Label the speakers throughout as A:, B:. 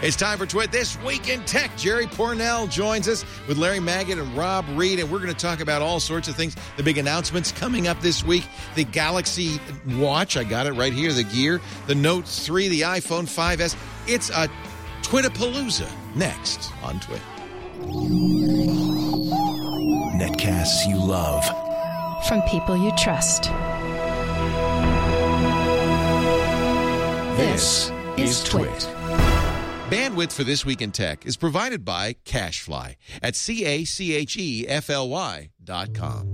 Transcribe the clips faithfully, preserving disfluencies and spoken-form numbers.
A: It's time for Twit This Week in Tech. Jerry Pournelle joins us with Larry Magid and Rob Reed, and we're going to talk about all sorts of things. The big announcements coming up this week. The Galaxy Watch, I got it right here, the Gear. The Note three, the iPhone five S. It's a Twitapalooza next on Twit.
B: Netcasts you love.
C: From people you trust.
B: This, this is Twit.
C: Twit.
A: Bandwidth for This Week in Tech is provided by CacheFly at C A C H E F L Y dot com.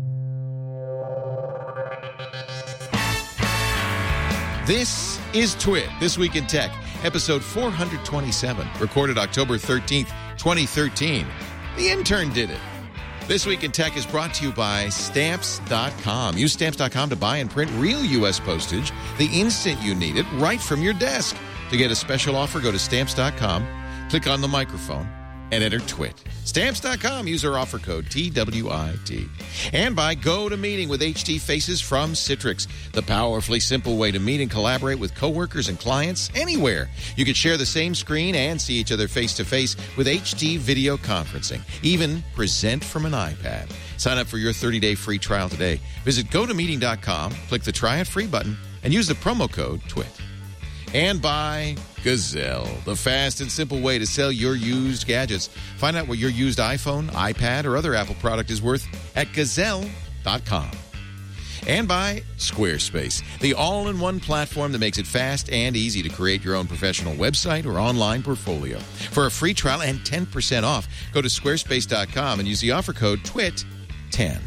A: This is Twit, This Week in Tech, episode four twenty-seven, recorded October thirteenth, twenty thirteen. The intern did it. This Week in Tech is brought to you by Stamps dot com. Use Stamps dot com to buy and print real U S postage the instant you need it, right from your desk. To get a special offer, go to Stamps dot com, click on the microphone, and enter Twit. Stamps dot com, use our offer code T W I T. And by GoToMeeting with H D Faces from Citrix, the powerfully simple way to meet and collaborate with coworkers and clients anywhere. You can share the same screen and see each other face-to-face with H D video conferencing. Even present from an iPad. Sign up for your thirty-day free trial today. Visit Go To Meeting dot com, click the Try It Free button, and use the promo code TWIT. And by Gazelle, the fast and simple way to sell your used gadgets. Find out what your used iPhone, iPad, or other Apple product is worth at Gazelle dot com. And by Squarespace, the all-in-one platform that makes it fast and easy to create your own professional website or online portfolio. For a free trial and ten percent off, go to Squarespace dot com and use the offer code Twit ten.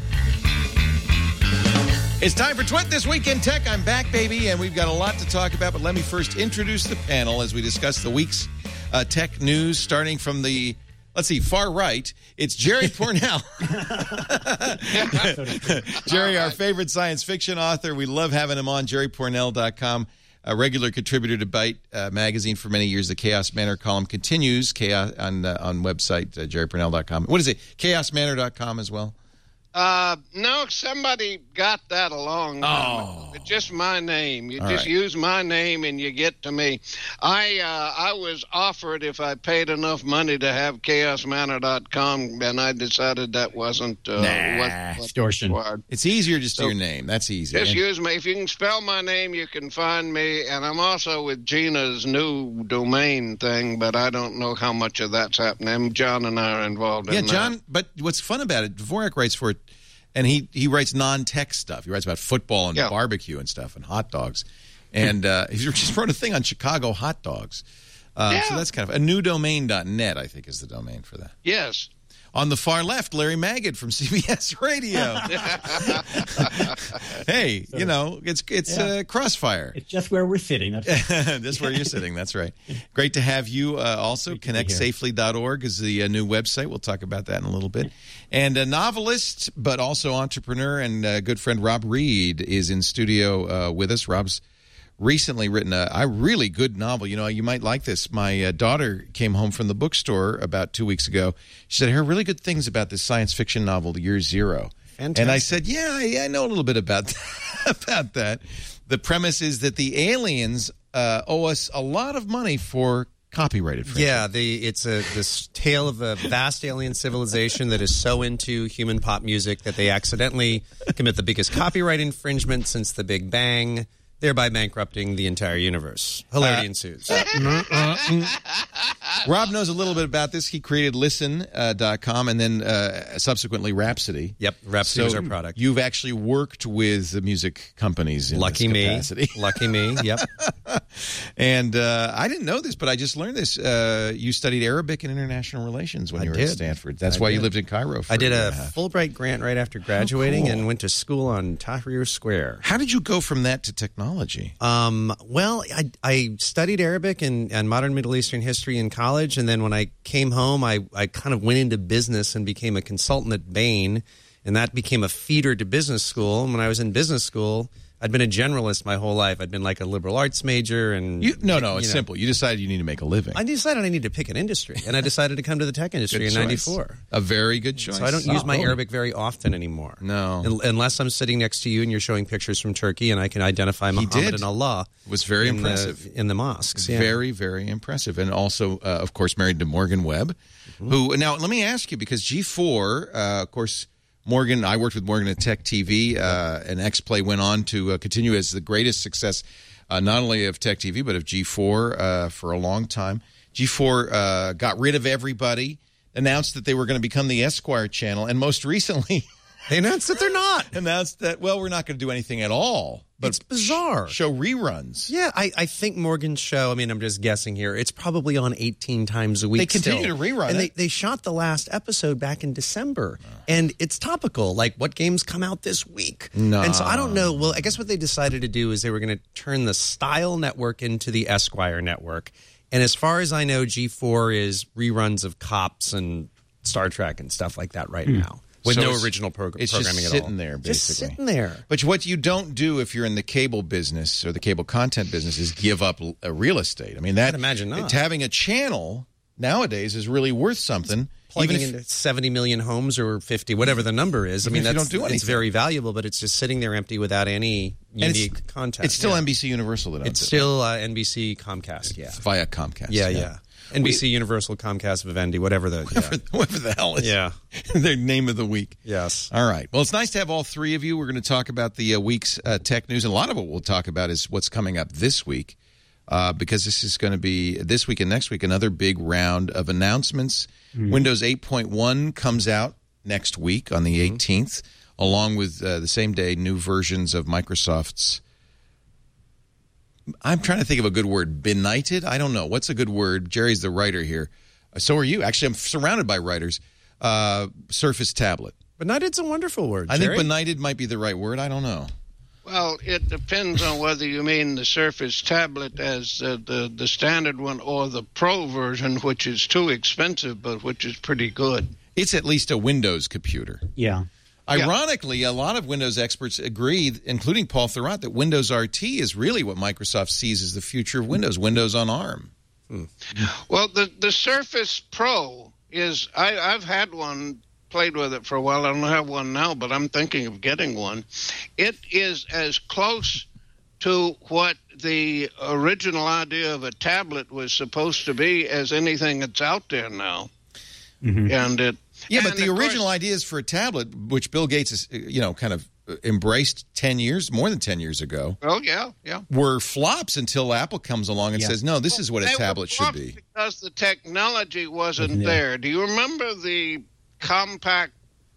A: It's time for Twit This Week in Tech. I'm back, baby, and we've got a lot to talk about, but let me first introduce the panel as we discuss the week's uh, tech news, starting from the, let's see, far right. It's Jerry Pournelle. Jerry, our favorite science fiction author. We love having him on, Jerry Pournelle dot com. A regular contributor to Byte uh, magazine for many years. The Chaos Manor column continues Chaos on, uh, on website, uh, Jerry Pournelle dot com. What is it, Chaos Manor dot com as well?
D: Uh, no, somebody got that a long time
A: Oh.
D: ago. It's just my name. You
A: All
D: just
A: right.
D: use my name and you get to me. I uh, I was offered if I paid enough money to have Chaos Manor dot com, and I decided that wasn't uh,
A: Nah,
D: what, what
E: extortion.
D: required.
A: It's easier just to
D: So-
A: your name. That's easy.
D: Just
A: And-
D: use me. If you can spell my name, you can find me. And I'm also with Gina's new domain thing, but I don't know how much of that's happening. John and I are involved in
A: Yeah,
D: that.
A: John, but what's fun about it, Dvorak writes for it, and he, he writes non-tech stuff. He writes about football and
D: Yeah.
A: barbecue and stuff and hot dogs. And uh, he just wrote a thing on Chicago hot dogs. Uh,
D: Yeah.
A: So that's kind of a new domain dot net, I think, is the domain for that.
D: Yes.
A: On the far left, Larry Magid from C B S Radio. Hey, you know, it's it's
E: Yeah.
A: uh, Crossfire.
E: It's just where we're sitting. That's
A: That's where you're sitting. That's right. Great to have you uh, also.
E: Great to be
A: connect
E: here.
A: safely dot org is the uh, new website. We'll talk about that in a little bit. And a novelist, but also entrepreneur and uh, good friend Rob Reed is in studio uh, with us. Rob's recently written a, a really good novel. You know, you might like this. My uh, daughter came home from the bookstore about two weeks ago. She said, I heard really good things about this science fiction novel, Year Zero.
E: Fantastic.
A: And I said, yeah, I, I know a little bit about that, about that. The premise is that the aliens uh, owe us a lot of money for copyrighted infringement.
F: Yeah, the it's a this tale of a vast alien civilization that is so into human pop music that they accidentally commit the biggest copyright infringement since the Big Bang, thereby bankrupting the entire universe. Hilarity
A: Uh,
F: ensues.
A: Rob knows a little bit about this. He created listen dot com and then uh, subsequently Rhapsody.
F: Yep, Rhapsody
A: So
F: was our product.
A: You've actually worked with the music companies in
F: Lucky
A: this
F: me.
A: capacity.
F: Lucky me. Yep.
A: And uh, I didn't know this, but I just learned this. Uh, you studied Arabic and international relations when
F: I
A: you were
F: did.
A: at Stanford. That's
F: I
A: why you
F: did.
A: lived in Cairo for
F: I did
A: year
F: a
A: and half.
F: Fulbright grant right after graduating
A: cool.
F: and went to school on Tahrir Square.
A: How did you go from that to technology?
F: Um, well, I, I studied Arabic and, and modern Middle Eastern history in college, and then when I came home, I, I kind of went into business and became a consultant at Bain, and that became a feeder to business school. And when I was in business school, I'd been a generalist my whole life. I'd been like a liberal arts major. and
A: You, no, no,
F: you
A: it's
F: know.
A: simple. You decided you need to make a living.
F: I decided I needed to pick an industry, and I decided to come to the tech industry
A: Good
F: in
A: choice.
F: ninety-four.
A: A very good choice.
F: So I don't use my
E: Oh.
F: Arabic very often anymore.
A: No.
F: Un- Unless I'm sitting next to you and you're showing pictures from Turkey and I can identify Muhammad
A: did.
F: and Allah.
A: It was very
F: in
A: impressive.
F: The, in the mosques. Yeah.
A: Very, very impressive. And also, uh, of course, married to Morgan Webb,
F: Mm-hmm.
A: who, now, let me ask you, because G four, uh, of course, Morgan, I worked with Morgan at Tech T V, uh, and X-Play went on to uh, continue as the greatest success, uh, not only of Tech T V, but of G four uh, for a long time. G four uh, got rid of everybody, announced that they were going to become the Esquire channel, and most recently
F: They announced that they're not.
A: announced that, well, we're not going to do anything at all. But
F: It's bizarre.
A: show reruns.
F: Yeah, I, I think Morgan's show, I mean, I'm just guessing here, it's probably on eighteen times a week.
A: They continue
F: still.
A: to rerun
F: and
A: it.
F: They, they shot the last episode back in December. And it's topical. Like, what games come out this week?
A: No.
F: And so I don't know. Well, I guess what they decided to do is they were going to turn the Style Network into the Esquire Network. And as far as I know, G four is reruns of Cops and Star Trek and stuff like that right now. With
A: So
F: no
A: it's-
F: original prog-
A: it's
F: programming
A: just
F: at all.
A: sitting there,
F: Just
A: basically.
F: sitting there.
A: But what you don't do if you're in the cable business or the cable content business is give up l- uh, real estate. I mean, that
F: I'd imagine not.
A: it's having a channel nowadays is really worth something.
F: Plugging
A: even if,
F: into seventy million homes or fifty, whatever the number is. I
A: Even
F: mean,
A: if you
F: that's,
A: don't do
F: it's
A: anything.
F: very valuable, but it's just sitting there empty without any
A: and
F: unique
A: it's,
F: content.
A: It's still
F: Yeah.
A: N B C Universal that owns
F: It's
A: it.
F: still uh, N B C Comcast, yeah.
A: via Comcast.
F: Yeah, yeah. N B C Universal Comcast Vivendi, whatever the...
A: Whatever,
F: Yeah.
A: whatever the hell is
F: Yeah.
A: their name of the week.
F: Yes.
A: All right. Well, it's nice to have all three of you. We're going to talk about the uh, week's uh, tech news. And a lot of what we'll talk about is what's coming up this week, uh, because this is going to be, this week and next week, another big round of announcements.
E: Mm-hmm.
A: Windows eight point one comes out next week on the eighteenth, along with uh, the same day, new versions of Microsoft's, I'm trying to think of a good word, benighted? I don't know. What's a good word? Jerry's the writer here. Uh, So are you. Actually, I'm surrounded by writers. Uh, Surface tablet.
F: Benighted's a wonderful word,
A: I
F: Jerry.
A: think benighted might be the right word. I don't know.
D: Well, it depends on whether you mean the Surface tablet as uh, the the standard one or the Pro version, which is too expensive, but which is pretty good.
A: It's at least a Windows computer.
E: Yeah.
A: Ironically, a lot of Windows experts agree, including Paul Thurrott, that Windows R T is really what Microsoft sees as the future of Windows, Windows on ARM.
D: Well, the the Surface Pro is I, I've had one, played with it for a while. I don't have one now, but I'm thinking of getting one. It is as close to what the original idea of a tablet was supposed to be as anything that's out there now.
E: Mm-hmm.
D: And it
A: Yeah, but
D: and
A: the
D: of course-
A: original ideas for a tablet, which Bill Gates has, you know, kind of embraced ten years, more than ten years ago,
D: Oh yeah, yeah.
A: were flops until Apple comes along and
E: Yeah.
A: says, no, this is what
D: They
A: a
D: were
A: tablet should
D: flopped
A: be.
D: because the technology wasn't
E: Wasn't there.
D: there. Do you remember the compact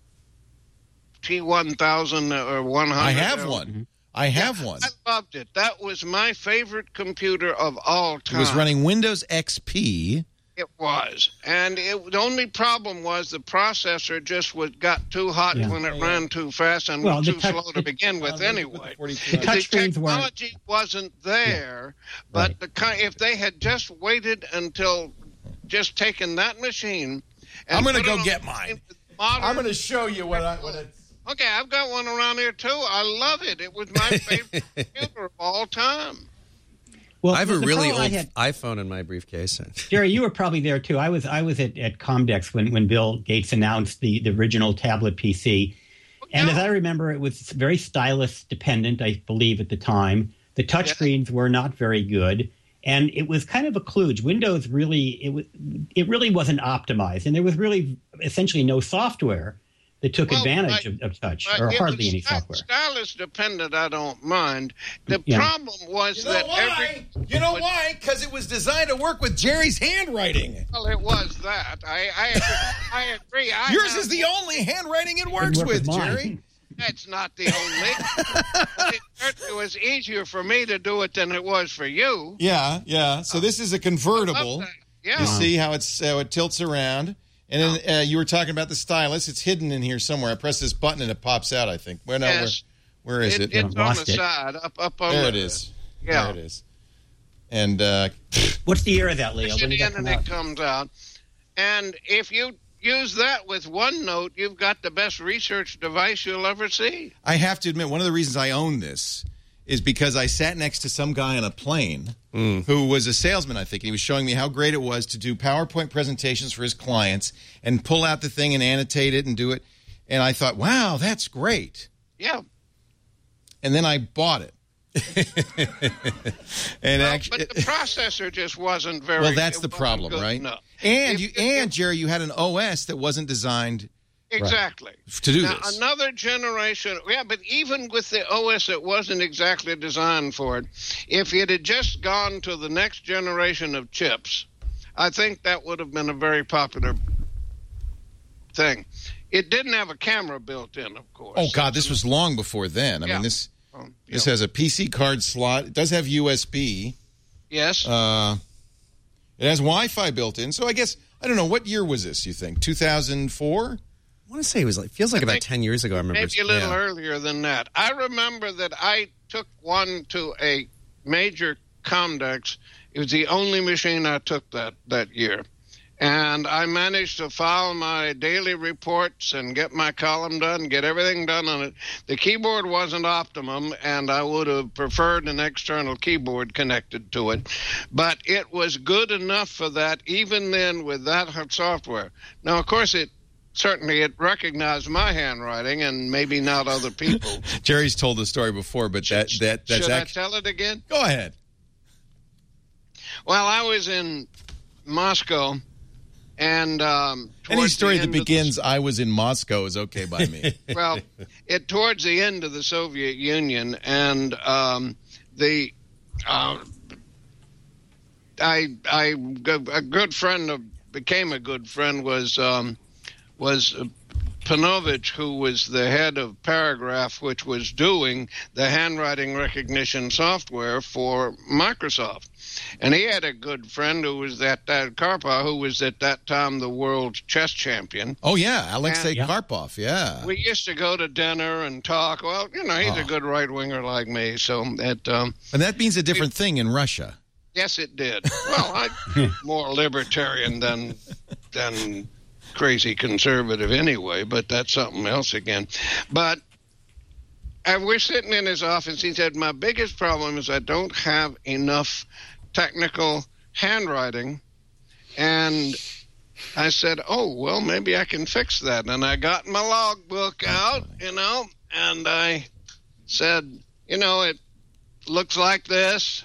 D: T one thousand or one hundred?
A: I have one. I have one.
D: I loved it. That was my favorite computer of all
A: It
D: time.
A: was running Windows X P.
D: It was, and it, the only problem was the processor just was, got too hot
E: Yeah.
D: when it ran too fast and
E: Well,
D: was
E: the
D: too
E: touch-
D: slow to
E: the-
D: begin with.
A: Uh,
D: Anyway,
E: The
D: the
E: touchscreens weren't.
D: technology wasn't there, but
E: Right.
D: the ki- if they had just waited until just taken that machine, and
A: I'm gonna
D: put
A: go
D: it on
A: get mine.
D: modern-
A: to show you what I what it's.
D: Okay, I've got one around here too. I love it. It was my favorite computer of all time.
E: Well,
F: I have
E: the-
F: a
E: the
F: really
E: problem I
F: old
E: had-
F: iPhone in my briefcase.
E: Jerry, you were probably there too. I was I was at, at Comdex when, when Bill Gates announced the, the original tablet P C. And as I remember, it was very stylus dependent, I believe, at the time. The touchscreens were not very good. And it was kind of a kludge. Windows really, it, was, it really wasn't optimized. And there was really essentially no software that took
D: Well,
E: advantage
D: I-
E: of, of touch,
D: But
E: or
D: it
E: hardly
D: was
E: any
D: sty-
E: software.
D: Stylus dependent, I don't mind. The
E: Yeah.
D: problem was
A: You know
D: that
A: why?
D: every
A: You know why? Because it was designed to work with Jerry's handwriting.
D: well, it was that. I I agree. I, agree. I
A: Yours
D: have-
A: is the only handwriting it
E: Didn't
A: works
E: work
A: with,
E: mine.
A: Jerry.
D: That's not the only. But it, it was easier for me to do it than it was for you.
A: Yeah, yeah. So this is a
D: Love
A: convertible.
D: that. Yeah.
A: You see how it's how it tilts around, and then uh, you were talking about the stylus. It's hidden in here somewhere. I press this button and it pops out. I think. Where no,
D: Yes.
A: where, where is it?
D: It, it's on
E: Lost
D: the
E: it.
D: side, up up on
A: There
D: the,
A: it is.
D: Yeah.
A: There it is. And uh,
E: What's the year of that, Leo?
D: Push
E: When
D: it
E: did that
D: in
E: come
D: and
E: out?
D: it comes out. And if you use that with OneNote, you've got the best research device you'll ever see.
A: I have to admit, one of the reasons I own this is because I sat next to some guy on a plane mm. who was a salesman, I think. And he was showing me how great it was to do PowerPoint presentations for his clients and pull out the thing and annotate it and do it. And I thought, wow, that's great.
D: Yeah.
A: And then I bought it. and
D: well,
A: actually,
D: but the processor just wasn't very.
A: Well, that's the problem, right?
D: Enough.
A: And
D: if,
A: you,
D: if,
A: and
D: if,
A: Jerry, you had an O S that wasn't designed
D: exactly
A: right, to do
D: now,
A: this.
D: Another generation, yeah, but even with the O S that wasn't exactly designed for it, if it had just gone to the next generation of chips, I think that would have been a very popular thing. It didn't have a camera built in, of course.
A: Oh God, this was long before then. I
D: yeah.
A: mean, this.
D: Um,
A: This
D: yeah.
A: has a P C card slot. It does have U S B.
D: Yes.
A: Uh, it has Wi-Fi built in. So I guess, I don't know, what year was this, you think? two thousand four?
F: I want to say it was like, feels like
D: I
F: about ten years ago. I remember.
D: Maybe a little
F: yeah.
D: earlier than that. I remember that I took one to a major Comdex. It was the only machine I took that, that year. And I managed to file my daily reports and get my column done, get everything done on it. The keyboard wasn't optimum, and I would have preferred an external keyboard connected to it. But it was good enough for that, even then, with that software. Now, of course, it certainly it recognized my handwriting and maybe not other people.
A: Jerry's told the story before, but that, that that's
D: Should
A: actually...
D: I tell it again?
A: Go ahead.
D: Well, I was in Moscow. And um,
A: any story that
D: the
A: begins, the, I was in Moscow, is okay by me.
D: Well, it towards the end of the Soviet Union, and um, the uh, I I a good friend of became a good friend was um, was Panovich, who was the head of Paragraph, which was doing the handwriting recognition software for Microsoft. And he had a good friend who was at that Karpov, who was at that time the world chess champion.
A: Oh, yeah, Alexei
D: and,
A: yeah. Karpov, yeah.
D: We used to go to dinner and talk. Well, you know, he's oh. a good right-winger like me. So it, um,
A: and that means a different it, thing in Russia.
D: Yes, it did. Well, I'm more libertarian than than crazy conservative anyway, but that's something else again. But and we're sitting in his office. He said, my biggest problem is I don't have enough technical handwriting. And I said, oh, well, maybe I can fix that. And I got my logbook out, you know, and I said, you know, it looks like this.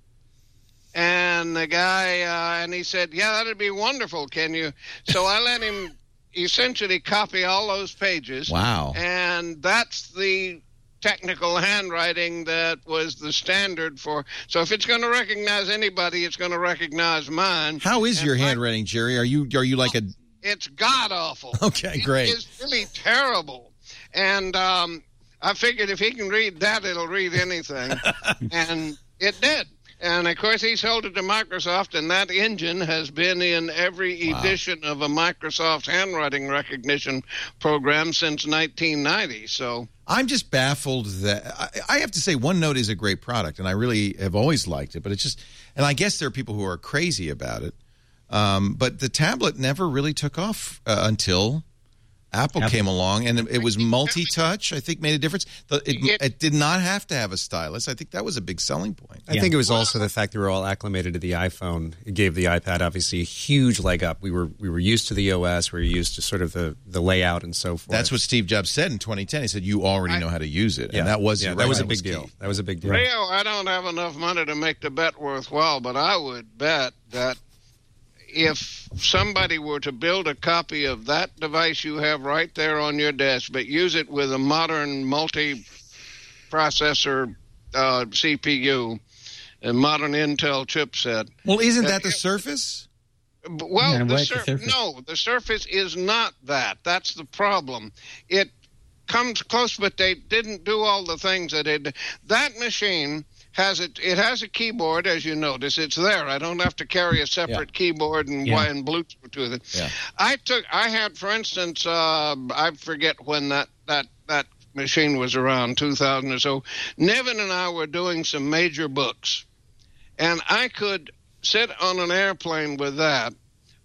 D: And the guy, uh, and he said, yeah, that'd be wonderful. Can you? So I let him essentially copy all those pages.
A: Wow.
D: And that's the technical handwriting that was the standard for. So if it's going to recognize anybody, it's going to recognize mine.
A: How is
D: and
A: your
D: my,
A: handwriting, Jerry? Are you are you like a?
D: It's god awful.
A: Okay, great.
D: It's really terrible. And um, I figured if he can read that, it'll read anything. And it did. And, of course, he sold it to Microsoft, and that engine has been in every wow. edition of a Microsoft handwriting recognition program since nineteen ninety. So
A: I'm just baffled that I, I have to say OneNote is a great product, and I really have always liked it. But it's just, and I guess there are people who are crazy about it. Um, but the tablet never really took off uh, until Apple, Apple came along, and it, it was multi-touch. I think made a difference. The, it, it did not have to have a stylus. I think that was a big selling point.
F: I yeah. think it was also the fact that we were all acclimated to the iPhone. It gave the iPad obviously a huge leg up. We were we were used to the O S. We were used to sort of the, the layout and so forth.
A: That's what Steve Jobs said in twenty ten. He said, "You already know how to use it,"
F: yeah.
A: and that was
F: yeah,
A: that
F: right,
A: was
F: a
A: a
F: big deal.
A: Key.
F: That was a big deal.
D: Rio, I don't have enough money to make the bet worthwhile, but I would bet that if somebody were to build a copy of that device you have right there on your desk, but use it with a modern multi-processor uh, C P U, a modern Intel chipset.
A: Well, isn't that the Surface?
D: Well,
E: yeah,
D: the
E: right,
D: sur-
E: the Surface.
D: no, the Surface is not that. That's the problem. It comes close, but they didn't do all the things that it did. That machine has it. It has a keyboard, as you notice. It's there. I don't have to carry a separate yeah. keyboard and
E: yeah.
D: and Bluetooth with it.
A: Yeah.
D: I took. I had, for instance, uh, I forget when that that that machine was around, two thousand or so. Nevin and I were doing some major books, and I could sit on an airplane with that,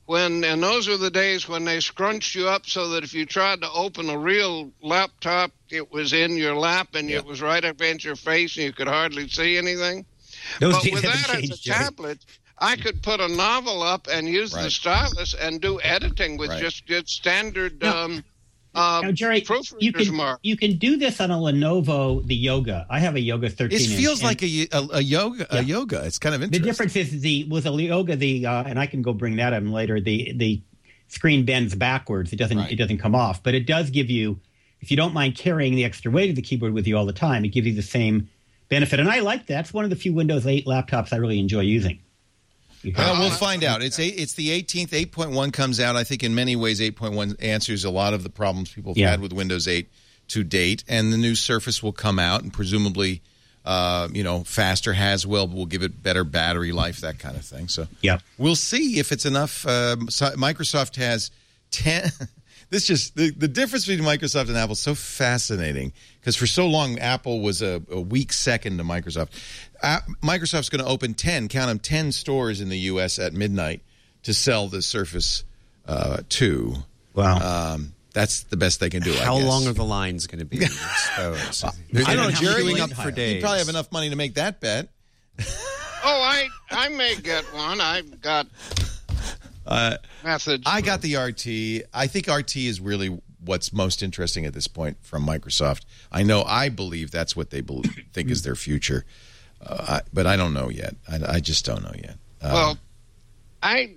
D: when, and those were the days when they scrunched you up so that if you tried to open a real laptop, it was in your lap and
A: Yeah.
D: it was right up against your face and you could hardly see anything.
E: Those
D: But
E: days
D: with
E: haven't
D: that as a
E: changed, Jerry.
D: tablet, I could put a novel up and use the
A: Right.
D: stylus and do editing with
A: Right.
D: just, just standard
E: Now-
D: um, uh,
E: Now, Jerry, you
D: proofreader's
E: can
D: mark.
E: you can do this on a Lenovo, the Yoga. I have a Yoga thirteen.
A: It
E: inch,
A: feels
E: and
A: like a, a, a yoga. A yoga. It's kind of
E: the
A: interesting.
E: difference is the with a Yoga the uh, and I can go bring that up later. The the screen bends backwards. It doesn't
A: Right.
E: it doesn't come off, but it does give you, if you don't mind carrying the extra weight of the keyboard with you all the time, it gives you the same benefit. And I like that. It's one of the few Windows eight laptops I really enjoy using.
A: Well, we'll
D: Oh,
A: find out. It's eight, it's the eighteenth. eight point one comes out. I think in many ways, eight point one answers a lot of the problems people have
E: Yeah.
A: had with Windows eight to date. And the new Surface will come out, and presumably, uh, you know, faster Haswell will give it better battery life, that kind of thing. So
E: Yep.
A: we'll see if it's enough. Uh, so Microsoft has ten. This just the, the difference between Microsoft and Apple is so fascinating because for so long Apple was a, a weak second to Microsoft. Uh, Microsoft's going to open ten, count them, ten stores in the U S at midnight to sell the Surface uh, two.
E: Wow.
A: Um, that's the best they can do.
F: How
A: I guess.
F: long are the lines going to be exposed?
A: I don't know, Jerry.
F: Queuing
A: You,
F: up for days.
A: you probably have enough money to make that bet.
D: Oh, I I may get one. I've got
A: Uh,
D: methods.
A: I got the R T. I think R T is really what's most interesting at this point from Microsoft. I know, I believe that's what they believe, think is their future, uh, I, but I don't know yet. I, I just don't know yet. Uh,
D: Well, I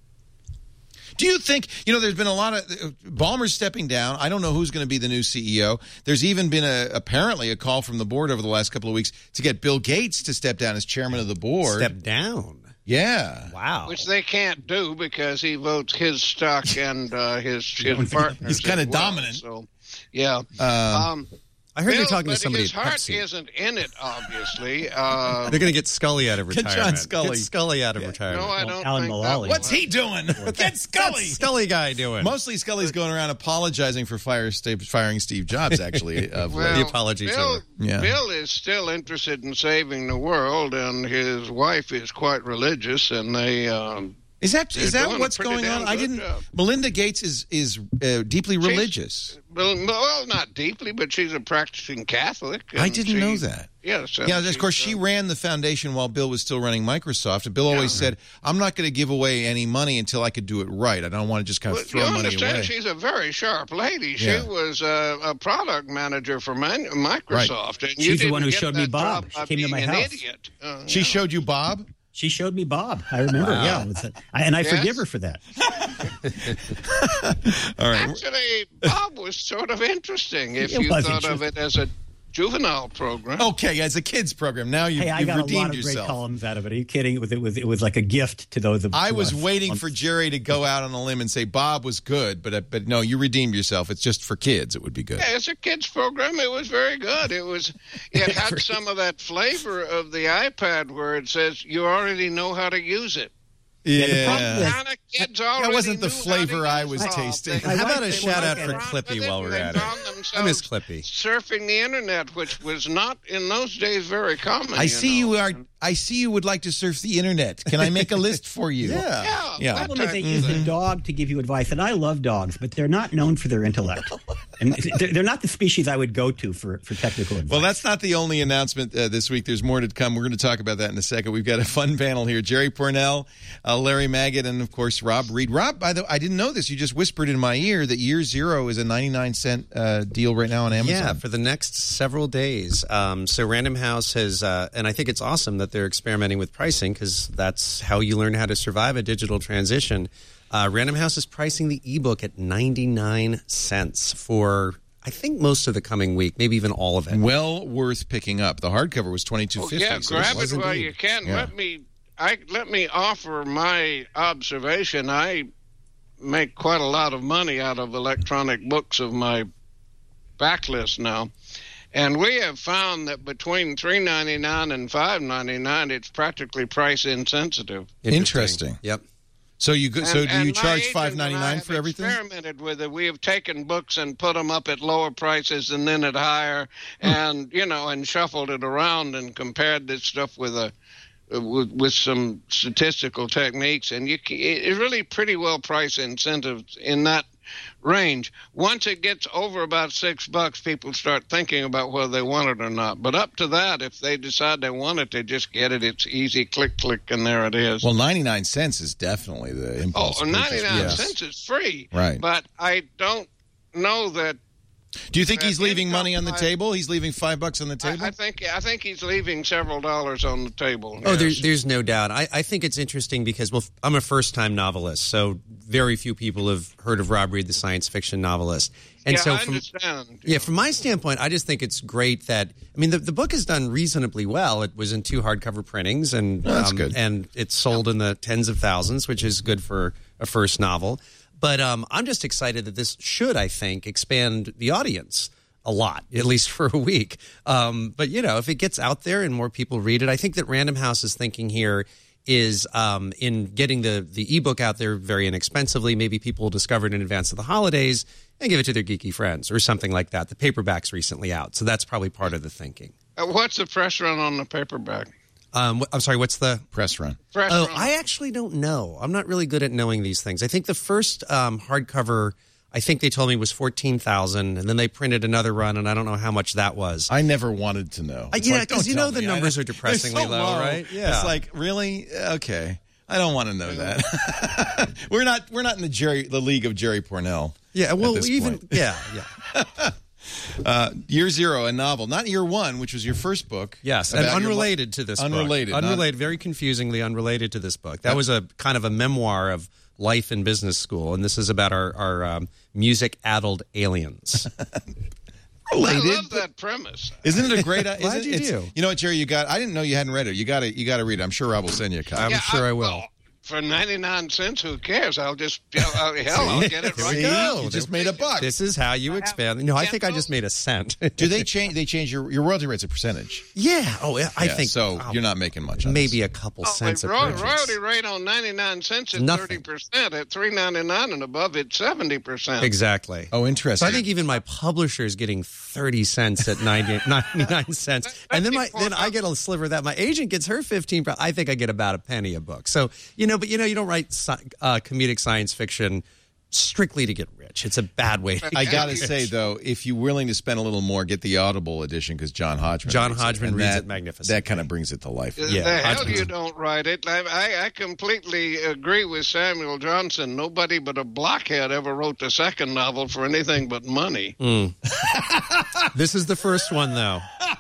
A: do you think, you know, there's been a lot of, uh, Ballmer's stepping down. I don't know who's going to be the new C E O. There's even been a, apparently a call from the board over the last couple of weeks to get Bill Gates to step down as chairman of the board.
F: Step down.
A: Yeah.
F: Wow.
D: which they can't do because he votes his stock and uh, his his partners.
A: He's kinda
D: as well.
A: dominant.
D: So, yeah.
A: Um,
D: Um,
F: I heard
D: Bill,
F: they're talking to
D: but
F: somebody
D: his
F: at
D: heart
F: Pepsi.
D: isn't in it, obviously. Uh,
F: They're going to get Scully out of
A: Get John
F: retirement.
A: Scully.
F: Get Scully out of retirement.
D: no, I
E: Well,
D: don't
E: Alan
D: think
E: Mullally.
D: that
A: What's
D: will.
A: he doing? Get Scully.
F: What's Scully guy doing?
A: Mostly Scully's going around apologizing for fire, Steve, firing Steve Jobs, actually. Of late.
D: Well,
F: The apologies
D: Bill,
F: over.
A: Yeah.
D: Bill is still interested in saving the world, and his wife is quite religious, and they. Um,
A: Is that is
D: They're
A: that
D: doing a
A: what's
D: pretty
A: going
D: damn
A: on? I
D: good
A: didn't.
D: job.
A: Melinda Gates is is uh, deeply religious.
D: well, well, not deeply, but she's a practicing Catholic.
A: I
D: and
A: didn't
D: she-
A: know that.
D: Yes.
A: Yeah,
D: and
A: of course,
D: she's,
A: she
D: uh,
A: ran the foundation while Bill was still running Microsoft. And Bill always said, "I'm not going to give away any money until I could do it right. I don't want to just kind of
D: Well,
A: throw
D: you
A: money
D: understand,
A: away."
D: she's a very sharp lady. She
A: Yeah.
D: was uh, a product manager for Man- Microsoft. And you
E: She's the
D: didn't
E: one who
D: get
E: showed me
D: that
E: Bob.
D: job
E: She
D: by
E: came to
D: being
E: my
D: an
E: house.
D: Idiot. Uh,
A: She
D: yeah.
A: showed you Bob.
E: She showed me Bob. I remember.
F: Wow.
E: Yeah, it was a, I, and I
D: Yes?
E: forgive her for that.
A: All right.
D: Actually, Bob was sort of interesting if
E: It
D: you
E: was
D: thought of
E: interesting.
D: it as a juvenile program.
A: Okay, as a kids program, now you,
E: Hey, I
A: you've
E: got a
A: redeemed
E: lot of great
A: yourself.
E: columns out of it. Are you kidding? It was it was it was like a gift to those of
A: I
E: to
A: was
E: us.
A: waiting
E: Um,
A: for Jerry to go out on a limb and say Bob was good, but uh, but no, you redeemed yourself. It's just for kids. It would be good.
D: Yeah, as a kids program, it was very good. It was, it had some of that flavor of the iPad where it says you already know how to use it.
E: Yeah, the problem is-
D: Kind of kids already
A: That wasn't the
D: knew how to
A: flavor I
D: use
A: was
D: it.
A: tasting.
D: They-
F: How about a
D: they
F: shout
D: were
F: out for
D: around
F: Clippy
D: with it,
F: while
D: and
F: we're
D: they
F: at it?
D: found
F: I miss
D: themselves
F: Clippy.
D: surfing the internet, which was not in those days very common.
A: I see
D: know.
A: you are. I see you would like to surf the internet. Can I make a list for you?
F: Yeah.
D: Yeah,
A: Yeah.
E: The
D: that
E: problem is
D: type
E: they
D: of
E: use
D: thing.
E: the dog to give you advice, and I love dogs, but they're not known for their intellect, and they're they're not the species I would go to for, for technical advice.
A: Well, that's not the only announcement uh, this week. There's more to come. We're going to talk about that in a second. We've got a fun panel here. Jerry Pornell, uh, Larry Maggot, and, of course, Rob Reed. Rob, by the way, I didn't know this. You just whispered in my ear that Year Zero is a ninety-nine cent uh, deal right now on Amazon.
F: Yeah, for the next several days. Um, so Random House has, uh, and I think it's awesome that they're experimenting with pricing because that's how you learn how to survive a digital transition. Uh, Random House is pricing the ebook at ninety-nine cents for, I think, most of the coming week, maybe even all of it.
A: Well worth picking up. The hardcover was twenty-two
D: Oh,
A: fifty.
D: yeah,
A: so
D: grab
A: this
D: it
A: was
D: while
A: indeed.
D: you can.
A: Yeah.
D: Let me, I let me offer my observation. I make quite a lot of money out of electronic books of my backlist now, and we have found that between three ninety-nine and five ninety-nine, it's practically price insensitive.
A: Interesting.
F: Yep.
A: So you go, so
D: And-
A: do
D: and
A: you
D: my
A: charge
D: agent
A: five
D: and I
A: ninety-nine
D: have
A: for everything?
D: Experimented with it. We have taken books and put them up at lower prices and then at higher,
A: Hmm.
D: and you know, and shuffled it around and compared this stuff with a with, with some statistical techniques, and you can, it's really pretty well priced incentives in that range. Once it gets over about six bucks, people start thinking about whether they want it or not. But up to that, if they decide they want it, they just get it. It's easy, click, click, and there it is.
A: Well, ninety-nine cents is definitely the impulse.
D: Oh, ninety-nine
A: yes.
D: cents is free.
A: Right.
D: But I don't know that.
A: Do you think he's leaving
D: income
A: money on the
D: I-
A: table? He's leaving five bucks on the table?
D: I, I think I think he's leaving several dollars on the table.
F: Oh, there,
D: yes.
F: there's no doubt. I, I think it's interesting because, well, I'm a first-time novelist, so very few people have heard of Rob Reed, the science fiction novelist. And
D: yeah,
F: so
D: I
F: from,
D: understand.
F: Yeah, from my standpoint, I just think it's great that, I mean, the, the book is done reasonably well. It was in two hardcover printings, and
A: Oh, that's
F: um,
A: good.
F: and it's sold in the tens of thousands, which is good for a first novel. But um, I'm just excited that this should, I think, expand the audience a lot, at least for a week. Um, but, you know, if it gets out there and more people read it, I think that Random House's thinking here is um, in getting the, the ebook out there very inexpensively. Maybe people will discover it in advance of the holidays and give it to their geeky friends or something like that. The paperback's recently out, so that's probably part of the thinking.
D: Uh, what's the press run on the paperback?
F: Um, wh- I'm sorry, what's the...
A: Press run.
D: Press
F: Oh,
D: run.
F: I actually don't know. I'm not really good at knowing these things. I think the first um, hardcover, I think they told me was fourteen thousand dollars, and then they printed another run, and I don't know how much that was.
A: I never wanted to know.
F: Uh,
A: It's
F: yeah,
A: like,
F: 'cause
A: don't
F: you
A: tell
F: know the
A: me. I
F: numbers
A: know.
F: are depressingly
A: They're so
F: low, right? Yeah.
A: It's like, really? Okay. I don't want to know that. we're not we're not in the Jerry the league of Jerry Pournelle.
F: Yeah,
A: at
F: well,
A: this
F: even...
A: point.
F: Yeah, yeah.
A: Uh, year Zero, a novel, not Year One, which was your first book.
F: Yes, and
A: about your
F: unrelated
A: li-
F: to this
A: Unrelated.
F: book.
A: not-
F: Unrelated, very confusingly unrelated to this book. That was a kind of a memoir of life in business school, and this is about our, our um, music-addled aliens.
A: related.
D: I love that premise.
A: Isn't it a great?
F: Glad
A: isn't,
F: you
A: it's-
F: do.
A: You know what, Jerry? You got. I didn't know you hadn't read it. You got to. You got to read it. I'm sure Rob will send you a copy.
F: I'm
D: Yeah,
F: sure I, will.
D: well, for ninety-nine cents, who cares? I'll just, I'll, hell, I'll get it right
A: See?
D: now.
A: You just made a buck.
F: This is how you expand. No, I think I just made a cent.
A: Do they change? They change your your royalty rate's a percentage.
F: Yeah. Oh, yeah, I
A: Yeah,
F: think
A: so.
F: oh,
A: you're not making much. On
F: maybe
A: this.
F: a couple
D: Oh,
F: cents a
D: the ro-
F: purchase.
D: royalty rate on ninety-nine cents is
F: Nothing.
D: thirty percent. At three ninety-nine and above, it's seventy percent.
F: Exactly.
A: Oh,
F: So
A: interesting.
F: I think even my publisher is getting thirty cents at ninety, ninety-nine cents, and then my then I get a sliver of that. My agent gets her fifteen. I think I get about a penny a book. So you know, but you know, you don't write sci- uh, comedic science fiction strictly to get rich. It's a bad way. To
A: I
F: get
A: got to
F: rich.
A: say though, if you're willing to spend a little more, get the Audible edition because John Hodgman.
F: John
A: reads
F: Hodgman
A: and
F: reads
A: that,
F: it magnificently.
A: That kind of brings it to life.
F: Yeah,
D: the hell
F: Hodgman's-
D: you don't write it. I, I, I completely agree with Samuel Johnson. Nobody but a blockhead ever wrote the second novel for anything but money.
F: This is the first one, though.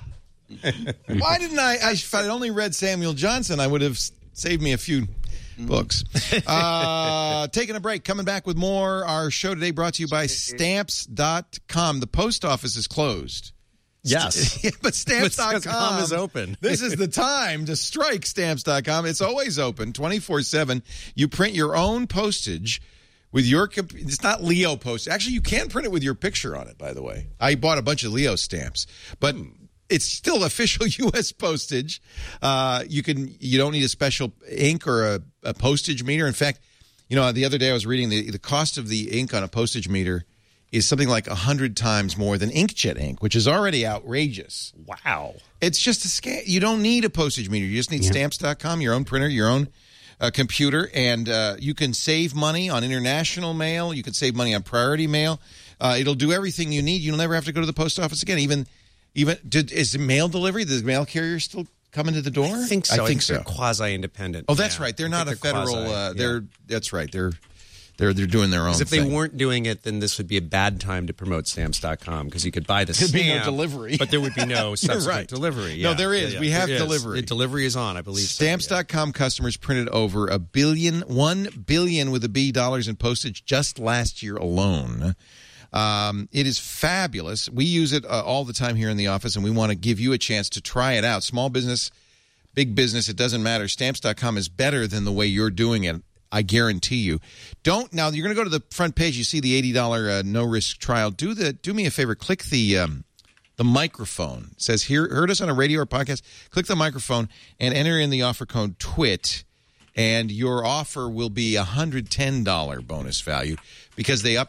A: Why didn't I, I? If I'd only read Samuel Johnson, I would have s- saved me a few books. Uh, taking a break. Coming back with more. Our show today brought to you by Stamps dot com. The post office is closed.
F: Yes.
A: Yeah, but Stamps dot
F: But
A: com
F: Stamps dot com is open.
A: This is the time to strike Stamps dot com. It's always open twenty-four seven. You print your own postage with your comp- it's not Leo postage. Actually, you can print it with your picture on it, by the way. I bought a bunch of Leo stamps, but it's still official U S postage. Uh, you can you don't need a special ink or a, a postage meter. In fact, you know, the other day I was reading the the cost of the ink on a postage meter is something like one hundred times more than inkjet ink, which is already outrageous.
F: Wow.
A: It's just a scam. You don't need a postage meter. You just need Stamps dot com, your own printer, your own uh, computer, and uh, you can save money on international mail. You can save money on priority mail. Uh, it'll do everything you need. You'll never have to go to the post office again. Even, even did, is the mail delivery, the mail carrier still coming to the door?
F: I think so.
A: I think so.
F: They're quasi-independent.
A: Oh, that's
F: Yeah.
A: right. They're
F: I
A: not a
F: think they're
A: federal.
F: quasi,
A: uh,
F: yeah.
A: they're that's right. They're they're they're doing their own.
F: Because if they
A: thing.
F: weren't doing it, then this would be a bad time to promote Stamps dot com because you could buy the
A: There'd
F: stamp,
A: be no delivery.
F: but there would be no subsequent
A: right.
F: delivery.
A: No,
F: Yeah.
A: there is.
F: Yeah, yeah.
A: We have
F: There is.
A: delivery.
F: The delivery is on, I believe. so,
A: Stamps
F: yeah.
A: dot com customers printed over a billion, one billion with a B dollars in postage just last year alone. Um, it is fabulous. We use it uh, all the time here in the office, and we want to give you a chance to try it out. Small business, big business, it doesn't matter. Stamps dot com is better than the way you're doing it. I guarantee you. Don't now. You're going to go to the front page. You see the eighty dollars uh, no risk trial. Do the do me a favor. Click the um, the microphone. It says here. Heard us on a radio or podcast. Click the microphone and enter in the offer code TWIT, and your offer will be a hundred ten dollar bonus value because they upped the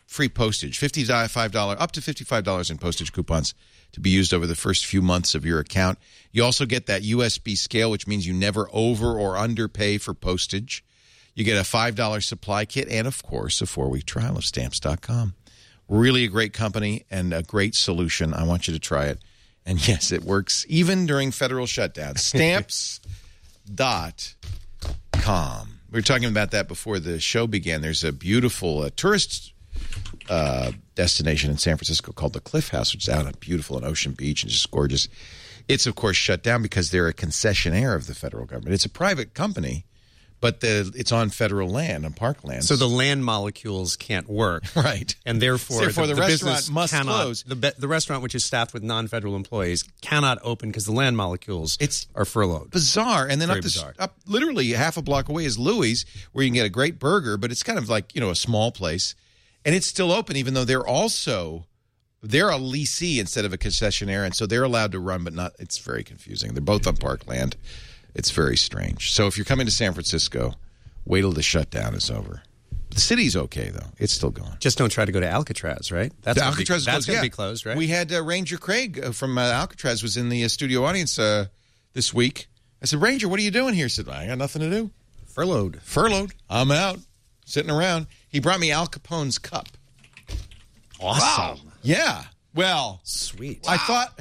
A: free postage, fifty-five dollars, up to fifty-five dollars in postage coupons to be used over the first few months of your account. You also get that U S B scale, which means you never over or underpay for postage. You get a five dollars supply kit and, of course, a four-week trial of Stamps dot com. Really a great company and a great solution. I want you to try it. And, yes, it works even during federal shutdowns. Stamps dot com. We were talking about that before the show began. There's a beautiful uh, tourist uh, destination in San Francisco called the Cliff House, which is out on beautiful on Ocean Beach and just gorgeous. It's, of course, shut down because they're a concessionaire of the federal government. It's a private company, but the, it's on federal land, on parkland.
F: So the land molecules can't work.
A: Right.
F: And therefore,
A: therefore
F: the,
A: the,
F: the
A: restaurant
F: business
A: must
F: cannot,
A: close.
F: The, be, the restaurant, which is staffed with non-federal employees, cannot open because the land molecules
A: It's
F: are furloughed.
A: Bizarre. And then
F: Very
A: up, the,
F: bizarre.
A: up literally half a block away is Louis, where you can get a great burger, but it's kind of like, you know, a small place. And it's still open, even though they're also, they're a leasee instead of a concessionaire, and so they're allowed to run, but not, it's very confusing. They're both on parkland. It's very strange. So if you're coming to San Francisco, wait till the shutdown is over. The city's okay, though. It's still going.
F: Just don't try to go to Alcatraz, right? That's
A: The
F: gonna
A: Alcatraz
F: be,
A: is
F: that's
A: closed.
F: going to
A: Yeah.
F: be closed, right?
A: We had uh, Ranger Craig uh, from uh, Alcatraz was in the uh, studio audience uh, this week. I said, Ranger, what are you doing here? He said, I got nothing to do.
F: Furloughed.
A: Furloughed. I'm out. Sitting around. He brought me Al Capone's cup.
F: Awesome.
A: Wow. Yeah. Well,
F: Sweet.
A: I thought.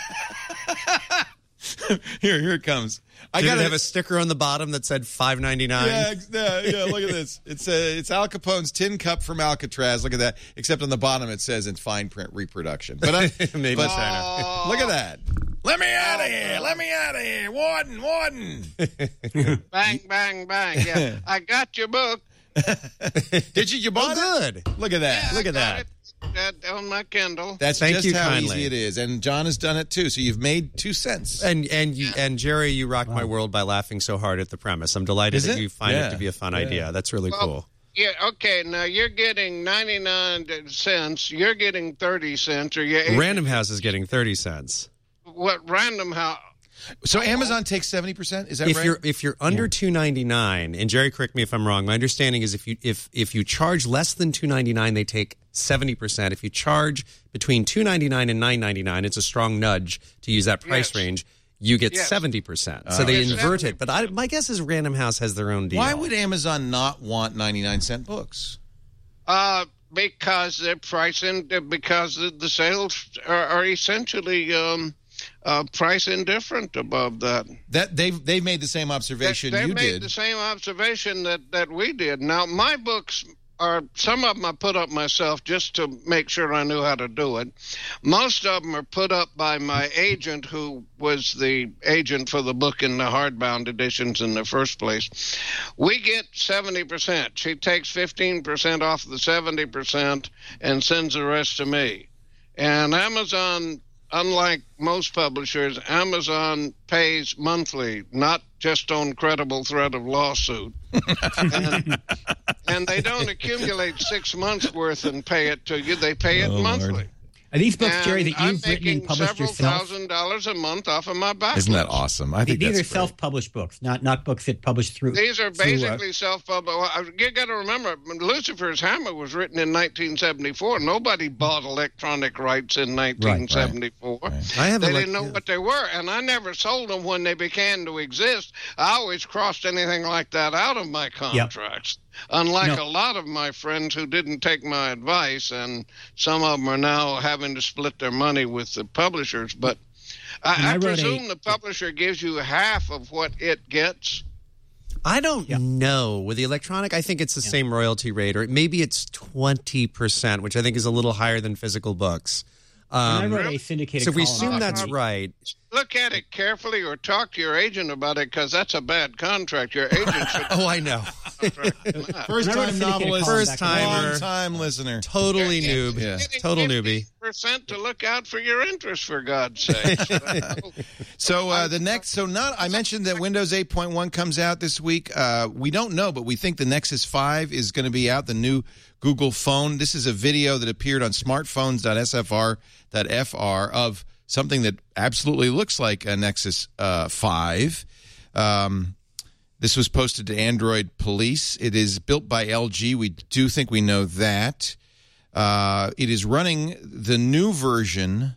A: here, here it comes. I
F: Did
A: got
F: it have a sticker on the bottom that said five ninety-nine?
A: Yeah, ex- yeah, yeah. Look at this. It's uh, it's Al Capone's tin cup from Alcatraz. Look at that. Except on the bottom it says in fine print reproduction. But, I,
F: Made in
A: but
F: China.
A: look at that. Let me out of here. Let me out of here. Warden, Warden.
D: Bang, bang, bang. Yeah, I got your book.
A: Did you? You bought
F: Oh,
A: it?
F: good.
A: Look at that.
D: Yeah,
A: Look
D: I
A: at
D: got
A: that.
D: it, uh, on my Kindle.
A: That's
F: Thank
A: just
F: you
A: how
F: kindly.
A: easy it is. And John has done it too. So you've made two cents.
F: And and you and Jerry, you rocked my world by laughing so hard at the premise. I'm delighted
A: Is
F: that
A: it?
F: you find
A: Yeah.
F: it to be a fun
A: Yeah.
F: idea. That's really
D: Well,
F: cool.
D: Yeah, okay, now you're getting ninety-nine cents, you're getting thirty cents, or you're
F: Random House is getting thirty cents.
D: what Random House.
A: So Amazon takes seventy percent? Is that
F: If
A: right?
F: you're if you're under two ninety-nine, and Jerry, correct me if I'm wrong. My understanding is if you if if you charge less than two ninety-nine, they take seventy percent. If you charge between two ninety-nine and nine ninety-nine, it's a strong nudge to use that price
D: Yes.
F: range. You get
D: Yes.
F: seventy percent. So they
D: Yes,
F: invert it. But I, my guess is Random House has their own deal.
A: Why would Amazon not want ninety-nine cent books?
D: Uh, because they're pricing, because the the sales are, are essentially um, uh, price indifferent above that.
A: That they've they've made the same
D: They,
A: observation
D: they
A: you
D: made
A: did.
D: the same observation that, that we did. Now, my books are, some of them I put up myself just to make sure I knew how to do it. Most of them are put up by my agent, who was the agent for the book in the hardbound editions in the first place. We get seventy percent. She takes fifteen percent off the seventy percent and sends the rest to me. And Amazon, unlike most publishers, Amazon pays monthly, not just on credible threat of lawsuit. and, and they don't accumulate six months worth and pay it to you. They pay it
A: Oh,
D: monthly.
A: Lord.
E: Are these books,
D: And
E: Jerry, that
D: I'm
E: you've written
D: making
E: and published
D: several
E: yourself?
D: thousand dollars a month off of my backlist.
A: Isn't that awesome? I think
E: These
A: that's
E: are
A: great.
E: self-published books, not not books that published through.
D: These are
E: through, uh,
D: basically self-published. You got to remember, Lucifer's Hammer was written in nineteen seventy-four. Nobody bought electronic rights in nineteen seventy-four.
A: Right, right.
F: I have
D: They
F: elec-
D: didn't know
F: yeah.
D: what they were, and I never sold them when they began to exist. I always crossed anything like that out of my contracts. Unlike
E: No.
D: a lot of my friends who didn't take my advice, and some of them are now having to split their money with the publishers. But
E: And
D: I,
E: I
D: I
E: wrote a-
D: presume the publisher gives you half of what it gets.
F: I don't
E: Yeah.
F: know. With the electronic, I think it's the same royalty rate, or maybe it's twenty percent, which I think is a little higher than physical books.
E: and I
F: Um,
E: wrote a syndicated
F: so if we
E: column
F: assume
E: about
F: that's
E: it.
F: right,
D: Look at it carefully, or talk to your agent about it, because that's a bad contract. Your agent should
F: oh, I know.
A: First
E: And I wrote a
A: time
E: syndicated
A: novelist,
E: column
F: First
E: back in the
F: timer.
A: long time listener.
F: Totally
D: Yeah,
F: noob.
A: yeah.
F: Total newbie.
D: Percent to look out for your interest, for God's sake.
A: So uh, the next, so not. I mentioned that Windows eight point one comes out this week. Uh, we don't know, but we think the Nexus five is going to be out. The new Google phone. This is a video that appeared on smartphones dot S F R dot F R of something that absolutely looks like a Nexus uh, five. Um, this was posted to Android Police. It is built by L G. We do think we know that. Uh, it is running the new version,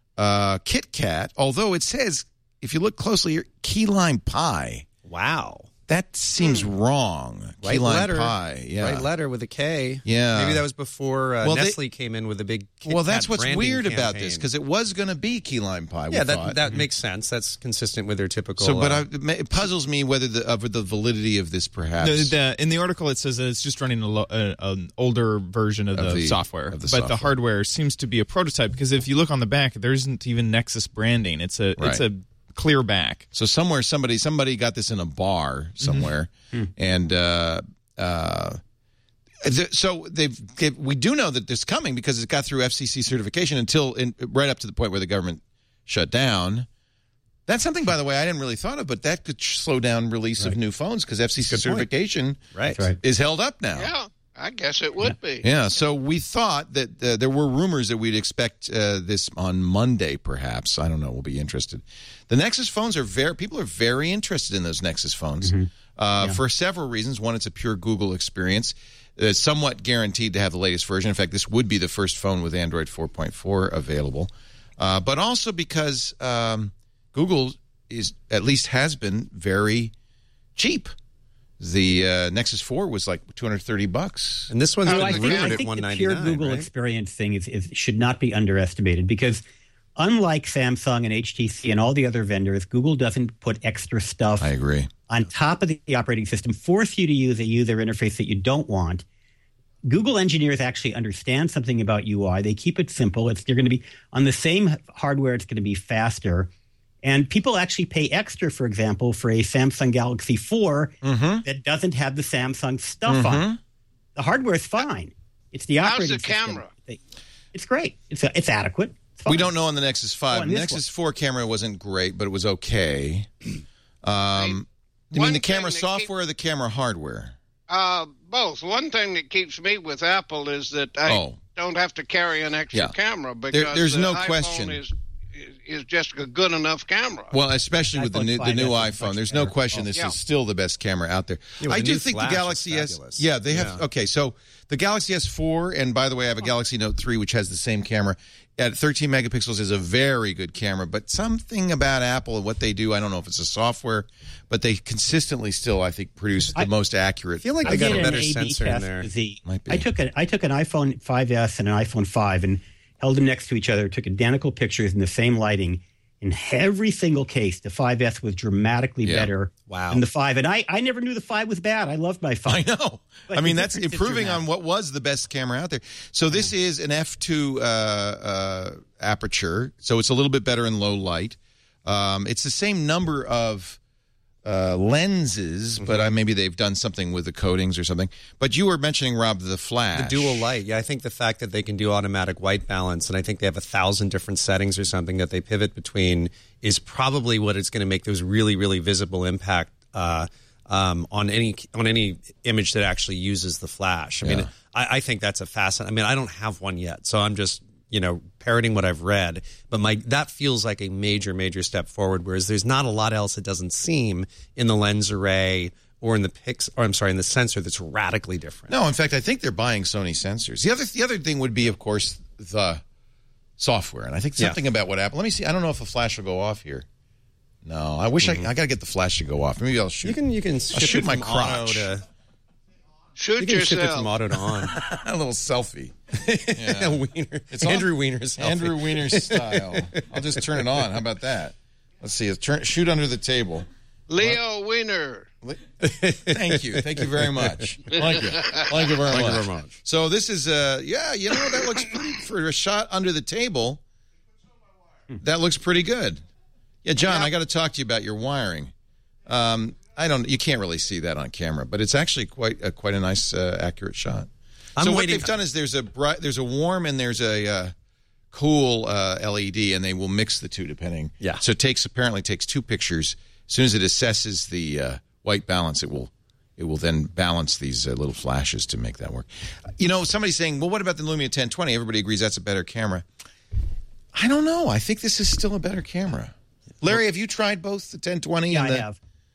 A: uh, KitKat, although it says, if you look closely, Key Lime Pie.
F: Wow.
A: That seems mm. wrong.
F: Right
A: Key Lime
F: letter.
A: Pie. Yeah.
F: Right letter with a K.
A: Yeah.
F: Maybe that was before uh,
A: well,
F: Nestle
A: they,
F: came in with a big Kit
A: Well, that's
F: Kat
A: what's weird
F: campaign.
A: about this, because it was going to be Key Lime Pie.
F: Yeah,
A: we
F: that
A: thought.
F: that makes sense. That's consistent with their typical.
A: So, but
F: uh,
A: I, it puzzles me whether the of the validity of this, perhaps.
G: The, the, in the article, it says that it's just running a lo, uh, an older version of,
A: of
G: the,
A: the
G: software,
A: of the
G: but
A: software.
G: the hardware seems to be a prototype. Because if you look on the back, there isn't even Nexus branding. It's a
A: Right.
G: it's a clear back.
A: So somewhere somebody somebody got this in a bar somewhere, mm-hmm. and uh, uh, th- so they've, they've we do know that this is coming because it got through F C C certification until in, right up to the point where the government shut down. That's something, by the way, I didn't really thought of, but that could slow down release right. of new phones because F C C
F: Good
A: certification
F: right.
A: is held up now.
D: Yeah. I guess it would
A: yeah.
D: be.
A: Yeah, so we thought that uh, there were rumors that we'd expect uh, this on Monday, perhaps. I don't know. We'll be interested. The Nexus phones are very, people are very interested in those Nexus phones mm-hmm. uh, yeah. for several reasons. One, it's a pure Google experience. It's somewhat guaranteed to have the latest version. In fact, this would be the first phone with Android four point four available. Uh, but also because um, Google is, at least has been, very cheap. The uh, Nexus four was like two hundred thirty bucks,
F: and this one's
E: oh,
F: been
E: I think,
F: rumored
E: I
F: at
E: think
F: one
E: the
F: ninety-nine.
E: pure Google
F: right?
E: experience thing is, is should not be underestimated because, unlike Samsung and H T C and all the other vendors, Google doesn't put extra stuff.
A: I agree.
E: On top of the, the operating system, force you to use a user interface that you don't want. Google engineers actually understand something about U I. They keep it simple. It's you're going to be on the same hardware. It's going to be faster. And people actually pay extra, for example, for a Samsung Galaxy four
A: mm-hmm.
E: that doesn't have the Samsung stuff
A: mm-hmm.
E: on it. The hardware is fine. It's the operating
D: How's the
E: system.
D: camera?
E: It's great. It's it's adequate. It's fine.
A: We don't know on the Nexus five.
E: Oh,
A: the Nexus
E: one.
A: four camera wasn't great, but it was okay. Um, you
D: One
A: mean the camera
D: thing that
A: software keep, or the camera hardware?
D: Uh, both. One thing that keeps me with Apple is that I
A: oh.
D: don't have to carry an extra
A: yeah.
D: camera because
A: there, there's
D: the
A: no
D: iPhone
A: question.
D: Is, is just a good enough camera.
A: Well, especially with the new the new iPhone, there's no question this
E: oh,
D: yeah.
A: is still the best camera out there.
F: Yeah,
A: I
F: the
A: do
F: new
A: think the
F: Flash
A: Galaxy
F: is
A: S.
F: fabulous.
A: Yeah, they have.
F: Yeah.
A: Okay, so the Galaxy S four, and by the way, I have a Galaxy Note three, which has the same camera at thirteen megapixels, is a very good camera. But something about Apple and what they do, I don't know if it's a software, but they consistently still, I think, produce the
E: I,
A: most accurate.
F: I feel like
E: I
F: they got
E: did
F: a
E: an
F: better
E: A B
F: sensor in
E: test
F: there.
E: with the-
A: Might be.
E: I took a I took an iPhone five S and an iPhone five and held them next to each other. Took identical pictures in the same lighting. In every single case, the five S was dramatically
A: Yeah.
E: better
F: Wow.
E: than the five. And I, I never knew the five was bad. I loved my
A: I
E: five.
A: know.
E: But
A: I mean,
E: the
A: that's
E: difference is
A: improving on
E: dramatic.
A: what was the best camera out there. So this is an f two uh, uh, aperture, so it's a little bit better in low light. Um, it's the same number of uh, lenses, mm-hmm. but uh, maybe they've done something with the coatings or something. But you were mentioning, Rob, the flash.
F: The dual light. Yeah, I think the fact that they can do automatic white balance, and I think they have a thousand different settings or something that they pivot between, is probably what is going to make those really, really visible impact uh, um, on any on any image that actually uses the flash. I
A: Yeah.
F: mean, I, I think that's a fascinating. I mean, I don't have one yet, so I'm just you know parroting what I've read. But my that feels like a major, major step forward. Whereas there's not a lot else, it doesn't seem, in the lens array or in the pix, or I'm sorry, in the sensor that's radically different.
A: No, in fact, I think they're buying Sony sensors. The other the other thing would be, of course, the software, and I think something yeah. about what Apple. Let me see. I don't know if a flash will go off here. No, I wish mm-hmm. I I got to get the flash to go off. Maybe I'll shoot.
F: You can you can
A: I'll
F: shift
A: shoot
F: it
A: my
F: from
A: crotch.
F: auto to,
D: Shoot
F: you can
D: yourself.
F: shift it from auto to on.
A: A little selfie. Yeah.
F: Wiener.
A: It's
F: Andrew
A: on,
F: Wiener's selfie.
A: Andrew Wiener style. I'll just turn it on. How about that? Let's see. Turn, shoot under the table.
D: Leo Wiener.
A: Thank you. Thank you very much. Thank you. Thank you very
F: Thank
A: much.
F: you very much.
A: So this is, uh, yeah, you know, that looks pretty, for a shot under the table, that looks pretty good. Yeah, John,
D: Yeah.
A: I got to talk to you about your wiring. Um, I don't, you can't really see that on camera, but it's actually quite a, quite a nice, uh, accurate shot.
F: I'm
A: so what
F: waiting-
A: they've done is there's a bright, there's a warm and there's a uh, cool uh, L E D, and they will mix the two depending.
F: Yeah.
A: So it takes apparently takes two pictures. As soon as it assesses the uh, white balance, it will it will then balance these uh, little flashes to make that work. You know, somebody's saying, well, what about the Lumia ten twenty? Everybody agrees that's a better camera. I don't know. I think this is still a better camera. Larry, have you tried both the ten twenty
E: Yeah,
A: and
E: I
A: the?
E: have.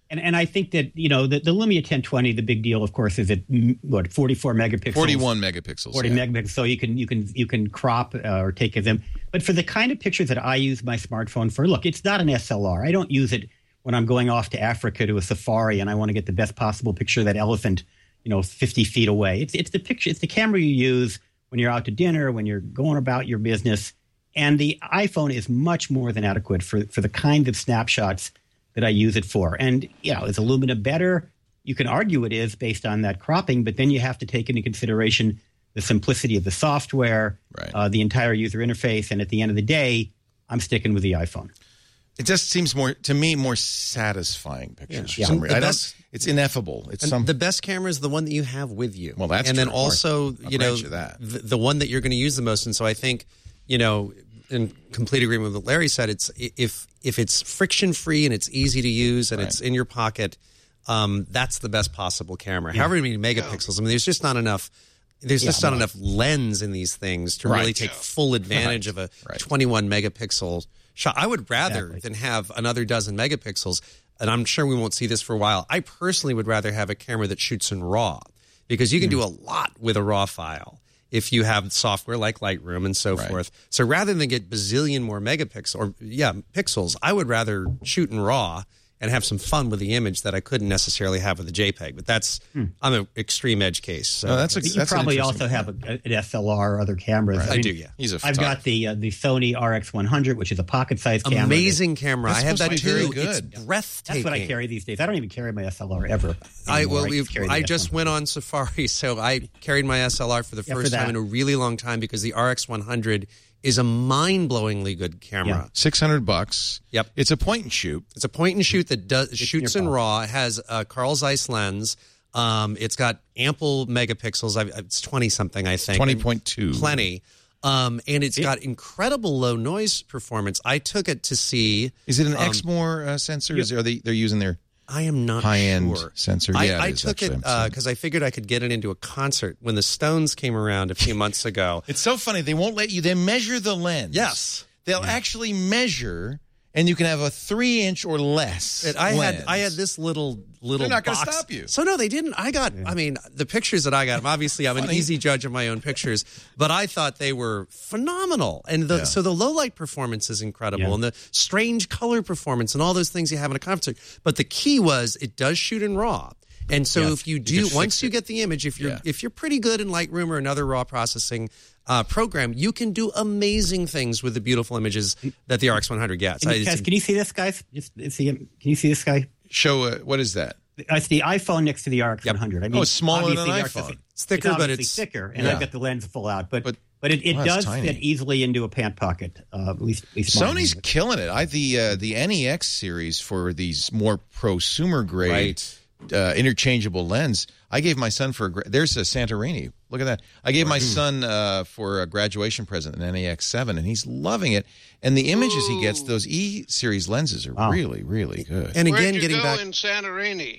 E: And and I think that, you know, the, the Lumia ten twenty, the big deal, of course, is it, what, forty-four megapixels?
A: forty-one megapixels.
E: forty
A: yeah.
E: megapixels. So you can you can you can crop uh, or take of them. But for the kind of pictures that I use my smartphone for, look, it's not an S L R. I don't use it when I'm going off to Africa to a safari and I want to get the best possible picture of that elephant, you know, fifty feet away. It's it's the picture. It's the camera you use when you're out to dinner, when you're going about your business. And the iPhone is much more than adequate for for the kind of snapshots that I use it for. And, you know, is Illumina better? You can argue it is based on that cropping, but then you have to take into consideration the simplicity of the software,
A: right.
E: uh, the entire user interface. And at the end of the day, I'm sticking with the iPhone.
A: It just seems more, to me, more satisfying pictures.
E: Yeah.
A: For some
E: Yeah.
A: reason. I don't,
F: best-
A: it's ineffable. It's
F: And
A: some,
F: the best camera is the one that you have with you.
A: Well, that's
F: and
A: true,
F: then
A: of course.
F: also,
A: I'll
F: you know,
A: grant you that.
F: The, the one that you're going to use the most. And so I think, you know, in complete agreement with what Larry said, it's if if it's friction free and it's easy to use and
A: Right.
F: it's in your pocket, um, that's the best possible camera. However many megapixels. I mean, there's just not enough. There's
E: Yeah,
F: just not
E: no.
F: enough lens in these things to
A: Right.
F: really take full advantage of a
A: Right.
F: twenty-one megapixel shot. I would rather
E: Exactly.
F: than have another dozen megapixels, and I'm sure we won't see this for a while. I personally would rather have a camera that shoots in RAW because you can do a lot with a RAW file if you have software like Lightroom and so
A: Right.
F: forth. So rather than get bazillion more megapixels or yeah pixels, I would rather shoot in RAW and have some fun with the image that I couldn't necessarily have with a JPEG. But that's I'm an extreme edge case. So
A: No, that's a-
E: But you
A: that's an
E: probably
A: interesting
E: also have a, an S L R or other cameras.
A: Right.
F: I
E: mean,
F: do, yeah.
A: he's a
E: I've got the uh, the Sony R X one hundred, which is a pocket-sized camera.
F: Amazing camera.
A: That's
F: I have that
A: supposed to be
F: too.
A: very
F: It's
A: good.
F: breathtaking.
E: That's what I carry these days. I don't even carry my S L R ever.
F: I
E: anymore.
F: well,
E: just
F: we've,
E: carry the
F: I
E: S
F: just
E: one hundred.
F: went on safari, so I carried my S L R for the
E: Yeah, for
F: first time
E: that.
F: in a really long time because the R X one hundred is a mind-blowingly good camera.
A: six hundred bucks.
F: Yep.
A: It's a point and shoot.
F: It's a point and shoot that does
E: in
F: shoots
E: your
F: in
E: pocket.
F: RAW. It has a Carl Zeiss lens. Um, it's got ample megapixels. I've, it's twenty something, I think.
A: twenty point two.
F: Plenty. Um, and it's got incredible low noise performance. I took it to see.
A: Is it an
F: um,
A: Exmor uh, sensor? Is, are they they're using their
F: I am not
A: high-end
F: sure.
A: sensor?
F: I,
A: Yeah, it
F: I
A: is,
F: took
A: actually.
F: it
A: I'm seeing.
F: because I figured I could get it into a concert when the Stones came around a few months ago.
A: It's so funny. They won't let you. They measure the lens.
F: Yes.
A: They'll actually measure, and you can have a three inch or less.
F: And I
A: lens.
F: had I had this little little.
A: They're not gonna
F: box.
A: stop you.
F: So no, they didn't. I got. I mean, the pictures that I got. Obviously, I'm an
A: Funny.
F: easy judge of my own pictures, but I thought they were phenomenal. And the,
A: Yeah.
F: so the low light performance is incredible,
E: Yeah.
F: and the strange color performance, and all those things you have in a concert. But the key was it does shoot in RAW. And so
E: Yes.
F: if you
A: can
F: do,
A: fix
F: once you
A: it.
F: get the image, if you're
A: Yeah.
F: if you're pretty good in Lightroom or another RAW processing uh, program, you can do amazing things with the beautiful images that the R X one hundred gets.
E: Can
F: I-
E: you,
F: it's-
E: guys, can you see this, guys? Just see him. Can you see this guy?
A: Show uh, what is that?
E: It's the iPhone next to the R X one hundred. I mean,
A: Oh, it's smaller than
E: obviously
A: an
E: the R X
A: iPhone.
F: It's thicker, but
E: obviously
F: it's-
E: thicker, and
A: yeah.
E: I've got the lens full out. But
A: But-
E: but, it, it
A: Wow, that's
E: does
A: tiny.
E: fit easily into a pant pocket. Uh, at least, at least mine.
A: Sony's killing it. I the uh, the N E X series for these more prosumer grade
F: Right.
A: uh, interchangeable lens. I gave my son for a gra- there's a Santorini. Look at that. I gave my son uh, for a graduation present an N E X seven, and he's loving it. And the images he gets, those E series lenses are
E: Wow.
A: really really good.
F: and
D: Where'd
F: again,
D: you
F: getting
D: go
F: back.
D: in Santorini?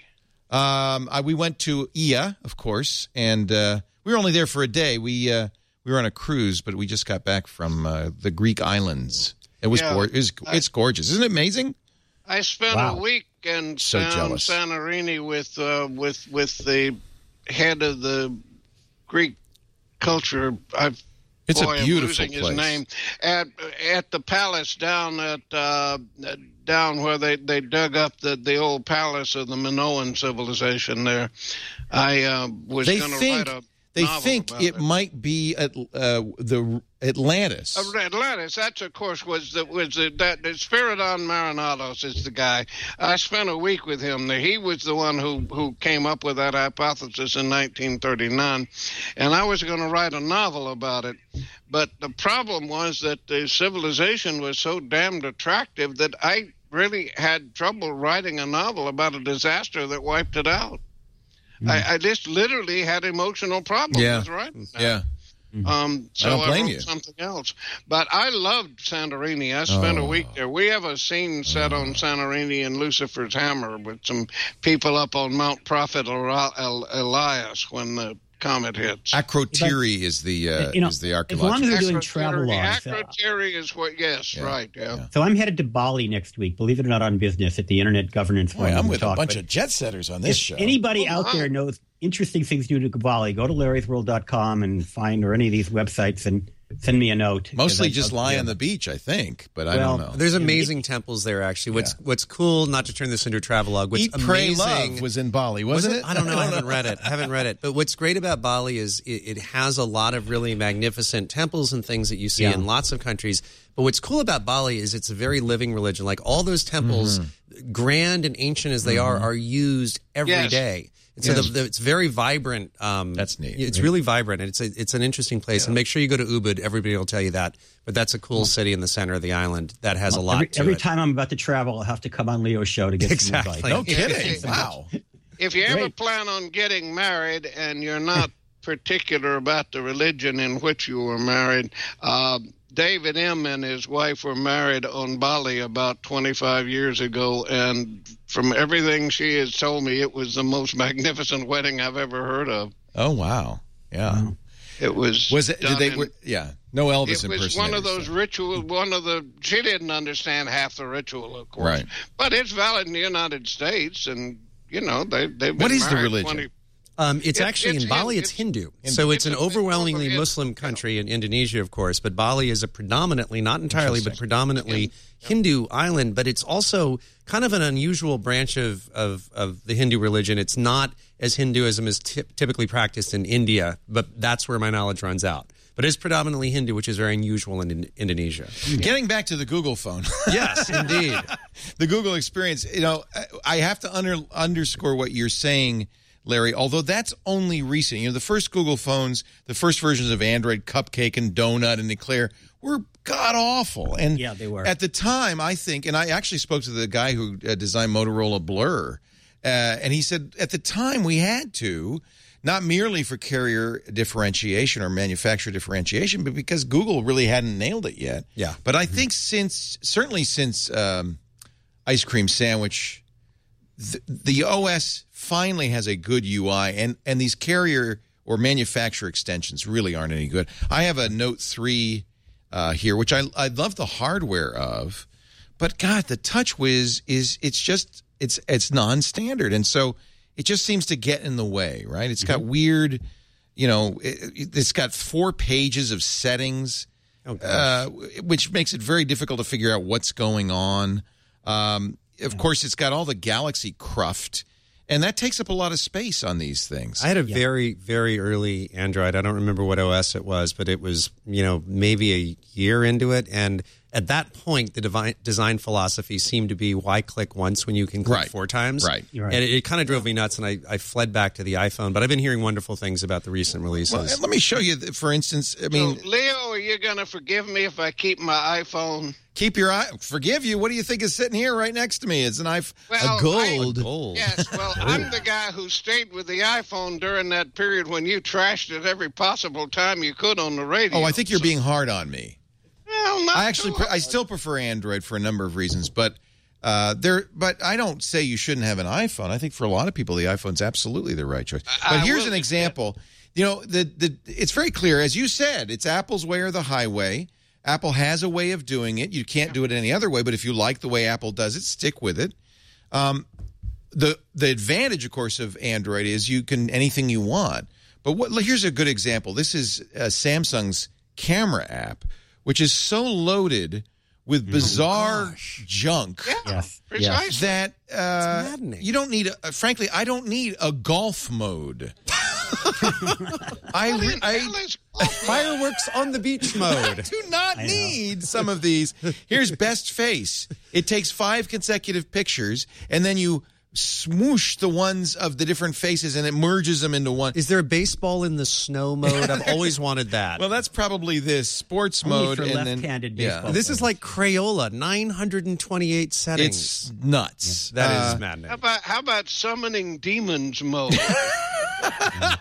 A: Um, I, we went to I A, of course, and uh, we were only there for a day. We uh, we were on a cruise, but we just got back from uh, the Greek islands. It was,
D: Yeah,
A: gor- it was
D: I-
A: it's gorgeous, isn't it amazing?
D: I spent
E: Wow.
D: a week in
A: So
D: San,
A: jealous.
D: Santorini with uh, with with the head of the Greek culture. I've
A: It's
D: boy,
A: a
D: I'm
A: beautiful
D: losing
A: place.
D: his name at at the palace down at uh, down where they, they dug up the, the old palace of the Minoan civilization. There, I uh, was
A: They
D: going to
A: think
D: write a
A: they
D: novel
A: think
D: about
A: it, might be at uh, the Atlantis.
D: Uh, Atlantis. That's of course was the was the that the Spiridon Marinados is the guy. I spent a week with him there. He was the one who who came up with that hypothesis in nineteen thirty-nine, and I was going to write a novel about it. But the problem was that the civilization was so damned attractive that I really had trouble writing a novel about a disaster that wiped it out. I, I just literally had emotional problems
A: Yeah.
D: with writing that.
A: Yeah.
D: Um, so
A: I don't blame
D: wrote
A: you.
D: something else. But I loved Santorini. I spent
A: Oh.
D: a week there. We have a scene set on Santorini in Lucifer's Hammer with some people up on Mount Prophet El- El- Elias when the comet hits.
A: Akrotiri is the uh,
E: you know,
A: is the
E: as long
A: archaeological.
E: as they're doing travel logs. uh,
D: Akrotiri is what? Yes,
A: Yeah,
D: right. Yeah.
A: yeah.
E: So I'm headed to Bali next week, believe it or not, on business at the Internet Governance
H: Boy,
E: Forum.
H: I'm
E: We
H: with
E: talk,
H: a bunch
E: but
H: of jet setters on this
E: if
H: show.
E: anybody
D: Oh,
E: out
D: wow.
E: there knows interesting things to do to Bali, go to larrys world dot com and find, or any of these websites, and send me a note.
A: Mostly
E: Because I-
A: just lie on the beach, I think, but I
E: Well,
A: don't know.
F: There's amazing temples there, actually. What's
A: Yeah.
F: What's cool, not to turn this into a travelogue, what's
H: Eat, Pray,
F: amazing...
H: Love was in Bali, wasn't
F: Was
H: it?
F: I don't know. I haven't read it. I haven't read it. But what's great about Bali is it, it has a lot of really magnificent temples and things that you see
E: Yeah.
F: in lots of countries. But what's cool about Bali is it's a very living religion. Like all those temples, grand and ancient as they are, are used every
D: Yes.
F: day. And so
A: Yes.
F: the, the, it's very vibrant. Um,
A: That's neat.
F: It's really vibrant, and it's a, it's an interesting place. And make sure you go to Ubud. Everybody will tell you that. But that's a cool city in the center of the island that has a lot
E: every,
F: to
E: every
F: it.
E: time I'm about to travel, I'll have to come on Leo's show to get
F: Exactly.
E: some advice.
H: No kidding. Wow.
D: If you ever
E: Great.
D: plan on getting married and you're not particular about the religion in which you were married, uh, David M. and his wife were married on Bali about twenty-five years ago, and from everything she has told me, it was the most magnificent wedding I've ever heard of.
A: Oh wow, yeah.
D: It was.
A: Was it? Did
D: done
A: they?
D: in-
A: Were, yeah. No Elvis
D: It was one of those
A: impersonators.
D: ritual. One of the. She didn't understand half the ritual, of course.
A: Right.
D: But it's valid in the United States, and you know they they've been
A: What is the
D: married
A: religion?
D: twenty
F: Um, it's
D: It-
F: actually
D: it's
F: in Bali.
D: Hin-
F: It's
D: it's-
F: Hindu,
D: Hindu.
F: so it's,
D: It's
F: an
D: a big
F: overwhelmingly
D: overhead-
F: Muslim country in Indonesia, of course. But Bali is a predominantly, not entirely, but predominantly Hindu island. But it's also kind of an unusual branch of of, of the Hindu religion. It's not as Hinduism is ty- typically practiced in India, but that's where my knowledge runs out. But it's predominantly Hindu, which is very unusual in, in Indonesia.
A: Getting back to the Google phone.
F: Yes, indeed.
A: The Google experience, you know, I have to under, underscore what you're saying, Larry, although that's only recent. You know, the first Google phones, the first versions of Android, Cupcake and Donut and Eclair, were god-awful. And
E: Yeah, they were.
A: At the time, I think, and I actually spoke to the guy who uh, designed Motorola Blur, uh, and he said at the time we had to, not merely for carrier differentiation or manufacturer differentiation, but because Google really hadn't nailed it yet.
F: Yeah.
A: But I think since, certainly since um, Ice Cream Sandwich, the, the O S finally has a good U I, and, and these carrier or manufacturer extensions really aren't any good. I have a Note three uh, here, which I I love the hardware of, but God, the TouchWiz is it's just it's it's non-standard, and so it just seems to get in the way, right? It's got weird, you know, it, it's got four pages of settings, uh, which makes it very difficult to figure out what's going on. Um, of course, it's got all the Galaxy cruft, and that takes up a lot of space on these things.
F: I had a very, very early Android. I don't remember what O S it was, but it was, you know, maybe a year into it. And at that point, the devi- design philosophy seemed to be why click once when you can click
A: Right.
F: four times.
A: Right.
E: You're right.
F: And it, it kind of drove me nuts, and I, I fled back to the iPhone. But I've been hearing wonderful things about the recent releases.
A: Well, let me show you, for instance, I mean,
D: So, Leo, are you going to forgive me if I keep my iPhone?
A: keep your eye, forgive you. What do you think is sitting here right next to me? It's an iPhone,
D: Well,
A: a gold.
D: I-
F: Gold.
D: Yes, well, I'm the guy who stayed with the iPhone during that period when you trashed it every possible time you could on the radio.
A: Oh, I think you're being hard on me.
D: Well, not
A: I actually,
D: too
A: pre- I
D: hard.
A: still prefer Android for a number of reasons, but uh, there. But I don't say you shouldn't have an iPhone. I think for a lot of people, the iPhone's absolutely the right choice. But
D: I
A: here's
D: will
A: an
D: admit-
A: example. You know, the the it's very clear, as you said, it's Apple's way or the highway. Apple has a way of doing it. You can't do it any other way. But if you like the way Apple does it, stick with it. Um, the the advantage, of course, of Android is you can anything you want. But what, here's a good example. This is uh, Samsung's camera app, which is so loaded with bizarre junk
D: Yeah,
E: Yes,
D: precisely.
E: yes.
A: that uh,
F: maddening.
A: you don't need. A, frankly, I don't need a golf mode. I,
D: What
A: re-
D: in
A: I
D: hell is-
F: Fireworks on the beach mode.
A: do not need some of these. Here's best face. It takes five consecutive pictures, and then you smoosh the ones of the different faces, and it merges them into one.
F: Is there a baseball in the snow mode? I've always wanted that.
A: Well, that's probably this sports
E: Only
A: mode,
E: for
A: and then
E: left-handed
A: yeah.
E: baseball.
F: This is like Crayola, nine hundred twenty-eight settings.
A: It's nuts.
F: That is
A: Uh,
F: maddening.
D: How about how about summoning demons mode?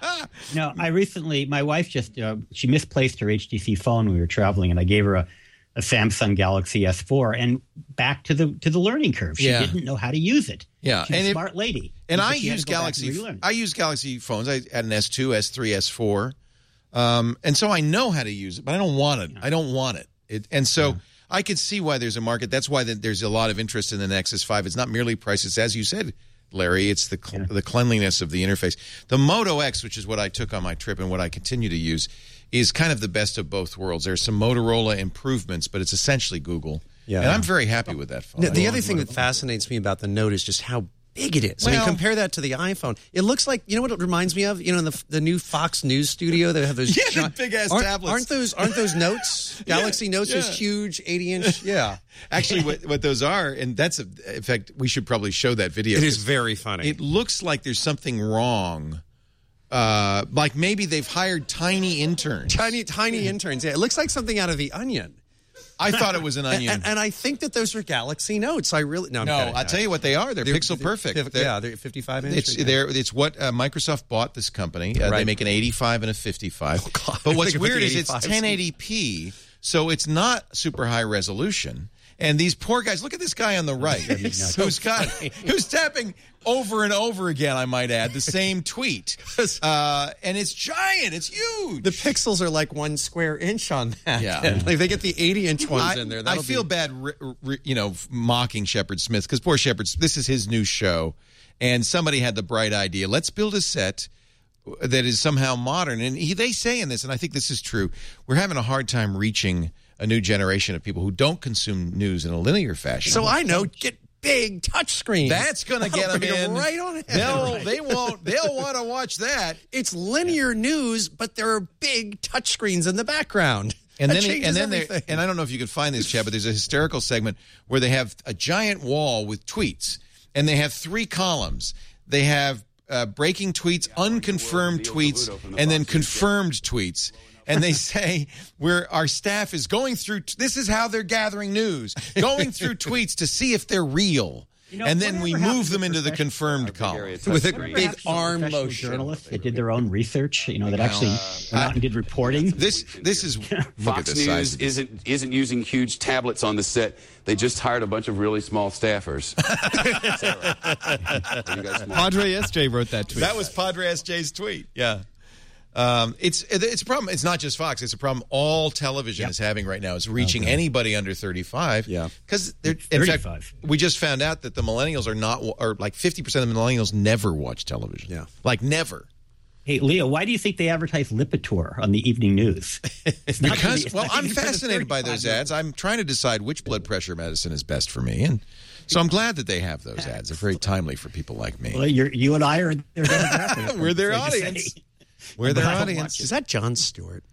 E: No, I recently, my wife just, uh, she misplaced her H T C phone when we were traveling, and I gave her a a Samsung Galaxy S four, and back to the to the learning curve. She
A: Yeah.
E: didn't know how to use it.
A: Yeah,
E: She's
A: and
E: a
A: it-
E: smart lady.
A: And
E: But
A: I
E: she had
A: use
E: to go back and
A: Galaxy.
E: relearn.
A: I use Galaxy phones. I had an S two, S three, S four, um, and so I know how to use it, but I don't want it. I don't want it. it and so yeah. I could see why there's a market. That's why the, there's a lot of interest in the Nexus five. It's not merely price. It's, as you said, Larry, it's the cl- yeah. the cleanliness of the interface. The Moto X, which is what I took on my trip and what I continue to use, is kind of the best of both worlds. There's some Motorola improvements, but it's essentially Google. Yeah. And I'm very happy with that phone.
F: The, the other thing that fascinates me about the Note is just how big it is. Well, I mean, compare that to the iPhone. It looks like, you know what it reminds me of? You know, in the, the new Fox News studio, they have those
A: yeah,
F: giant,
A: big ass
F: aren't,
A: tablets.
F: Aren't those aren't those Notes? Galaxy
A: yeah,
F: Notes,
A: yeah.
F: those huge eighty inch. Yeah.
A: Actually, what, what those are, and that's, a, in fact, we should probably show that video.
F: It is very funny.
A: It looks like there's something wrong. Uh, like maybe they've hired tiny interns.
F: Tiny, tiny interns. Yeah, it looks like something out of The Onion.
A: I thought it was an onion.
F: And, and I think that those are Galaxy Notes. I really no. I'm
A: no,
F: kidding.
A: I'll tell you what they are. They're, they're pixel perfect.
F: They're,
A: they're,
F: yeah, they're fifty-five inch.
A: It's
F: yeah.
A: they're, it's what uh, Microsoft bought this company. Uh,
F: right.
A: They make an eighty-five and a fifty-five.
F: Oh, God.
A: But what's
F: Think
A: weird
F: about
A: is
F: the
A: it's
F: eighty-fives.
A: ten eighty p, so it's not super high resolution. And these poor guys, look at this guy on the right, who's got who's tapping over and over again. I might add the same tweet, uh, and it's giant. It's huge.
F: The pixels are like one square inch on that.
A: Yeah,
F: like they get the eighty inch ones
A: I,
F: in there.
A: I
F: That'll
A: feel
F: be...
A: bad, re, re, you know, mocking Shepard Smith because poor Shepard. This is his new show, and somebody had the bright idea. Let's build a set that is somehow modern, and he, they say in this, and I think this is true. We're having a hard time reaching a new generation of people who don't consume news in a linear fashion.
F: So I know, get big touch screens.
A: That's going to get them in
F: right on it.
A: They'll,
F: right.
A: They won't. They'll want to watch that.
F: It's linear news, but there are big touch screens in the background.
A: And
F: that
A: then,
F: changes
A: and then,
F: everything.
A: and I don't know if you could find this, Chad, but there's a hysterical segment where they have a giant wall with tweets, and they have three columns. They have uh, breaking tweets, unconfirmed tweets, and then confirmed tweets. And they say, "We're our staff is going through. T- this is how they're gathering news, going through tweets to see if they're real, you know, and then we move them into the confirmed column
F: with a big arm
E: motion. Journalists that did their own research, you know, that actually uh, went out and did reporting.
A: This this is look
I: Fox
A: at the
I: News
A: size.
I: isn't isn't using huge tablets on the set. They just hired a bunch of really small staffers.
G: Padre S J wrote that tweet.
A: That was Padre S J's tweet. Yeah. Um, it's it's a problem. It's not just Fox. It's a problem all television yep. is having right now. Is reaching okay. anybody under thirty-five.
F: Yeah,
A: because they're in fact we just found out that the millennials are not, or like fifty percent of the millennials never watch television.
F: Yeah,
A: like never.
E: Hey, Leo, why do you think they advertise Lipitor on the evening news?
A: Because well, I'm fascinated by those ads. I'm trying to decide which blood pressure medicine is best for me, and so I'm glad that they have those ads. They're very timely for people like me.
E: Well, you're, you and I are their demographic.
A: We're their audience. We're their audience.
F: Is that Jon Stewart?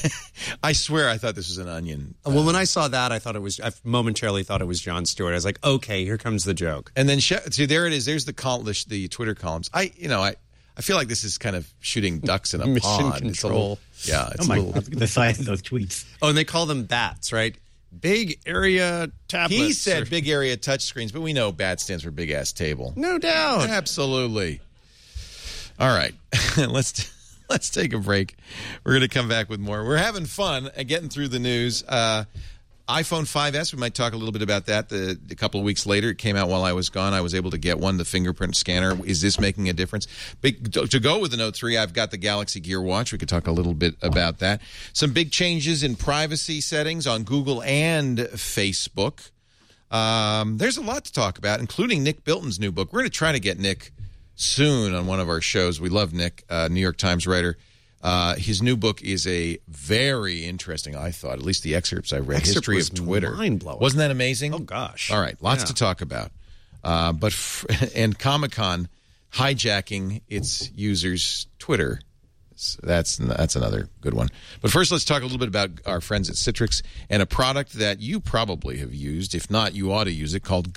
A: I swear I thought this was an Onion.
F: Uh, well, when I saw that, I thought it was, I momentarily thought it was Jon Stewart. I was like, okay, here comes the joke.
A: And then, see, there it is. There's the, col- the, the Twitter columns. I, you know, I, I feel like this is kind of shooting ducks in a
F: Mission
A: pond.
F: control.
A: It's a little, yeah. It's
E: oh my
A: a little,
E: God, the size of those tweets.
F: Oh, and they call them bats, right? Big area tablets.
A: He said
F: or...
A: big area touchscreens, but we know BAT stands for big ass table.
F: No doubt.
A: Absolutely. All right. Let's let's take a break. We're going to come back with more. We're having fun uh, getting through the news. Uh, iPhone five S, we might talk a little bit about that. The, a couple of weeks later, it came out while I was gone. I was able to get one, the fingerprint scanner. Is this making a difference? But to go with the Note three, I've got the Galaxy Gear Watch. We could talk a little bit about that. Some big changes in privacy settings on Google and Facebook. Um, there's a lot to talk about, including Nick Bilton's new book. We're going to try to get Nick soon on one of our shows. We love Nick, uh, New York Times writer. Uh, his new book is a very interesting, I thought, at least the excerpts I read,
F: Excerpt
A: History
F: was
A: of Twitter.
F: mind-blowing.
A: Wasn't that amazing?
F: Oh, gosh.
A: All right, lots
F: Yeah.
A: to talk about. Uh, but f- and Comic-Con hijacking its users' Twitter. So that's that's another good one. But first, let's talk a little bit about our friends at Citrix and a product that you probably have used. If not, you ought to use it, called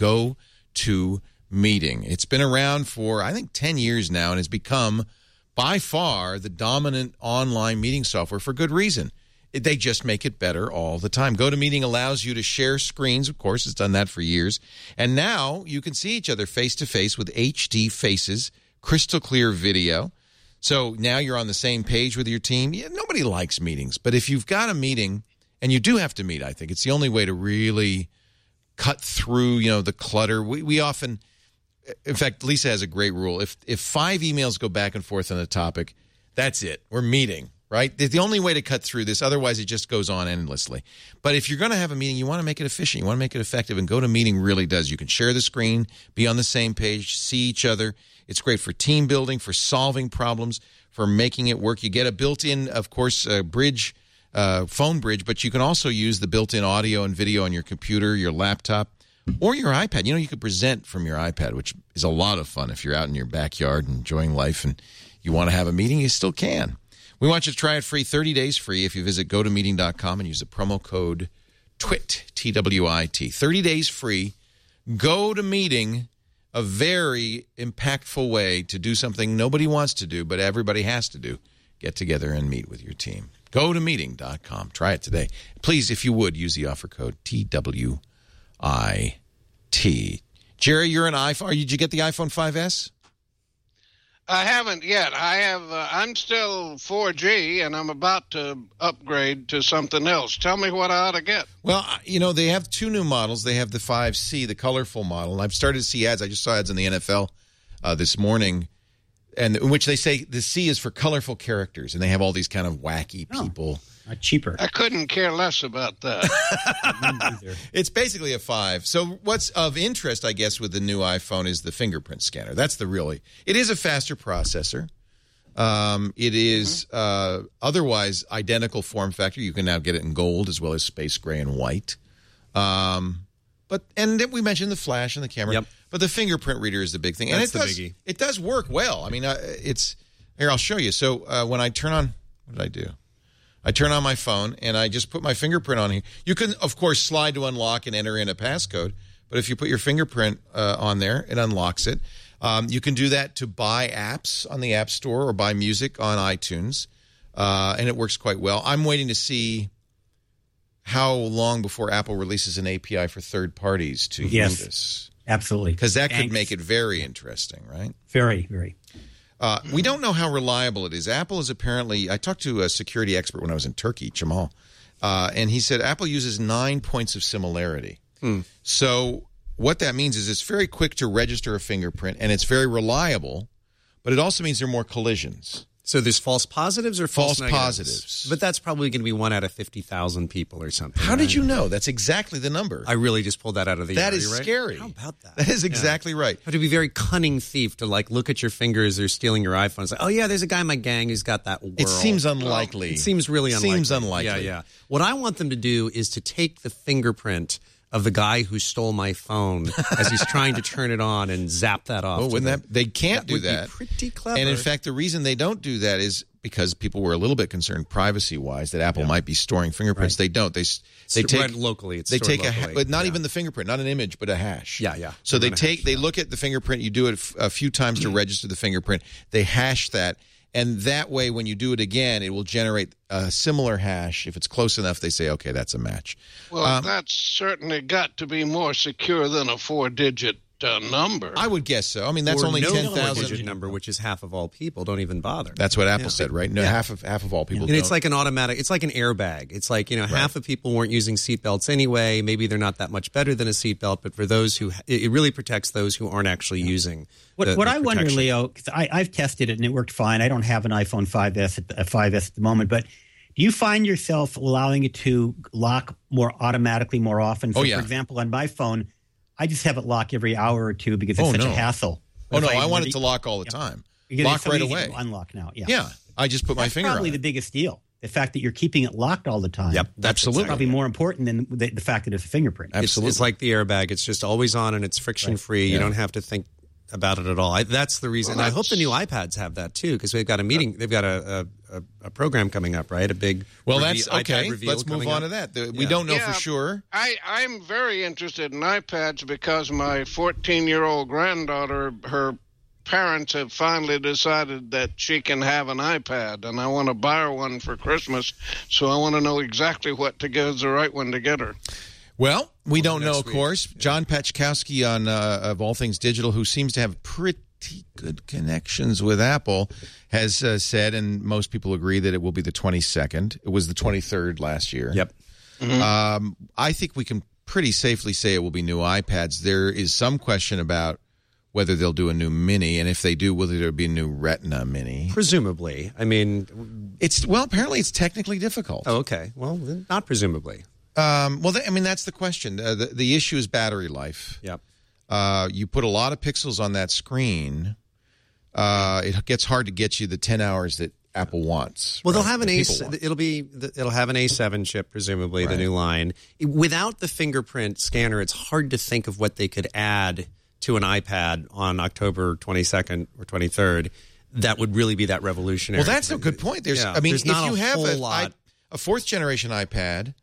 A: GoToMeeting. It's been around for, I think, ten years now and has become by far the dominant online meeting software for good reason. It, they just make it better all the time. GoToMeeting allows you to share screens. Of course, it's done that for years. And now you can see each other face-to-face with H D faces, crystal clear video. So now you're on the same page with your team. Yeah, nobody likes meetings. But if you've got a meeting And you do have to meet, I think. It's the only way to really cut through, you know, the clutter. We we often, in fact, Lisa has a great rule. If if five emails go back and forth on a topic, that's it. We're meeting, right? It's the only way to cut through this. Otherwise, it just goes on endlessly. But if you're going to have a meeting, you want to make it efficient. You want to make it effective. And GoToMeeting really does. You can share the screen, be on the same page, see each other. It's great for team building, for solving problems, for making it work. You get a built-in, of course, uh, bridge, uh, phone bridge, but you can also use the built-in audio and video on your computer, your laptop, or your iPad. You know, you could present from your iPad, which is a lot of fun. If you're out in your backyard enjoying life and you want to have a meeting, you still can. We want you to try it free, thirty days free, if you visit go to meeting dot com and use the promo code TWIT, T W I T. thirty days free. GoToMeeting, a very impactful way to do something nobody wants to do, but everybody has to do. Get together and meet with your team. go to meeting dot com. Try it today. Please, if you would, use the offer code T W I T. Jerry, you're an iPhone. Did you get the iPhone five S?
D: I haven't yet. I have. Uh, I'm still four G, and I'm about to upgrade to something else. Tell me what I ought to get.
A: Well, you know, they have two new models. They have the five C, the colorful model. And I've started to see ads. I just saw ads in the N F L uh, this morning, and in which they say the C is for colorful characters, and they have all these kind of wacky people.
E: Oh, not cheaper.
D: I couldn't care less about that.
A: It's basically a five. So what's of interest, I guess, with the new iPhone is the fingerprint scanner. That's the really. It is a faster processor. Um, it is uh, otherwise identical form factor. You can now get it in gold as well as space gray and white. Um, but and then we mentioned the flash and the camera.
F: Yep.
A: But the fingerprint reader is the big thing, and
F: That's
A: it
F: the
A: does.
F: biggie.
A: It does work well. I mean, uh, it's here. I'll show you. So uh, when I turn on, what did I do? I turn on my phone, and I just put my fingerprint on here. You can, of course, slide to unlock and enter in a passcode, but if you put your fingerprint uh, on there, it unlocks it. Um, you can do that to buy apps on the App Store or buy music on iTunes, uh, and it works quite well. I'm waiting to see how long before Apple releases an A P I for third parties to
E: Yes,
A: use this.
E: Absolutely.
A: Because that could
E: Thanks.
A: make it very interesting, right?
E: Very, very.
A: Uh, we don't know how reliable it is. Apple is apparently, I talked to a security expert when I was in Turkey, Jamal, uh, and he said Apple uses nine points of similarity.
F: Hmm.
A: So what that means is it's very quick to register a fingerprint, and it's very reliable, but it also means there are more collisions.
F: So there's false positives or false,
A: False
F: negatives?
A: positives.
F: But that's probably going to be one out of fifty thousand people or something.
A: How did
F: right?
A: you know? That's exactly the number.
F: I really just pulled that out of the air.
A: That is
F: right?
A: scary.
F: How about that?
A: That is exactly right.
F: Have to be a very cunning thief to like look at your fingers or stealing your iPhone. It's like, oh yeah, there's a guy in my gang who's got that whirl.
A: It seems unlikely.
F: It seems really unlikely.
A: Seems unlikely.
F: Yeah, yeah. What I want them to do is to take the fingerprint of the guy who stole my phone as he's trying to turn it on and zap that off.
A: Oh, wouldn't
F: them.
A: that? They can't
F: That
A: do
F: would be
A: that.
F: pretty clever.
A: And in fact, the reason they don't do that is because people were a little bit concerned privacy-wise that Apple might be storing fingerprints. They don't. They s- they
F: It's
A: take
F: read locally. It's
A: they
F: stored
A: take a ha-
F: locally.
A: but not
F: Yeah.
A: even the fingerprint, not an image, but a hash.
F: Yeah, yeah.
A: So
F: They
A: they
F: run a
A: take
F: hash,
A: they
F: yeah.
A: look at the fingerprint. You do it f- a few times to register the fingerprint. They hash that. And that way, when you do it again, it will generate a similar hash. If it's close enough, they say, okay, that's a match.
D: Well,
A: Um,
D: that's certainly got to be more secure than a four-digit uh, number.
A: I would guess so. I mean, that's
F: Or
A: only
F: no
A: ten
F: four-digit
A: thousand.
F: number, which is half of all people. Don't even bother.
A: That's what Apple
F: Yeah.
A: said, right? No,
F: Yeah.
A: half of half of all people.
F: And
A: don't.
F: it's like an automatic, it's like an airbag. It's like, you know, half of people weren't using seatbelts anyway. Maybe they're not that much better than a seatbelt, but for those who, it it really protects those who aren't actually using
E: What,
F: the,
E: what
F: the
E: I wonder,
F: protection.
E: Leo, because I've tested it and it worked fine. I don't have an iPhone five S at the, a five S at the moment, but do you find yourself allowing it to lock more automatically more often? So,
A: Oh, yeah.
E: For example, on my phone, I just have it lock every hour or two because it's
A: Oh,
E: such
A: no.
E: a hassle.
A: oh, no,
E: If
A: I want
E: really-
A: it to lock all the time.
E: because
A: Lock
E: it's so
A: right
E: easy
A: away.
E: to unlock now. Yeah.
A: Yeah, I just put my
E: That's
A: finger on
E: probably
A: it.
E: the biggest deal. The fact that you're keeping it locked all the time.
F: Yep, that's
A: Absolutely.
E: Probably more important than the, the fact that it's a fingerprint.
F: It's,
A: Absolutely.
F: it's like the airbag. It's just always on and it's friction free. You
A: Yeah.
F: don't have to think about it at all. I, that's the reason.
D: Well,
F: and I hope the
D: that's-
F: new iPads have that too, because they've got a meeting. They've got a, a, a, a program coming up, right? A big.
A: Well,
F: reve-
A: that's
F: iPad
A: okay.
F: reveal
A: Let's move
F: coming
A: on
F: up.
A: to that. The- We
F: Yeah.
A: don't know
D: Yeah.
A: for sure.
D: I, I'm very interested in iPads because my fourteen-year-old granddaughter, her parents have finally decided that she can have an iPad, and I want to buy her one for Christmas, so I want to know exactly what to get as the right one to get her.
A: Well, we don't know,
F: next
A: of
F: week.
A: course. John Pachkowski on uh, of All Things Digital, who seems to have pretty good connections with Apple, has uh, said, and most people agree that it will be the twenty-second. It was the twenty-third last year.
F: Yep.
D: Mm-hmm.
A: Um, I think we can pretty safely say it will be new iPads. There is some question about whether they'll do a new Mini, and if they do, will there be a new Retina Mini?
F: Presumably. I mean,
A: it's well, apparently it's technically difficult.
F: Oh, okay. Well, not presumably.
A: Um, well, th- I mean, that's the question. Uh, the, the issue is battery life.
F: Yep.
A: Uh, you put a lot of pixels on that screen. Uh, it gets hard to get you the ten hours that Apple wants.
F: Well,
A: right?
F: they'll have an
A: That
F: A.
A: people want.
F: It'll be. It'll have an A seven chip, presumably
A: Right.
F: the new line. Without the fingerprint scanner, it's hard to think of what they could add to an iPad on October twenty-second or twenty-third. That would really be that revolutionary.
A: Well, that's a good point. There's,
F: Yeah,
A: I mean,
F: there's
A: if
F: not
A: you
F: a
A: have
F: whole
A: a,
F: lot.
A: I- a fourth generation iPad,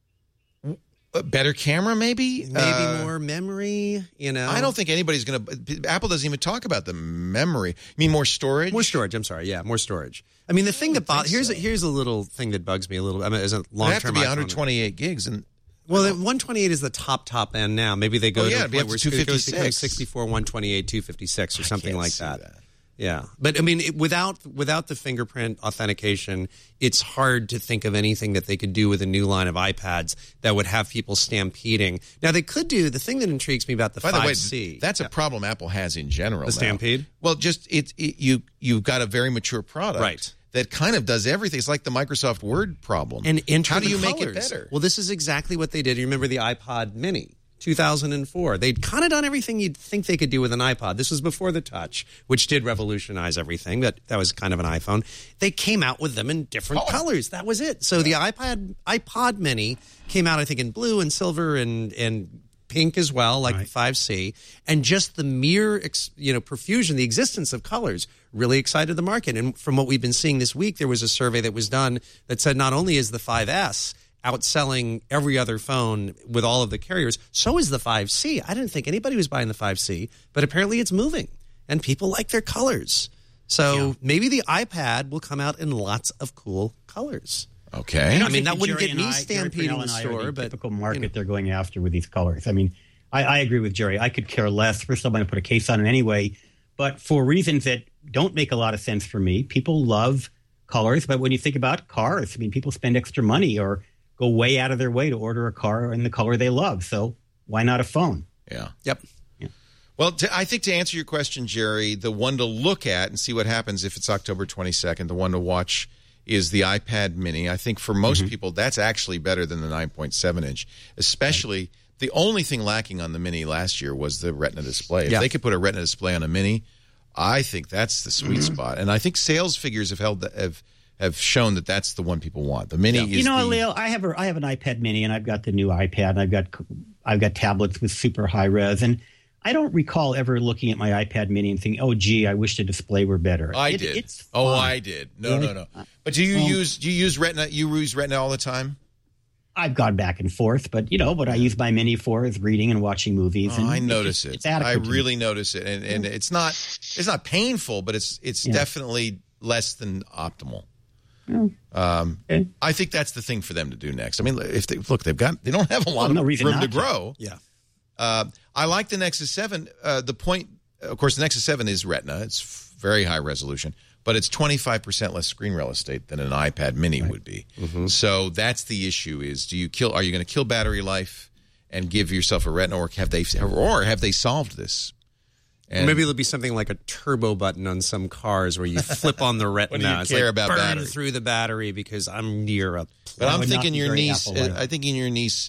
A: a better camera, maybe,
F: Maybe
A: Uh,
F: more memory. You know,
A: I don't think anybody's going to. Apple doesn't even talk about the memory. You mean more storage?
F: More storage. I'm sorry. Yeah, more storage. I mean, the thing that bo- here's
A: so.
F: a, here's a little thing that bugs me a little. I mean, as a
A: It
F: long
A: have to
F: term,
A: be one hundred twenty-eight gigs, and
F: Well, the one twenty-eight is the top top end now. Maybe they go
A: Oh,
F: to
A: yeah,
F: a
A: it'd be
F: point
A: up
F: where
A: to
F: it goes to
A: two fifty-six.
F: sixty-four, one twenty-eight, two fifty-six, or something
A: can't
F: like
A: see
F: that.
A: that.
F: Yeah, but I mean, it, without without the fingerprint authentication, it's hard to think of anything that they could do with a new line of iPads that would have people stampeding. Now, they could do the thing that intrigues me about the
A: by the way,
F: five C.
A: that's a problem Apple has in general.
F: The
A: now.
F: stampede?
A: Well, just it, it. You you've got a very mature product,
F: Right.
A: that kind of does everything. It's like the Microsoft Word problem.
F: And enter
A: how do
F: the
A: you make it
F: colors.
A: better?
F: Well, this is exactly what they did. You remember the iPod Mini, two thousand four. They'd kind of done everything you'd think they could do with an iPod. This was before the Touch, which did revolutionize everything. But that was kind of an iPhone. They came out with them in different
A: Oh.
F: colors. That was it. So the iPod iPod Mini came out, I think, in blue and silver and and pink as well, like the five C. And just the mere, ex, you know, profusion, the existence of colors really excited the market. And from what we've been seeing this week, there was a survey that was done that said not only is the five S outselling every other phone with all of the carriers, so is the five C. I didn't think anybody was buying the five C, but apparently it's moving, and people like their colors. So maybe the iPad will come out in lots of cool colors.
A: Okay.
E: I, don't
F: I mean,
E: think
F: that
E: that
F: wouldn't
E: Jerry
F: get
E: and
F: me
E: I- Jerry
F: stampeding
E: Purnell
F: the
E: and I are
F: store,
E: the
F: but,
E: typical market
F: you know.
E: they're going after with these colors. I mean, I, I agree with Jerry. I could care less. First of all, I'm going to put a case on it anyway, but for reasons that don't make a lot of sense for me. People love colors, but when you think about cars, I mean, people spend extra money or go way out of their way to order a car in the color they love. So why not a phone?
A: Yeah.
F: Yep.
A: Well, to, I think to answer your question, Jerry, the one to look at and see what happens if it's October twenty-second, the one to watch is the iPad Mini. I think for most people, that's actually better than the nine point seven inch, especially the only thing lacking on the Mini last year was the Retina display. If
F: Yeah.
A: they could put a Retina display on a Mini, I think that's the sweet spot. And I think sales figures have held have have shown that that's the one people want. The Mini is
E: You know,
A: the,
E: Leo, I have a, I have an iPad Mini, and I've got the new iPad, and I've got I've got tablets with super high res, and I don't recall ever looking at my iPad Mini and thinking, "Oh, gee, I wish the display were better."
A: I
E: It-
A: did.
E: It's
A: oh,
E: fine.
A: I did. No,
E: Really?
A: no, no. But do you
E: Um,
A: use do you use Retina? You use Retina all the time?
E: I've gone back and forth, but you know what I use my Mini for is reading and watching movies.
A: Oh,
E: and
A: I
E: it's
A: notice
E: just-
A: it.
E: It's adequate
A: I
E: to me.
A: really notice it, and and it's not it's not painful, but it's it's
E: Yeah.
A: definitely less than optimal.
E: Oh,
A: Um,
E: okay.
A: I think that's the thing for them to do next. I mean, if they look, they've got they don't have a lot
E: Well, no
A: of
E: reason
A: room
E: not
A: to
E: to.
A: grow.
F: Yeah.
A: Uh, I like the Nexus seven. Uh, the point, of course, the Nexus seven is Retina. It's f- very high resolution, but it's twenty-five percent less screen real estate than an iPad Mini would be. So that's the issue: is do you kill? Are you going to kill battery life and give yourself a Retina, or have they, or have they solved this? And
F: Maybe there'll be something like a turbo button on some cars where you flip on the retina.
A: What do you
F: it's
A: care
F: like
A: about
F: burn
A: battery?
F: through the battery because I'm near a.
A: But I'm
E: would not
A: thinking
E: be
A: your
E: very
A: niece.
E: Apple-like.
A: Uh, I thinking your niece.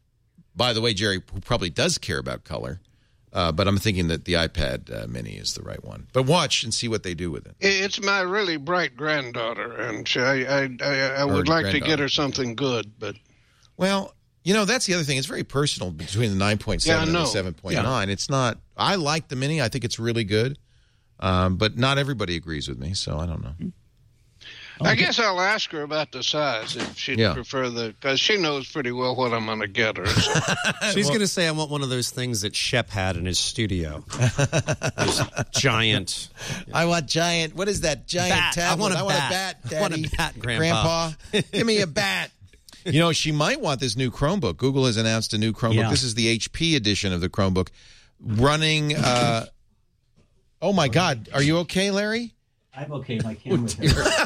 A: By the way, Jerry, who probably does care about color, uh, but I'm thinking that the iPad uh, Mini is the right one. But watch and see what they do with it.
D: It's my really bright granddaughter, and she, I, I, I, I would
A: Or
D: like to get
A: granddaughter.
D: her something good, but
A: Well, you know, that's the other thing. It's very personal between the nine point seven
D: Yeah, I
A: and the
D: know.
A: seven point nine. It's not. I like the Mini. I think it's really good, um, but not everybody agrees with me. So I don't know.
D: I guess I'll ask her about the size if she'd
A: Yeah.
D: prefer the, because she knows pretty well what I'm going to get her. So.
F: She's going to say, "I want one of those things that Shep had in his studio." Those giant.
A: I want giant. What is that giant
F: Bat. I want a
A: tablet?
F: bat. I want a
A: Daddy.
F: bat, Grandpa.
A: Grandpa, give me a bat. You know, she might want this new Chromebook. Google has announced a new Chromebook.
E: Yeah.
A: This is the H P edition of the Chromebook, running. Uh, oh my God, are you okay, Larry?
E: I'm okay. My camera's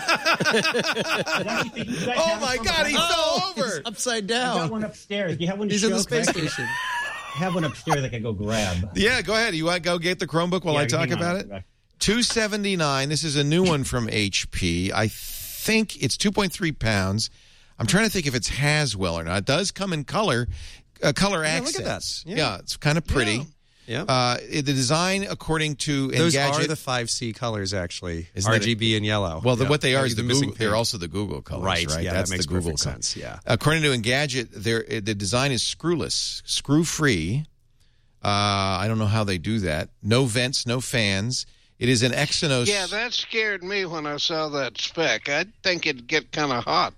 H: Oh my God, he fell over.
B: Upside
E: I got
B: down.
E: one upstairs. Do you have one to
F: He's
E: show?
F: in the space
E: I can-
F: station.
E: I have one upstairs I can go grab.
A: Yeah, go ahead. You want to go get the Chromebook while
E: Yeah,
A: I talk
E: hang on.
A: about it? two seventy-nine. This is a new one from H P. I think it's two point three pounds. I'm trying to think if it's Haswell or not. It does come in color, uh, color
F: Yeah, look
A: accents.
F: at that.
A: Yeah.
F: Yeah.
A: It's kind of pretty.
F: Yeah.
A: Uh, the design, according to
F: Those
A: Engadget,
F: are the five C colors, actually.
A: Isn't that
F: R G B and yellow.
A: well, the,
F: Yeah.
A: what they are is
F: the
A: the
F: missing
A: Google, they're
F: pink.
A: also the Google colors, right?
F: Right, yeah,
A: That's
F: that makes
A: the Google
F: perfect
A: color.
F: sense, yeah.
A: According to Engadget, there the design is screwless, screw-free. Uh, I don't know how they do that. No vents, no fans. It is an Exynos.
D: Yeah, that scared me when I saw that spec. I think it'd get kind of hot.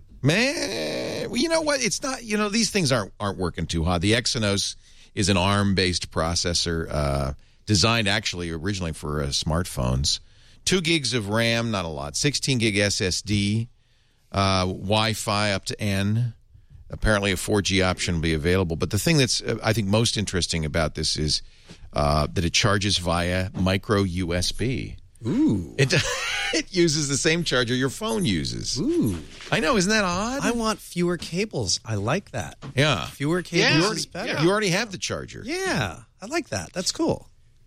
A: Man, well, you know what? It's not. You know, these things aren't aren't working too hot. The Exynos is an ARM-based processor, uh, designed actually originally for uh, smartphones. Two gigs of RAM, not a lot. sixteen gig S S D, uh, Wi-Fi up to N. Apparently, a four G option will be available. But the thing that's uh, I think most interesting about this is uh, that it charges via micro U S B.
F: Ooh.
A: It it uses the same charger your phone uses.
F: Ooh.
A: I know, isn't that odd?
F: I want fewer cables. I like that.
A: Yeah.
F: Fewer cables
D: Yeah.
F: is better.
A: You already have the charger.
F: Yeah. I like that. That's cool.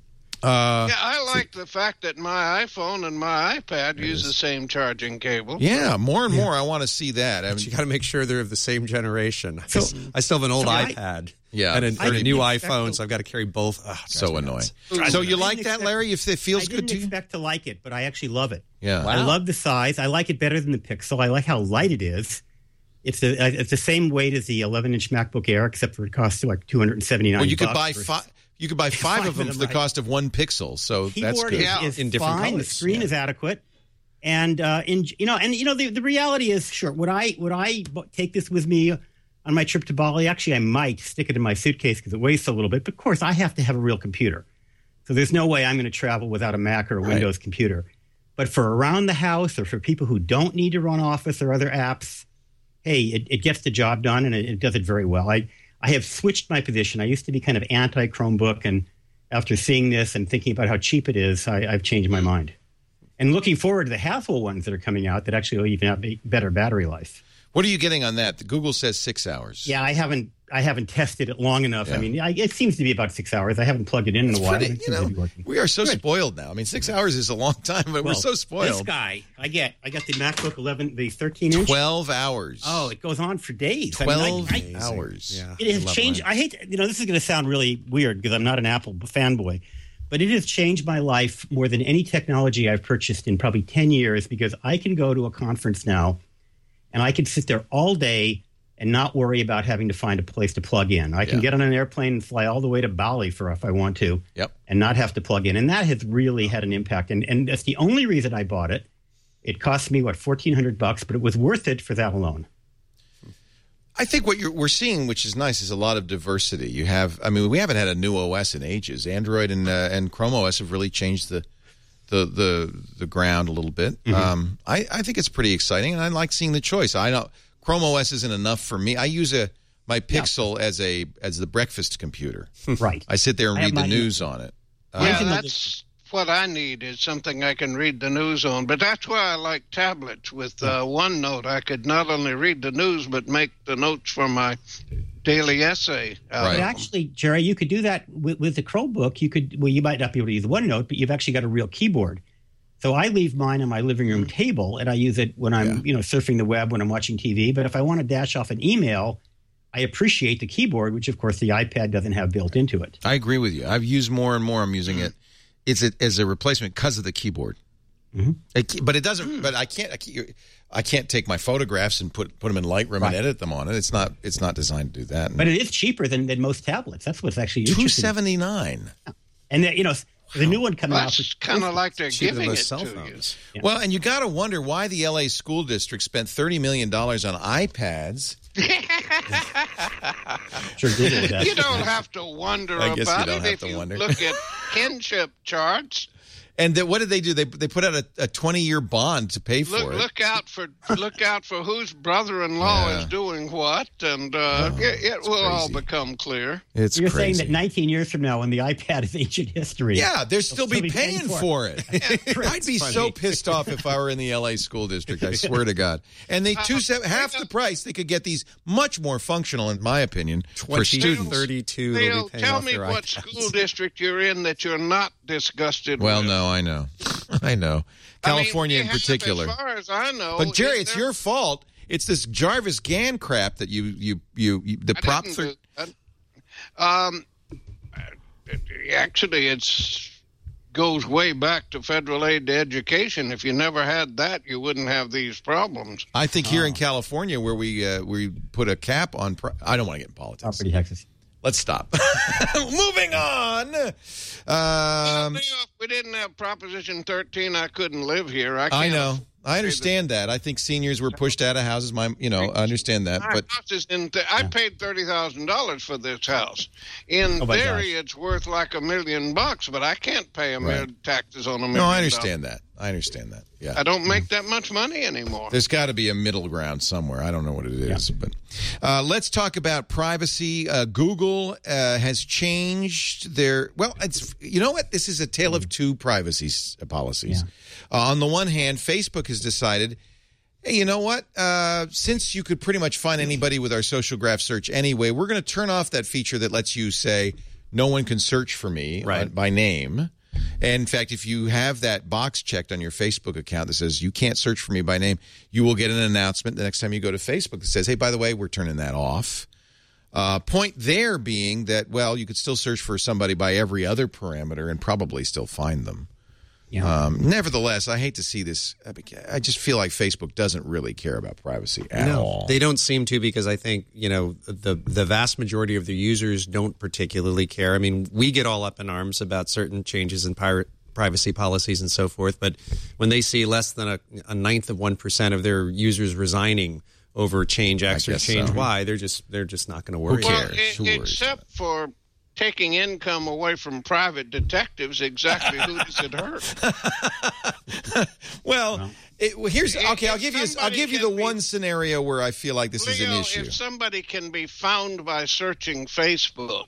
A: Uh,
D: Yeah, I like the fact that my iPhone and my iPad use the same charging cable.
A: yeah, more and more I want to see that. I
F: But
A: mean,
F: you got to make sure they're of the same generation. I
E: So-
F: s- I still have an old
E: so I-
F: iPad.
A: Yeah.
F: And a,
A: I
F: and a
E: didn't
F: new
E: expect
F: iPhone,
E: to-
F: so I've got to carry both. Ugh, it
A: so
F: drives me
A: annoying.
F: nuts.
A: So you
E: I
A: like
E: didn't
A: that,
E: expect-
A: Larry? If it feels
E: I
A: good
E: didn't
A: to you?
E: expect to like it, but I actually love it.
A: Yeah.
E: I love the size. I like it better than the Pixel. I like how light it is. It's the uh, it's the same weight as the eleven inch MacBook Air, except for it costs like two hundred seventy-nine.
A: Well, you could
E: bucks
A: buy
E: versus-
A: five. You could buy five,
E: Five
A: of them
E: of
A: for
E: them,
A: the
E: right.
A: cost of one pixel. So that's
E: Keyboard
A: good.
E: is,
D: Yeah.
E: is
F: In different
E: fine.
F: colors,
E: The screen
F: yeah.
E: is adequate, and uh, in you know, and you know, the, the reality is, sure, would I would I b- take this with me on my trip to Bali? Actually, I might stick it in my suitcase because it weighs so little bit. But of course, I have to have a real computer, so there's no way I'm going to travel without a Mac or a Windows computer. But for around the house or for people who don't need to run Office or other apps, hey, it, it gets the job done and it, it does it very well. I I have switched my position. I used to be kind of anti Chromebook, and after seeing this and thinking about how cheap it is, I, I've changed my mind. And looking forward to the Haswell ones that are coming out that actually will even have a better battery life.
A: What are you getting on that? The Google says six hours.
E: Yeah, I haven't I haven't tested it long enough.
A: Yeah.
E: I mean, I, it seems to be about six hours. I haven't plugged it in in a while.
A: Pretty-
E: It
A: you
E: seems to
A: know,
E: be working.
A: we are so
E: Good.
A: spoiled now. I mean, six hours is a long time, but we're
E: Well,
A: so
E: This
A: spoiled.
E: guy, I get. I got the MacBook eleven, the thirteen inch.
A: Twelve hours.
E: Oh, it goes on for days. I mean, I-
A: Twelve
E: I-
A: hours.
F: Yeah.
E: It has
F: I love
E: changed.
F: mine.
E: I hate, to- you know, this is going to sound really weird because I'm not an Apple fanboy, but it has changed my life more than any technology I've purchased in probably ten years because I can go to a conference now and I can sit there all day and not worry about having to find a place to plug in. I can
A: Yeah.
E: get on an airplane and fly all the way to Bali for if I want to
A: Yep.
E: and not have to plug in. And that has really had an impact. And, and that's the only reason I bought it. It cost me, what, fourteen hundred bucks, but it was worth it for that alone.
A: I think what you're, we're seeing, which is nice, is a lot of diversity. You have, I mean, we haven't had a new O S in ages. Android and uh, and Chrome O S have really changed the the the, the ground a little bit.
E: Mm-hmm.
A: Um, I, I think it's pretty exciting, and I like seeing the choice. I know Chrome O S isn't enough for me. I use a my Pixel as a as the breakfast computer.
E: Right.
A: I sit there and
E: I have
A: read the
E: mine-
A: news on it. Uh,
D: Yeah,
E: can-
D: that's what I need is something I can read the news on. But that's why I like tablets. With uh, OneNote, I could not only read the news but make the notes for my daily essay. out
A: Right.
D: of
E: But
D: them.
E: actually, Jerry, you could do that with, with the Chromebook. You could, well, you might not be able to use OneNote, but you've actually got a real keyboard. So I leave mine on my living room table, and I use it when I'm,
A: Yeah.
E: you know, surfing the web, when I'm watching T V. But if I want to dash off an email, I appreciate the keyboard, which of course the iPad doesn't have built into it.
A: I agree with you. I've used more and more. I'm using it. It's a, as a replacement because of the keyboard.
E: Mm-hmm.
A: It, but it doesn't. But I can't. I can't, I can't take my photographs and put put them in Lightroom
E: Right.
A: and edit them on it. It's not. It's not designed to do that.
E: But it is cheaper than, than most tablets. That's what's actually
A: two
E: interesting.
A: seventy nine.
E: And the, you know, the new one coming out.
D: That's
E: for-
D: kind of like they're
F: Cheaper than
D: giving it
F: most cell
D: to
F: phones.
D: you.
A: Well, and you got to wonder why the L A school district spent thirty million dollars on iPads.
E: Sure, Google does.
D: You don't have to wonder
A: I guess you
D: about
A: don't
D: it
A: have
D: if
A: to
D: you
A: wonder.
D: look at kinship charts.
A: And the, what did they do? They they put out a, a twenty-year bond to pay for
D: look,
A: it.
D: Look out for look out for whose brother-in-law
A: Yeah.
D: is doing what, and uh,
A: Oh,
D: it, it will
A: crazy.
D: all become clear.
A: It's
E: You're
A: crazy.
E: saying that nineteen years from now, when the iPad is ancient history,
A: Yeah, they'll still
E: still
A: be
E: be
A: paying
E: paying
A: for it. I'd be so pissed off if I were in the L A school district. I swear to God. And they two se- half the price. They could get these much more functional, in my opinion, for students.
F: thirty-two, they'll
D: Leo,
F: be paying
D: tell
F: off
D: me
F: their
D: what
F: iPads.
D: school district you're in that you're not disgusted
A: Well,
D: with.
A: no, I know, I know. California
D: I mean,
A: in
D: we have,
A: particular.
D: As far as I know.
A: But Jerry,
D: is
A: it's
D: there-
A: your fault. It's this Jarvis Gann crap that you you you, you the
D: I
A: prop.
D: didn't
A: Thir-
D: do that. Um, actually, it's goes way back to federal aid to education. If you never had that, you wouldn't have these problems.
A: I think here in
E: Oh.
A: California, where we uh, we put a cap on. Pro- I don't want to get in politics.
E: property taxes.
A: Let's stop. Moving on. Um,
D: Leo, if we didn't have Proposition thirteen, I couldn't live here. I, can't
A: I know.
D: afford
A: I understand that. I think seniors were pushed out of houses. My, you know, I understand that.
D: My
A: But
D: house is in th- I paid thirty thousand dollars for this house. In
E: Oh, my
D: theory,
E: gosh.
D: it's worth like a million bucks, but I can't pay a million
A: Right.
D: taxes on a million.
A: no, I
D: dollars.
A: understand that. I understand that. Yeah.
D: I don't make that much money anymore.
A: There's got to be a middle ground somewhere. I don't know what it is, but uh, let's talk about privacy. Uh, Google uh, has changed their well. It's you know what? This is a tale of two privacy s- policies. Uh, on the one hand, Facebook has decided, hey, you know what? Uh, since you could pretty much find anybody with our social graph search anyway, we're going to turn off that feature that lets you say no one can search for me
F: Right.
A: uh, by name. And in fact, if you have that box checked on your Facebook account that says you can't search for me by name, you will get an announcement the next time you go to Facebook that says, hey, by the way, we're turning that off. Uh, point there being that, well, you could still search for somebody by every other parameter and probably still find them.
E: Yeah.
A: Um, nevertheless, I hate to see this. I just feel like Facebook doesn't really care about privacy at
F: No,
A: all.
F: they don't seem to, because I think, you know, the the vast majority of the users don't particularly care. I mean, we get all up in arms about certain changes in pirate privacy policies and so forth, but when they see less than a, a ninth of one percent of their users resigning over change X or
A: guess
F: change
A: so.
F: Y, they're just they're just not going to worry.
A: cares?
D: Well, e-
A: Who worries
D: except for taking income away from private detectives, exactly who does it hurt?
A: Well, it, well, here's
D: If-
A: okay. I'll
D: if
A: give you. I'll
D: somebody
A: give you
D: can
A: the
D: be-
A: one scenario where I feel like this is an
D: Leo,
A: issue.
D: if somebody can be found by searching Facebook,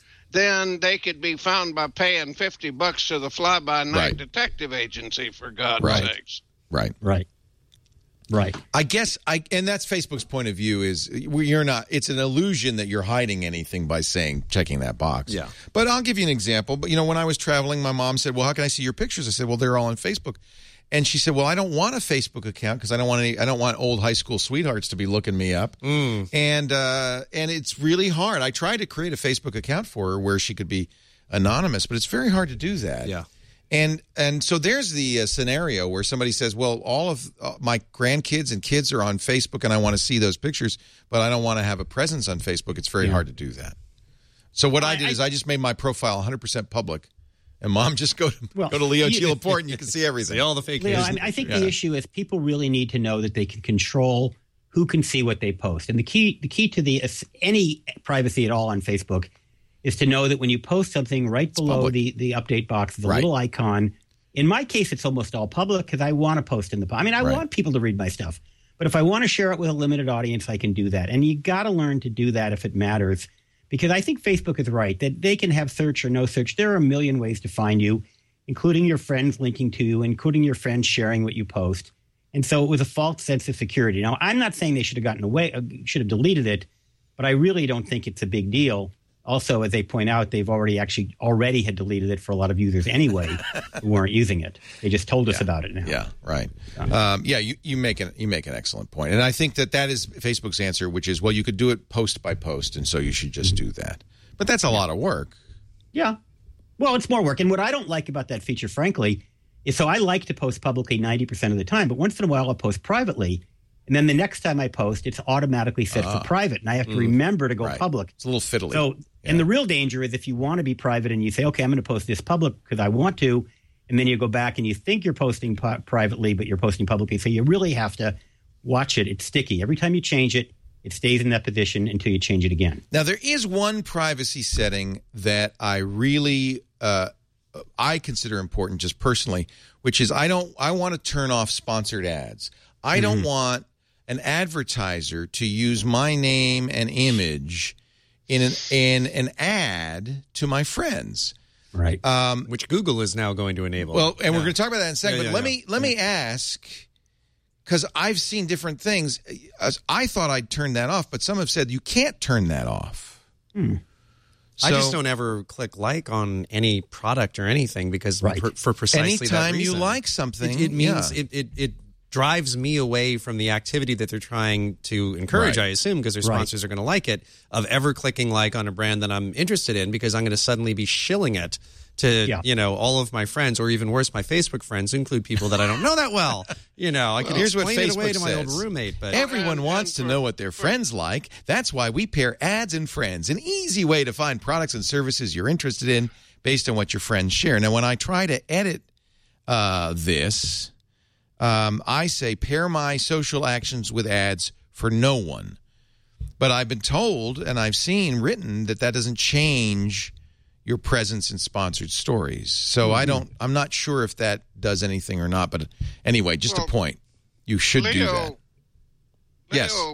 D: then they could be found by paying fifty bucks to the fly-by-night
A: Right.
D: detective agency, for God's
A: Right.
D: sakes.
A: Right.
E: Right. Right.
A: I guess I and that's Facebook's point of view is you're not. It's an illusion that you're hiding anything by saying checking that box.
F: Yeah.
A: But I'll give you an example. But you know, when I was traveling, my mom said, "Well, how can I see your pictures?" I said, "Well, they're all on Facebook." And she said, "Well, I don't want a Facebook account because I don't want any. I don't want old high school sweethearts to be looking me up."
F: Mm.
A: And uh, and it's really hard. I tried to create a Facebook account for her where she could be anonymous, but it's very hard to do that.
F: Yeah.
A: And and so there's the uh, scenario where somebody says, well, all of uh, my grandkids and kids are on Facebook and I want to see those pictures, but I don't want to have a presence on Facebook. It's very
E: Yeah.
A: hard to do that. So what I,
E: I-
A: did
E: I-
A: is I just made my profile one hundred percent public. And Mom, just go to,
E: Well,
A: go to Leo
E: you-
A: G. Laporte and you can see everything.
F: See all the fake
E: Leo,
F: news.
E: I, mean, I think
A: Yeah.
E: the issue is people really need to know that they can control who can see what they post. And the key, the key to the any privacy at all on Facebook is to know that when you post something, right below
A: public.
E: the, the update box is a
A: Right.
E: little icon. In my case, it's almost all public because I want to post in the. I mean, I
A: Right.
E: want people to read my stuff, but if I want to share it with a limited audience, I can do that. And you got to learn to do that if it matters, because I think Facebook is right that they can have search or no search. There are a million ways to find you, including your friends linking to you, including your friends sharing what you post. And so it was a false sense of security. Now, I'm not saying they should have gotten away, uh, should have deleted it, but I really don't think it's a big deal. Also, as they point out, they've already actually already had deleted it for a lot of users anyway who weren't using it. They just told us
A: Yeah.
E: about it now.
A: Yeah, right. Um, yeah, you, you make an you make an excellent point, and I think that that is Facebook's answer, which is, well, you could do it post by post, and so you should just do that. But that's a lot of work.
E: Yeah. Well, it's more work. And what I don't like about that feature, frankly, is so I like to post publicly ninety percent of the time, but once in a while I'll post privately. And then the next time I post, it's automatically set
A: Ah.
E: for private. And I have to remember to go
A: Right.
E: public.
A: It's a little fiddly.
E: So, and the real danger is if you want to be private and you say, okay, I'm going to post this public because I want to, and then you go back and you think you're posting pu- privately, but you're posting publicly. So you really have to watch it. It's sticky. Every time you change it, it stays in that position until you change it again.
A: Now, there is one privacy setting that I really uh, I consider important just personally, which is I don't I want to turn off sponsored ads. I don't mm-hmm. want an advertiser to use my name and image in an in an ad to my friends.
E: Right.
F: Um, which Google is now going to enable.
A: Well, and
F: yeah.
A: we're going to talk about that in a second.
F: Yeah,
A: but
F: yeah,
A: let
F: yeah.
A: me let yeah. me ask, because I've seen different things. I thought I'd turn that off, but some have said you can't turn that off.
E: Hmm.
F: So, I just don't ever click like on any product or anything because
E: right.
F: for, for precisely
A: Anytime
F: that reason.
A: you like something,
F: it, it means
A: yeah.
F: it, it it drives me away from the activity that they're trying to encourage.
A: Right.
F: I assume because their sponsors right. are going to like it, of ever clicking like on a brand that I'm interested in because I'm going to suddenly be shilling it to
E: yeah.
F: you know all of my friends, or even worse, my Facebook friends, include people that I don't know that well. You know, I
A: well,
F: can
A: here's what
F: explain
A: Facebook
F: it away to my
A: says.
F: old roommate. But
A: everyone
D: and,
A: wants
D: and for,
A: to know what their friends like. That's why we pair ads and friends, an easy way to find products and services you're interested in based on what your friends share. Now, when I try to edit uh, this, um, I say pair my social actions with ads for no one. But I've been told, and I've seen written, that that doesn't change your presence in sponsored stories. So mm-hmm. I don't, I'm not sure if that does anything or not. But anyway, just
D: well,
A: a point. You should
D: Leo,
A: do that.
D: Leo,
A: Yes.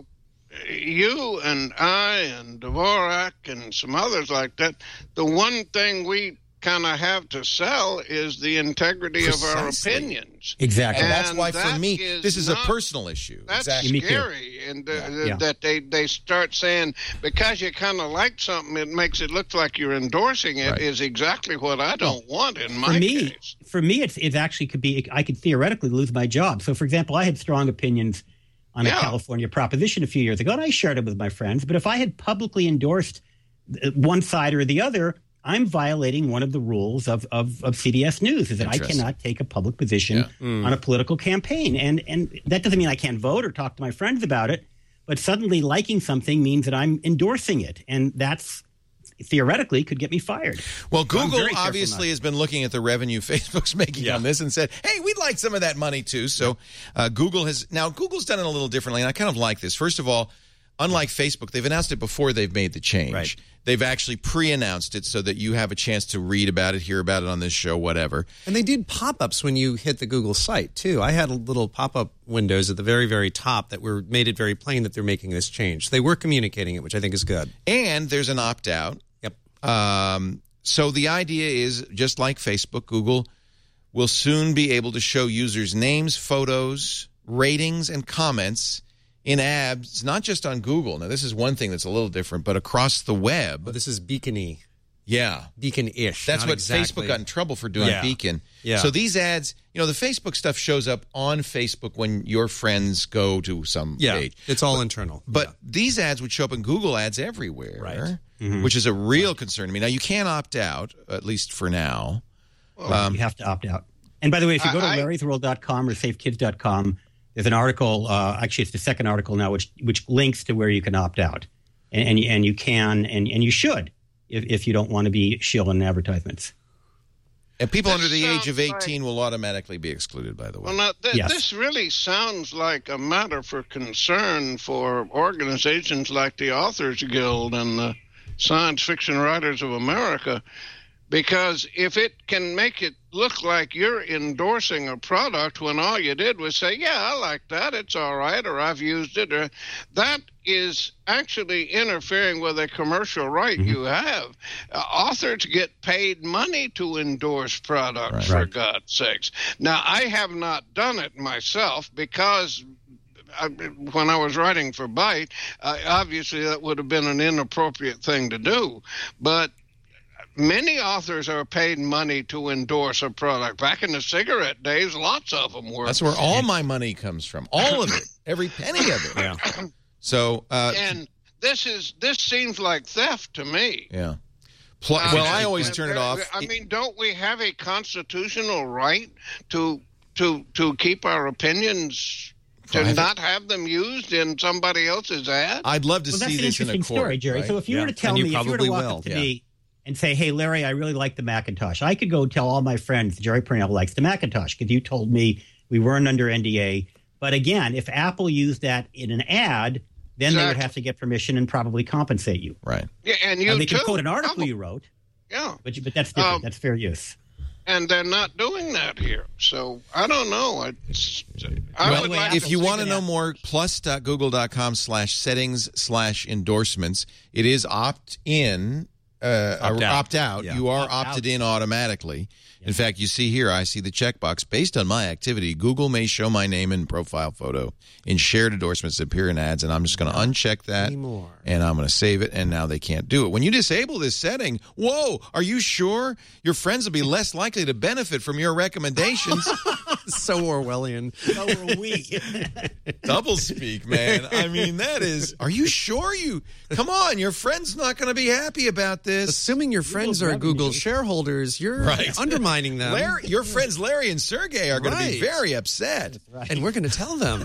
D: You and I and Dvorak and some others like that, the one thing we kind of have to sell is the integrity
A: Precisely.
D: of our opinions.
E: Exactly.
A: And that's why,
D: that
A: for me,
D: is
A: this is
D: not,
A: a personal issue.
D: That's
A: exactly.
D: scary. And uh,
E: Yeah. Yeah.
D: that they, they start saying, because you kind of like something, it makes it look like you're endorsing it,
A: Right.
D: is exactly what I don't want in my
E: for me,
D: case.
E: For me, it's, it actually could be, I could theoretically lose my job. So, for example, I had strong opinions on
D: Yeah.
E: a California proposition a few years ago, and I shared it with my friends. But if I had publicly endorsed one side or the other, I'm violating one of the rules of, of, of C B S News, is that I cannot take a public position
A: Yeah.
E: mm. on a political campaign. And and that doesn't mean I can't vote or talk to my friends about it, but suddenly liking something means that I'm endorsing it. And that's theoretically could get me fired.
A: Well,
E: So I'm
A: Google
E: very careful
A: obviously
E: not-
A: has been looking at the revenue Facebook's making
F: Yeah.
A: on this and said, hey, we'd like some of that money too. So uh, Google has, now Google's done it a little differently, and I kind of like this. First of all, unlike Facebook, they've announced it before they've made the change.
F: Right.
A: They've actually pre-announced it so that you have a chance to read about it, hear about it on this show, whatever.
F: And they did pop-ups when you hit the Google site, too. I had little pop-up windows at the very, very top that were made it very plain that they're making this change. They were communicating it, which I think is good.
A: And there's an opt-out.
F: Yep.
A: Um, so the idea is, just like Facebook, Google will soon be able to show users names, photos, ratings, and comments in ads, not just on Google. Now, this is one thing that's a little different, but across the web.
F: Well, this is Beacon-y.
A: Yeah.
F: Beacon-ish.
A: That's
F: not
A: what
F: exactly.
A: Facebook got in trouble for doing,
F: Yeah.
A: Beacon.
F: Yeah.
A: So these ads, you know, the Facebook stuff shows up on Facebook when your friends go to some
F: Yeah,
A: page.
F: it's all
A: but,
F: internal.
A: But
F: Yeah.
A: these ads would show up in Google ads everywhere,
F: Right.
E: Mm-hmm.
A: which is a real concern to me. Now, you can't opt out, at least for now.
E: Um, you have to opt out. And by the way, if you go to
D: I- I-
E: larrys world dot com or safe kids dot com, there's an article, uh, actually it's the second article now, which which links to where you can opt out. And and, you- and you can, and, and you should, if, if you don't want to be shilling advertisements.
A: And people
D: This
A: under the age of
D: sounds like-
A: eighteen will automatically be excluded, by the way.
D: Well, now, th-
E: Yes.
D: this really sounds like a matter for concern for organizations like the Authors Guild and the Science Fiction Writers of America, because if it can make it look like you're endorsing a product when all you did was say, yeah, I like that, it's all right, or I've used it, or that is actually interfering with a commercial right
A: Mm-hmm.
D: you have. Uh, authors get paid money to endorse products,
A: Right.
D: for
E: Right.
D: God's sakes. Now, I have not done it myself because I, when I was writing for Byte, uh, obviously that would have been an inappropriate thing to do. But many authors are paid money to endorse a product. Back in the cigarette days, lots of them were.
A: That's where all my money comes from. All of it. Every penny of it.
F: Yeah.
A: So, uh,
D: And this is this seems like theft to me.
A: yeah. Pl-
D: Uh,
A: well, I
D: and-
A: always
D: and
A: turn it
D: there-
A: off.
D: I mean, don't we have a constitutional right to to to keep our opinions, to
A: Private.
D: not have them used in somebody else's ad?
A: I'd love to
E: Well,
A: see
E: that's an
A: this in a
E: interesting
A: court.
E: story, Jerry.
A: right?
E: So if you
F: Yeah.
E: were to tell
F: And you
E: me, if you were to
F: probably
E: walk
F: will.
E: up to
A: Yeah.
E: me and say, hey, Larry, I really like the Macintosh, I could go tell all my friends Jerry Purnell likes the Macintosh because you told me we weren't under N D A. But again, if Apple used that in an ad, then they would
D: Exactly.
E: have to get permission and probably compensate you.
A: Right.
D: Yeah, and you
E: Now, they can
D: too.
E: quote an article
D: Oh,
E: you wrote,
D: Yeah.
E: but, but that's different.
D: Um,
E: That's fair use.
D: And they're not doing that here. So I don't know. It's, I
A: well,
D: would like
A: if
D: to
A: you
D: see
A: want to
D: that.
A: know more, plus.google.com slash settings slash endorsements. It is opt-in, uh,
F: Opt
A: or
F: out.
A: opt-out.
F: Yeah.
A: You are
E: Opt-out.
A: opted in automatically. In fact, you see here, I see the checkbox. Based on my activity, Google may show my name and profile photo in shared endorsements that appear in ads, and I'm just going to uncheck that,
F: Anymore.
A: and I'm going to save it, and now they can't do it. When you disable this setting, whoa, are you sure? Your friends will be less likely to benefit from your recommendations.
F: So Orwellian.
E: So were we.
A: Double speak, man. I mean, that is, are you sure you, come on, your friend's not going to be happy about this.
F: Assuming your friends are
E: revenue.
F: Google shareholders, you're
A: Right.
F: undermining them.
A: Larry, your friends Larry and Sergey are going to be
F: Right.
A: very upset.
F: And we're going to tell them.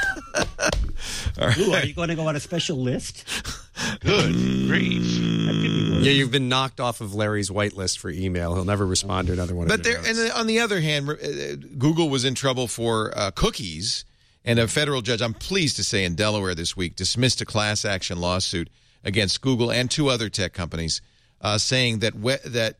E: Ooh, are you going to go on a special list?
D: Good grief.
E: That could be worse.
F: Yeah, you've been knocked off of Larry's whitelist for email. He'll never respond to another one
A: But
F: of your
A: there, and
F: notes.
A: on the other hand, uh, Google was in trouble for uh, cookies, and a federal judge, I'm pleased to say, in Delaware this week, dismissed a class action lawsuit against Google and two other tech companies, uh, saying that we- that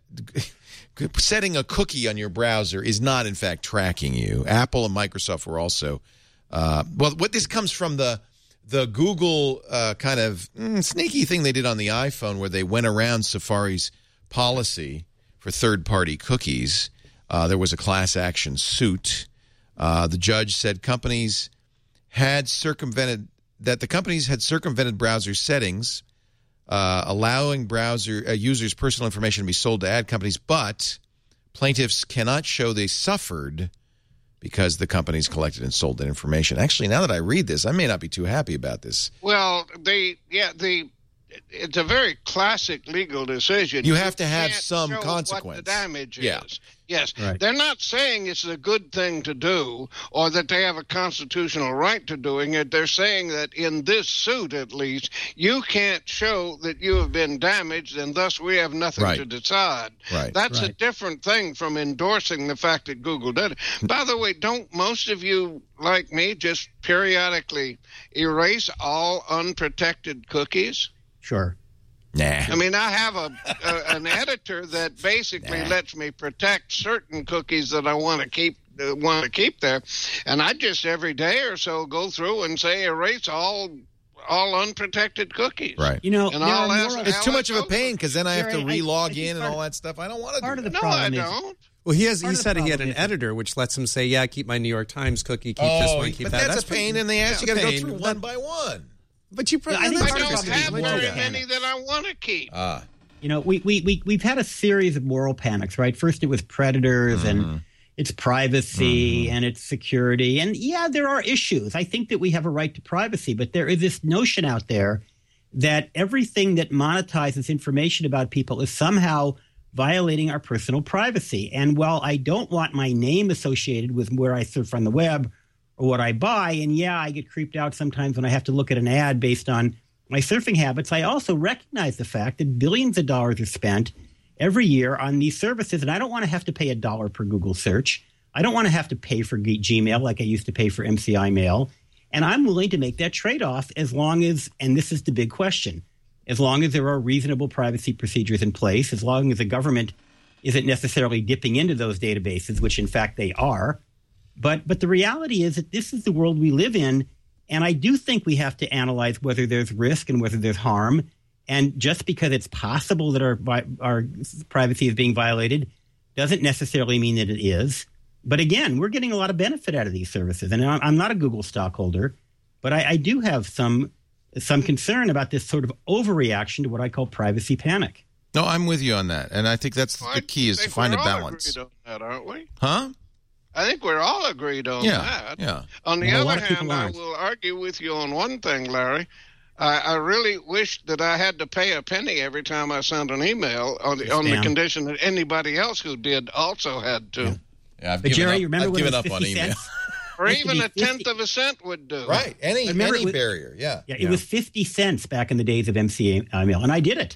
A: setting a cookie on your browser is not, in fact, tracking you. Apple and Microsoft were also. Uh, well, what this comes from the the Google uh, kind of mm, sneaky thing they did on the iPhone, where they went around Safari's policy for third-party cookies. Uh, there was a class action suit. Uh, the judge said companies had circumvented that the companies had circumvented browser settings, uh, allowing browser uh, users' personal information to be sold to ad companies, but plaintiffs cannot show they suffered because the companies collected and sold that information. Actually, now that I read this, I may not be too happy about this.
D: Well, the yeah the it's a very classic legal decision.
A: You have to have
D: can't
A: some
D: show
A: consequence.
D: What the damage
A: Yeah.
D: is. Yes,
E: Right.
D: they're not saying it's a good thing to do or that they have a constitutional right to doing it. They're saying that in this suit, at least, you can't show that you have been damaged, and thus we have nothing
A: Right.
D: to decide.
A: Right.
D: That's a
E: Right.
D: different thing from endorsing the fact that Google did it. By the way, don't most of you, like me, just periodically erase all unprotected cookies?
E: Sure.
A: Nah.
D: I mean, I have a, a an editor that basically
A: Nah.
D: lets me protect certain cookies that I want to keep uh, want to keep there, and I just every day or so go through and say erase all all unprotected cookies.
A: Right.
E: You know,
D: And
E: there
D: all
E: are
D: that-
E: more of-
A: It's too much of a pain because then I have to
E: Jerry, I- I
A: re-log
E: think
A: in and
E: part
A: all
E: of-
A: that stuff. I don't want to
E: part
A: do
E: of
A: that.
E: the
D: No, I
E: problem is
D: don't.
F: Well, he has.
E: Part
F: He
E: of the
F: said he had
E: problem
F: an
E: is-
F: editor which lets him say, "Yeah, keep my New York Times cookie, keep
A: oh,
F: this one, keep
A: but
F: that."
A: that's, a pain in the ass. You got to go
F: pain.
A: through one by one.
F: But you,
E: Yeah, I
F: and
E: think
F: that's
D: I
E: part of
D: don't
E: the
F: interesting.
D: have
E: problem is
D: very
E: moral
D: many that I want to keep.
A: Ah.
E: You know, we, we, we, we've had a series of moral panics, right? First it was predators
A: Mm-hmm.
E: and it's privacy and it's security. And yeah, there are issues. I think that we have a right to privacy, but there is this notion out there that everything that monetizes information about people is somehow violating our personal privacy. And while I don't want my name associated with where I surf on the web or what I buy, and yeah, I get creeped out sometimes when I have to look at an ad based on my surfing habits, I also recognize the fact that billions of dollars are spent every year on these services, and I don't want to have to pay a dollar per Google search. I don't want to have to pay for G- Gmail like I used to pay for M C I mail. And I'm willing to make that trade-off as long as, and this is the big question, as long as there are reasonable privacy procedures in place, as long as the government isn't necessarily dipping into those databases, which in fact they are. But but the reality is that this is the world we live in, and I do think we have to analyze whether there's risk and whether there's harm. And just because it's possible that our our privacy is being violated doesn't necessarily mean that it is. But again, we're getting a lot of benefit out of these services. And I'm I'm not a Google stockholder, but I, I do have some some concern about this sort of overreaction to what I call privacy panic.
A: No, I'm with you on that. And I think that's
D: Well,
A: the key is
D: I
A: to
D: think
A: find a
D: we're all
A: balance.
D: agreed on that, aren't we?
A: Huh?
D: I think we're all agreed on
A: Yeah.
D: that.
A: Yeah.
D: On the
E: Well, a lot
D: other
E: of people
D: hand, I
E: aren't.
D: will argue with you on one thing, Larry. I, I really wish that I had to pay a penny every time I sent an email on the, on the
E: Spam.
D: condition that anybody else who did also had to.
A: Yeah, I've
E: But
A: given
E: Jerry,
A: up,
E: remember
A: I've
E: when
A: given
E: it
A: up
E: was
A: on
E: fifty
A: email.
E: cents?
D: Or
E: Used to
D: even
E: be
D: a tenth
E: fifty
D: of a cent would do.
A: Right. Any
E: Remember
A: any
E: it was-
A: barrier. Yeah.
E: Yeah, it was fifty cents back in the days of M C I mail, and I did it.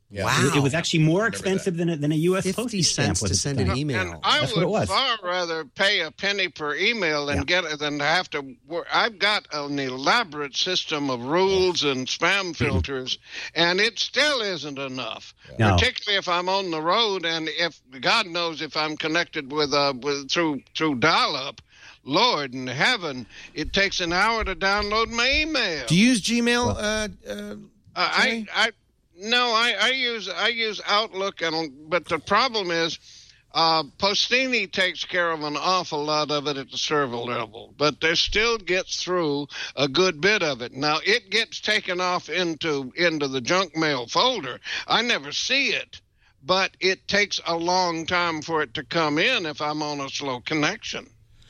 A: Yeah.
F: Wow.
E: It was actually more expensive than a, than a U S
F: fifty
E: postage stamp
F: cents
E: was
F: to
E: at the
F: send
E: time.
F: an email.
D: And I
E: That's what it
D: would
E: was.
D: far rather pay a penny per email and
E: Yeah.
D: get it than to have to work. I've got an elaborate system of rules and spam filters, and it still isn't enough.
E: No.
D: Particularly if I'm on the road, and if God knows if I'm connected with uh with through through dial-up. Lord in heaven, it takes an hour to download my email.
A: Do you use Gmail? Uh, uh,
D: Uh, I, I, no, I, I use I use Outlook, and but the problem is, uh, Postini takes care of an awful lot of it at the server level, but there still gets through a good bit of it. Now it gets taken off into into the junk mail folder. I never see it, but it takes a long time for it to come in if I'm on a slow connection.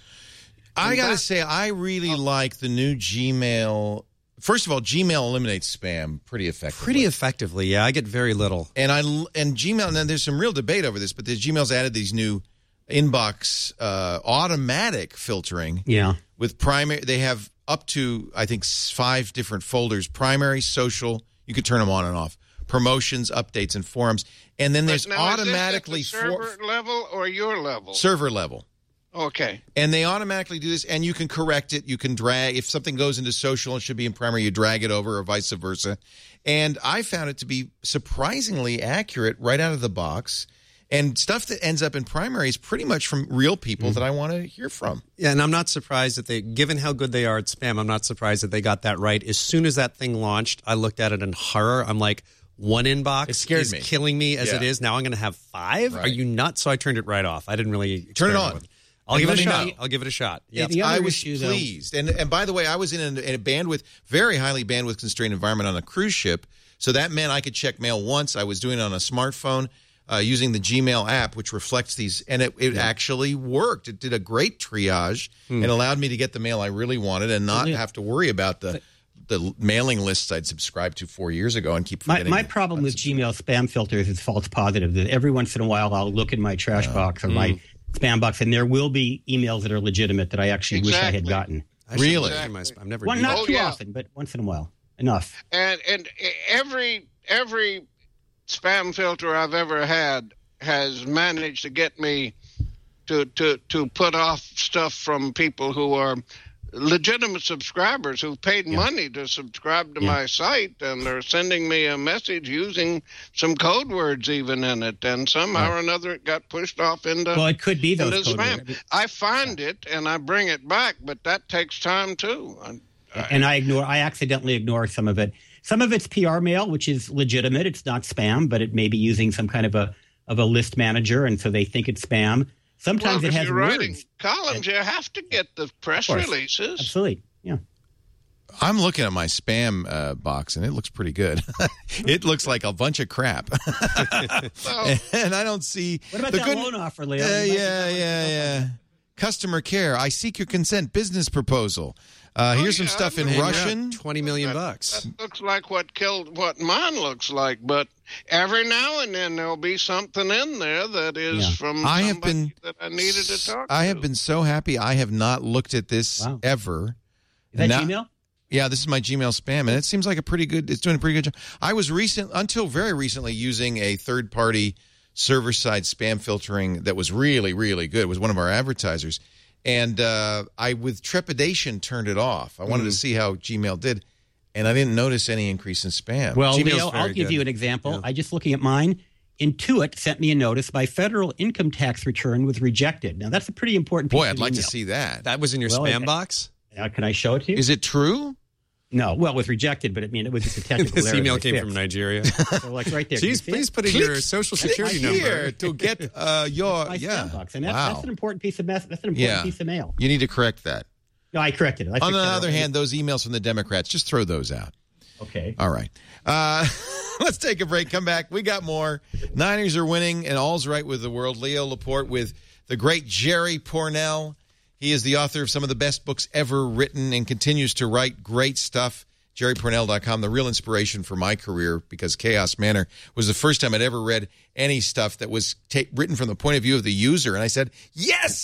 A: I
D: And
A: got to
D: that-
A: say, I really like the new Gmail. First of all, Gmail eliminates spam pretty effectively.
F: Pretty effectively, yeah. I get very little.
A: And I and Gmail. Now there's some real debate over this, but the Gmail's added these new inbox uh, automatic filtering.
E: Yeah.
A: With primary, they have up to I think s- five different folders: primary, social. You could turn them on and off. Promotions, updates, and forums. And then there's
D: But now, is this at the
A: automatically
D: server
A: for,
D: level or your level?
A: server level.
D: Okay.
A: And they automatically do this, and you can correct it. You can drag, if something goes into social and should be in primary, you drag it over or vice versa. And I found it to be surprisingly accurate right out of the box. And stuff that ends up in primary is pretty much from real people that I want to hear from.
F: Yeah, and I'm not surprised that they, given how good they are at spam, I'm not surprised that they got that right. As soon as that thing launched, I looked at it in horror. I'm like, one inbox
A: It scared
F: is
A: me.
F: killing me as
A: Yeah.
F: it is. Now I'm going to have five?
A: Right.
F: Are you nuts? So I turned it right off. I didn't really
A: Turn it
F: experiment
A: on.
F: with I'll
A: And
F: give
A: let
F: it a
A: me
F: shot.
A: know.
F: I'll give it a shot. Yeah.
E: The other
A: I was
E: issue, though-
A: pleased. And and by the way, I was in a, in a bandwidth, very highly bandwidth constrained environment on a cruise ship. So that meant I could check mail once. I was doing it on a smartphone uh, using the Gmail app, which reflects these. And it, it actually worked. It did a great triage
F: Hmm.
A: and allowed me to get the mail I really wanted and not
E: Yeah.
A: have to worry about the the mailing lists I'd subscribed to four years ago and keep
E: My,
A: forgetting.
E: my problem with Gmail spam filters is false positive. That every once in a while I'll look in my trash box or my spam box, and there will be emails that are legitimate that I actually wish I had
D: Exactly.
E: gotten.
F: I should
A: Really?
F: look in my spam. I've never
E: Well,
F: used
E: not
D: Oh,
E: too
D: yeah.
E: often, but once in a while. Enough.
D: And and every every spam filter I've ever had has managed to get me to to to put off stuff from people who are legitimate subscribers who've paid money to subscribe to
E: Yeah.
D: my site, and they're sending me a message using some code words even in it, and somehow or another it got pushed off into
E: Well, it could be those
D: into
E: code
D: spam.
E: words.
D: I find it and I bring it back, but that takes time too. I-
E: And I ignore. I accidentally ignore some of it. Some of it's P R mail, which is legitimate. It's not spam, but it may be using some kind of a of a list manager, and so they think it's spam. Sometimes
D: well,
E: it
D: if
E: has
D: you're
E: words.
D: writing columns, you have to get the press
E: course.
D: releases.
E: Absolutely. Yeah.
A: I'm looking at my spam uh, box, and it looks pretty good. It looks like a bunch of crap.
D: Well,
A: And I don't see
E: What about
A: the
E: that
A: good.
E: loan offer, Leo?
A: Uh,
E: You might-
A: yeah, yeah, yeah. Customer care. I seek your consent. Business proposal. Uh,
D: Oh,
A: here's some
D: yeah,
A: stuff
D: I
A: in
D: know.
A: Russian.
F: twenty million bucks.
D: that looks like what killed what mine looks like, but every now and then there'll be something in there that is
E: Yeah.
D: from
A: I have
D: somebody
A: been.
D: that I needed to talk
A: I
D: to.
A: have been so happy. I have not looked at this
E: Wow.
A: ever.
E: Is that
A: Now-
E: Gmail?
A: Yeah, this is my Gmail spam, and it seems like a pretty good. It's doing a pretty good job. I was recent until very recently using a third party server side spam filtering that was really, really good. It was one of our advertisers, and uh, I with trepidation turned it off. I wanted to see how Gmail did, and I didn't notice any increase in spam.
E: Well,
F: Gmail's
E: Leo, I'll
F: very
E: give
F: good.
E: you an example. I just looking at mine. Intuit sent me a notice. My federal income tax return was rejected. Now that's a pretty important. Piece
A: boy, I'd
E: of
A: like to
E: email.
A: see that.
F: That was in your
E: Well,
F: spam
E: okay.
F: box?
E: Uh, can I show it to you?
A: Is it true?
E: No. Well, it was rejected, but I mean, it was just a technical
F: This
E: error
F: email
E: that I
F: came
E: fixed.
F: from Nigeria.
E: So, like right there. Can you
F: Please,
E: see
F: please
E: it?
F: put in
A: Click-
F: your social
A: Click
F: security
A: here
F: number.
A: to get uh, your
E: My
A: yeah.
E: spam box, and that,
A: wow.
E: that's an important piece of mess. That's an important
A: Yeah.
E: piece of mail.
A: You need to correct that.
E: No, I corrected it. I
A: On
E: fixed
A: the
E: it
A: other
E: already.
A: hand, those emails from the Democrats, just throw those out.
E: okay.
A: All right. Uh, let's take a break. Come back. We got more. Niners are winning, and all's right with the world. Leo Laporte with the great Jerry Pournelle. He is the author of some of the best books ever written and continues to write great stuff. Jerry Pournelle dot com, the real inspiration for my career, because Chaos Manor was the first time I'd ever read any stuff that was ta- written from the point of view of the user. And I said, yes,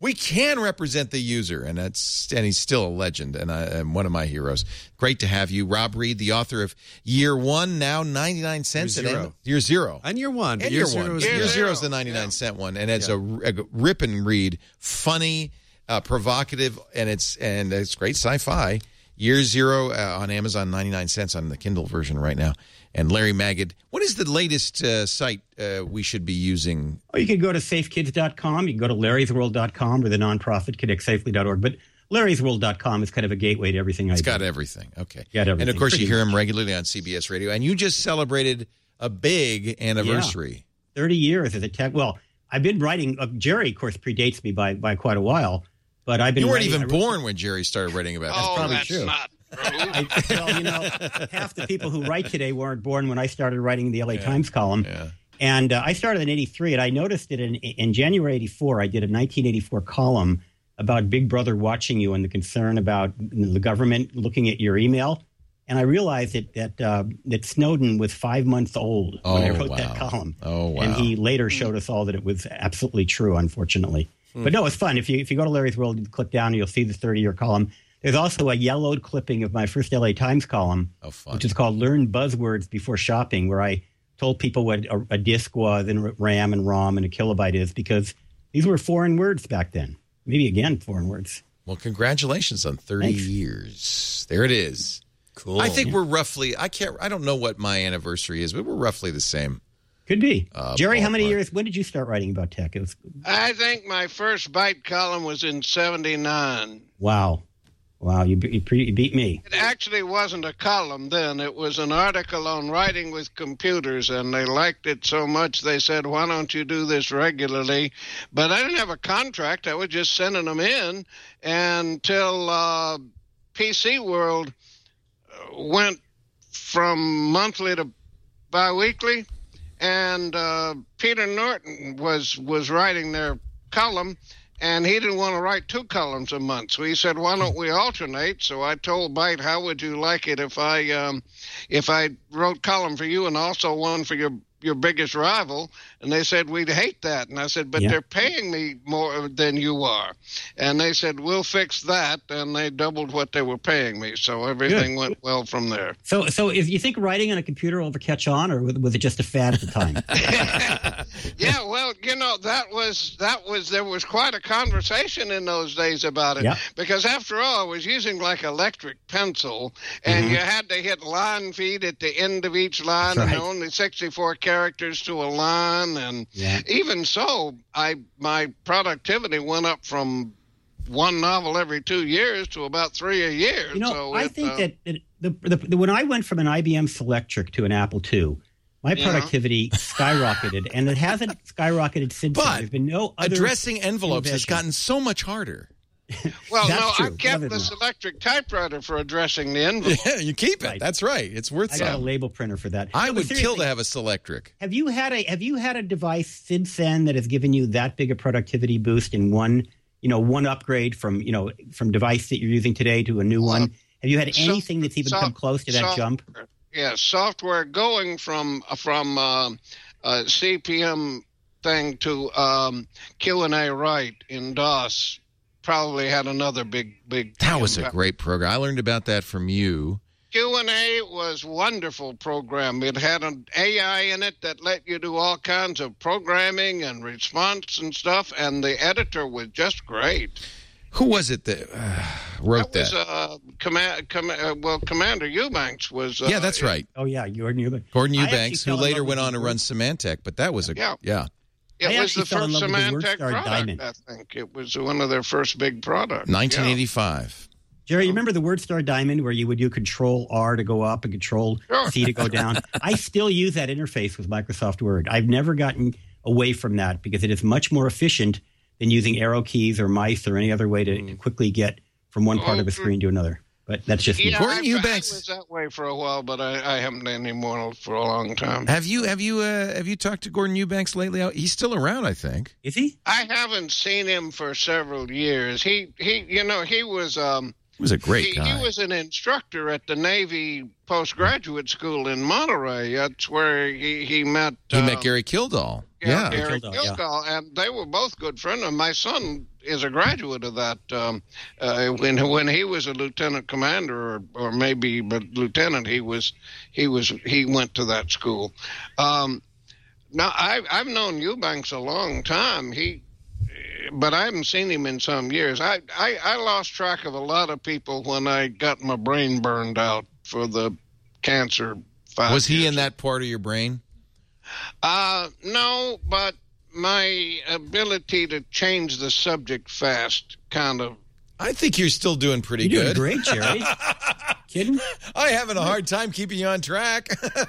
A: We can represent the user, and that's and he's still a legend and, I, and one of my heroes. Great to have you, Rob Reed, the author of Year One, now ninety-nine cents.
F: Year Zero.
A: At Year Zero.
F: And Year One.
A: And
F: Year
A: Year
F: Zero
A: One.
F: is
A: Year
F: good.
A: Zero is the ninety-nine cent one, and it's yeah. a, a rip and read, funny, uh, provocative, and it's and it's great sci-fi. Year Zero uh, on Amazon, ninety-nine cents on the Kindle version right now. And Larry Magid, what is the latest uh, site uh, we should be using?
E: Oh, you can go to safe kids dot com. You can go to larrys world dot com or the nonprofit connect safely dot org. But larrys world dot com is kind of a gateway to everything I
A: It's
E: do.
A: got everything. Okay.
E: Got everything.
A: And, of course,
E: Pretty
A: you hear
E: much.
A: him regularly on C B S Radio. And you just celebrated a big anniversary.
E: Yeah. thirty years as a tech. Well, I've been writing. Uh, Jerry, of course, predates me by, by quite a while. But I've been
A: You weren't
E: writing,
A: even born when Jerry started writing about
D: Oh,
A: this.
E: probably
D: that's
E: true.
D: not true.
E: I, well, you know, half the people who write today weren't born when I started writing the L A
A: Yeah.
E: Times column.
A: Yeah.
E: And uh, I started in eighty-three, and I noticed that in, in January eighty-four, I did a nineteen eighty-four column about Big Brother watching you and the concern about the government looking at your email. And I realized that that, uh, that Snowden was five months old when I
A: Oh,
E: wrote
A: wow.
E: that column.
A: Oh, wow.
E: And he later showed us all that it was absolutely true, unfortunately. But no, it's fun. If you if you go to Larry's World, you click down, you'll see the thirty-year column. There's also a yellowed clipping of my first L A Times column,
A: Oh, fun.
E: which is called Learn Buzzwords Before Shopping, where I told people what a, a disk was and RAM and ROM and a kilobyte is, because these were foreign words back then. Maybe, again, foreign words.
A: Well, congratulations on thirty
E: Thanks.
A: years. There it is.
F: Cool.
A: I think we're roughly, I can't, I don't know what my anniversary is, but we're roughly the same.
E: Could be.
A: Uh,
E: Jerry, how many
A: ballpark.
E: years, when did you start writing about tech? It was,
D: I think my first Byte column was in seventy-nine.
E: wow. Wow, you, you, pre- you beat me.
D: It actually wasn't a column then. It was an article on writing with computers, and they liked it so much they said, why don't you do this regularly? But I didn't have a contract. I was just sending them in until uh, P C World went from monthly to biweekly, and uh, Peter Norton was, was writing their column, and he didn't want to write two columns a month. So he said, why don't we alternate? So I told Byte, how would you like it if I um, if I wrote column for you and also one for your your biggest rival? And they said, we'd hate that. And I said, but
E: Yeah.
D: they're paying me more than you are. And they said, we'll fix that. And they doubled what they were paying me. So everything went well from there.
E: So, so if you think writing on a computer will ever catch on, or was was it just a fad at the time?
D: Yeah, well, you know, that was that was there was quite a conversation in those days about it.
E: Yeah.
D: Because after all, I was using like electric pencil, and you had to hit line feed at the end of each line,
E: That's
D: and
E: right.
D: there were only sixty-four characters to a line, and
E: Yeah.
D: even so, I my productivity went up from one novel every two years to about three a year.
E: You know,
D: so
E: I
D: it,
E: think
D: uh,
E: that it, the, the, the when I went from an I B M Selectric to an Apple two, my
D: Yeah.
E: productivity skyrocketed, and it hasn't skyrocketed since.
A: But
E: then. There's been no other
A: Addressing envelopes has
E: innovation.
A: gotten so much harder.
D: well,
E: That's
D: no, I
E: true.
D: kept
E: Love it
D: this
E: more.
D: electric typewriter for addressing the envelope.
A: Yeah, you keep it.
E: Right.
A: That's right. It's worth
E: I got a
A: something.
E: label printer for that.
A: I
E: No, but
A: would kill
E: seriously,
A: to have a Selectric.
E: Have you had a Have you had a device since then that has given you that big a productivity boost in one, you know, one upgrade from you know from device that you're using today to a new one? Have you had
D: So-
E: anything that's even come
D: soft-
E: close to that
D: soft-
E: jump?
D: Yeah, software going from from uh, uh, C P M thing to um, Q and A Write in DOS probably had another big big.
A: That was a
D: impact.
A: great program. I learned about that from you.
D: Q and A was wonderful program. It had an A I in it that let you do all kinds of programming and response and stuff, and the editor was just great.
A: Who was it that uh, wrote
D: that?
A: that?
D: Was, uh, command, com- uh, well, Commander Eubanks was. Uh,
A: yeah, that's right.
E: Oh yeah, Gordon Eubanks.
A: Gordon
E: I actually
A: Eubanks, who
E: fell in
A: later
E: love
A: went
E: with
A: on to
E: the
A: run
E: word-
A: Symantec, but that was a
D: Yeah.
A: yeah.
D: It
E: I
D: was
E: actually
D: the
E: fell in
D: first
E: love with the
D: Symantec
E: WordStar
D: product,
E: Diamond.
D: I think. It was one of their first big products.
A: nineteen
D: Yeah.
A: eighty-five.
E: Jerry, you remember the WordStar Diamond where you would do Control R to go up and Control
D: Sure.
E: C to go down? I still use that interface with Microsoft Word. I've never gotten away from that because it is much more efficient than using arrow keys or mice or any other way to, to quickly get from one part of a screen to another. But that's just me.
D: Yeah,
A: Gordon
D: I,
A: Eubanks-
D: I was that way for a while, but I, I haven't anymore for a long time.
A: Have you have you uh, have you talked to Gordon Eubanks lately? He's still around, I think.
E: Is he?
D: I haven't seen him for several years. He, he, you know, he was um,
A: He was a great
D: he,
A: guy.
D: he was an instructor at the Navy postgraduate school in Monterey. That's where he he met.
A: He
D: uh,
A: met Gary Kildall. Yeah.
D: Gary
E: Gildahl,
D: Gildahl, and they were both good friends. And my son is a graduate of that. Um, uh, when when he was a lieutenant commander, or, or maybe but lieutenant, he was he was he went to that school. Um, now I, I've known Eubanks a long time. He, but I haven't seen him in some years. I, I I lost track of a lot of people when I got my brain burned out for the cancer. Five
A: Was he
D: years.
A: in that part of your brain?
D: Uh, no, but my ability to change the subject fast kind of.
A: I think you're still doing pretty
E: You're
A: good.
E: doing great, Jerry. Kidding?
A: I'm having a hard time keeping you on track.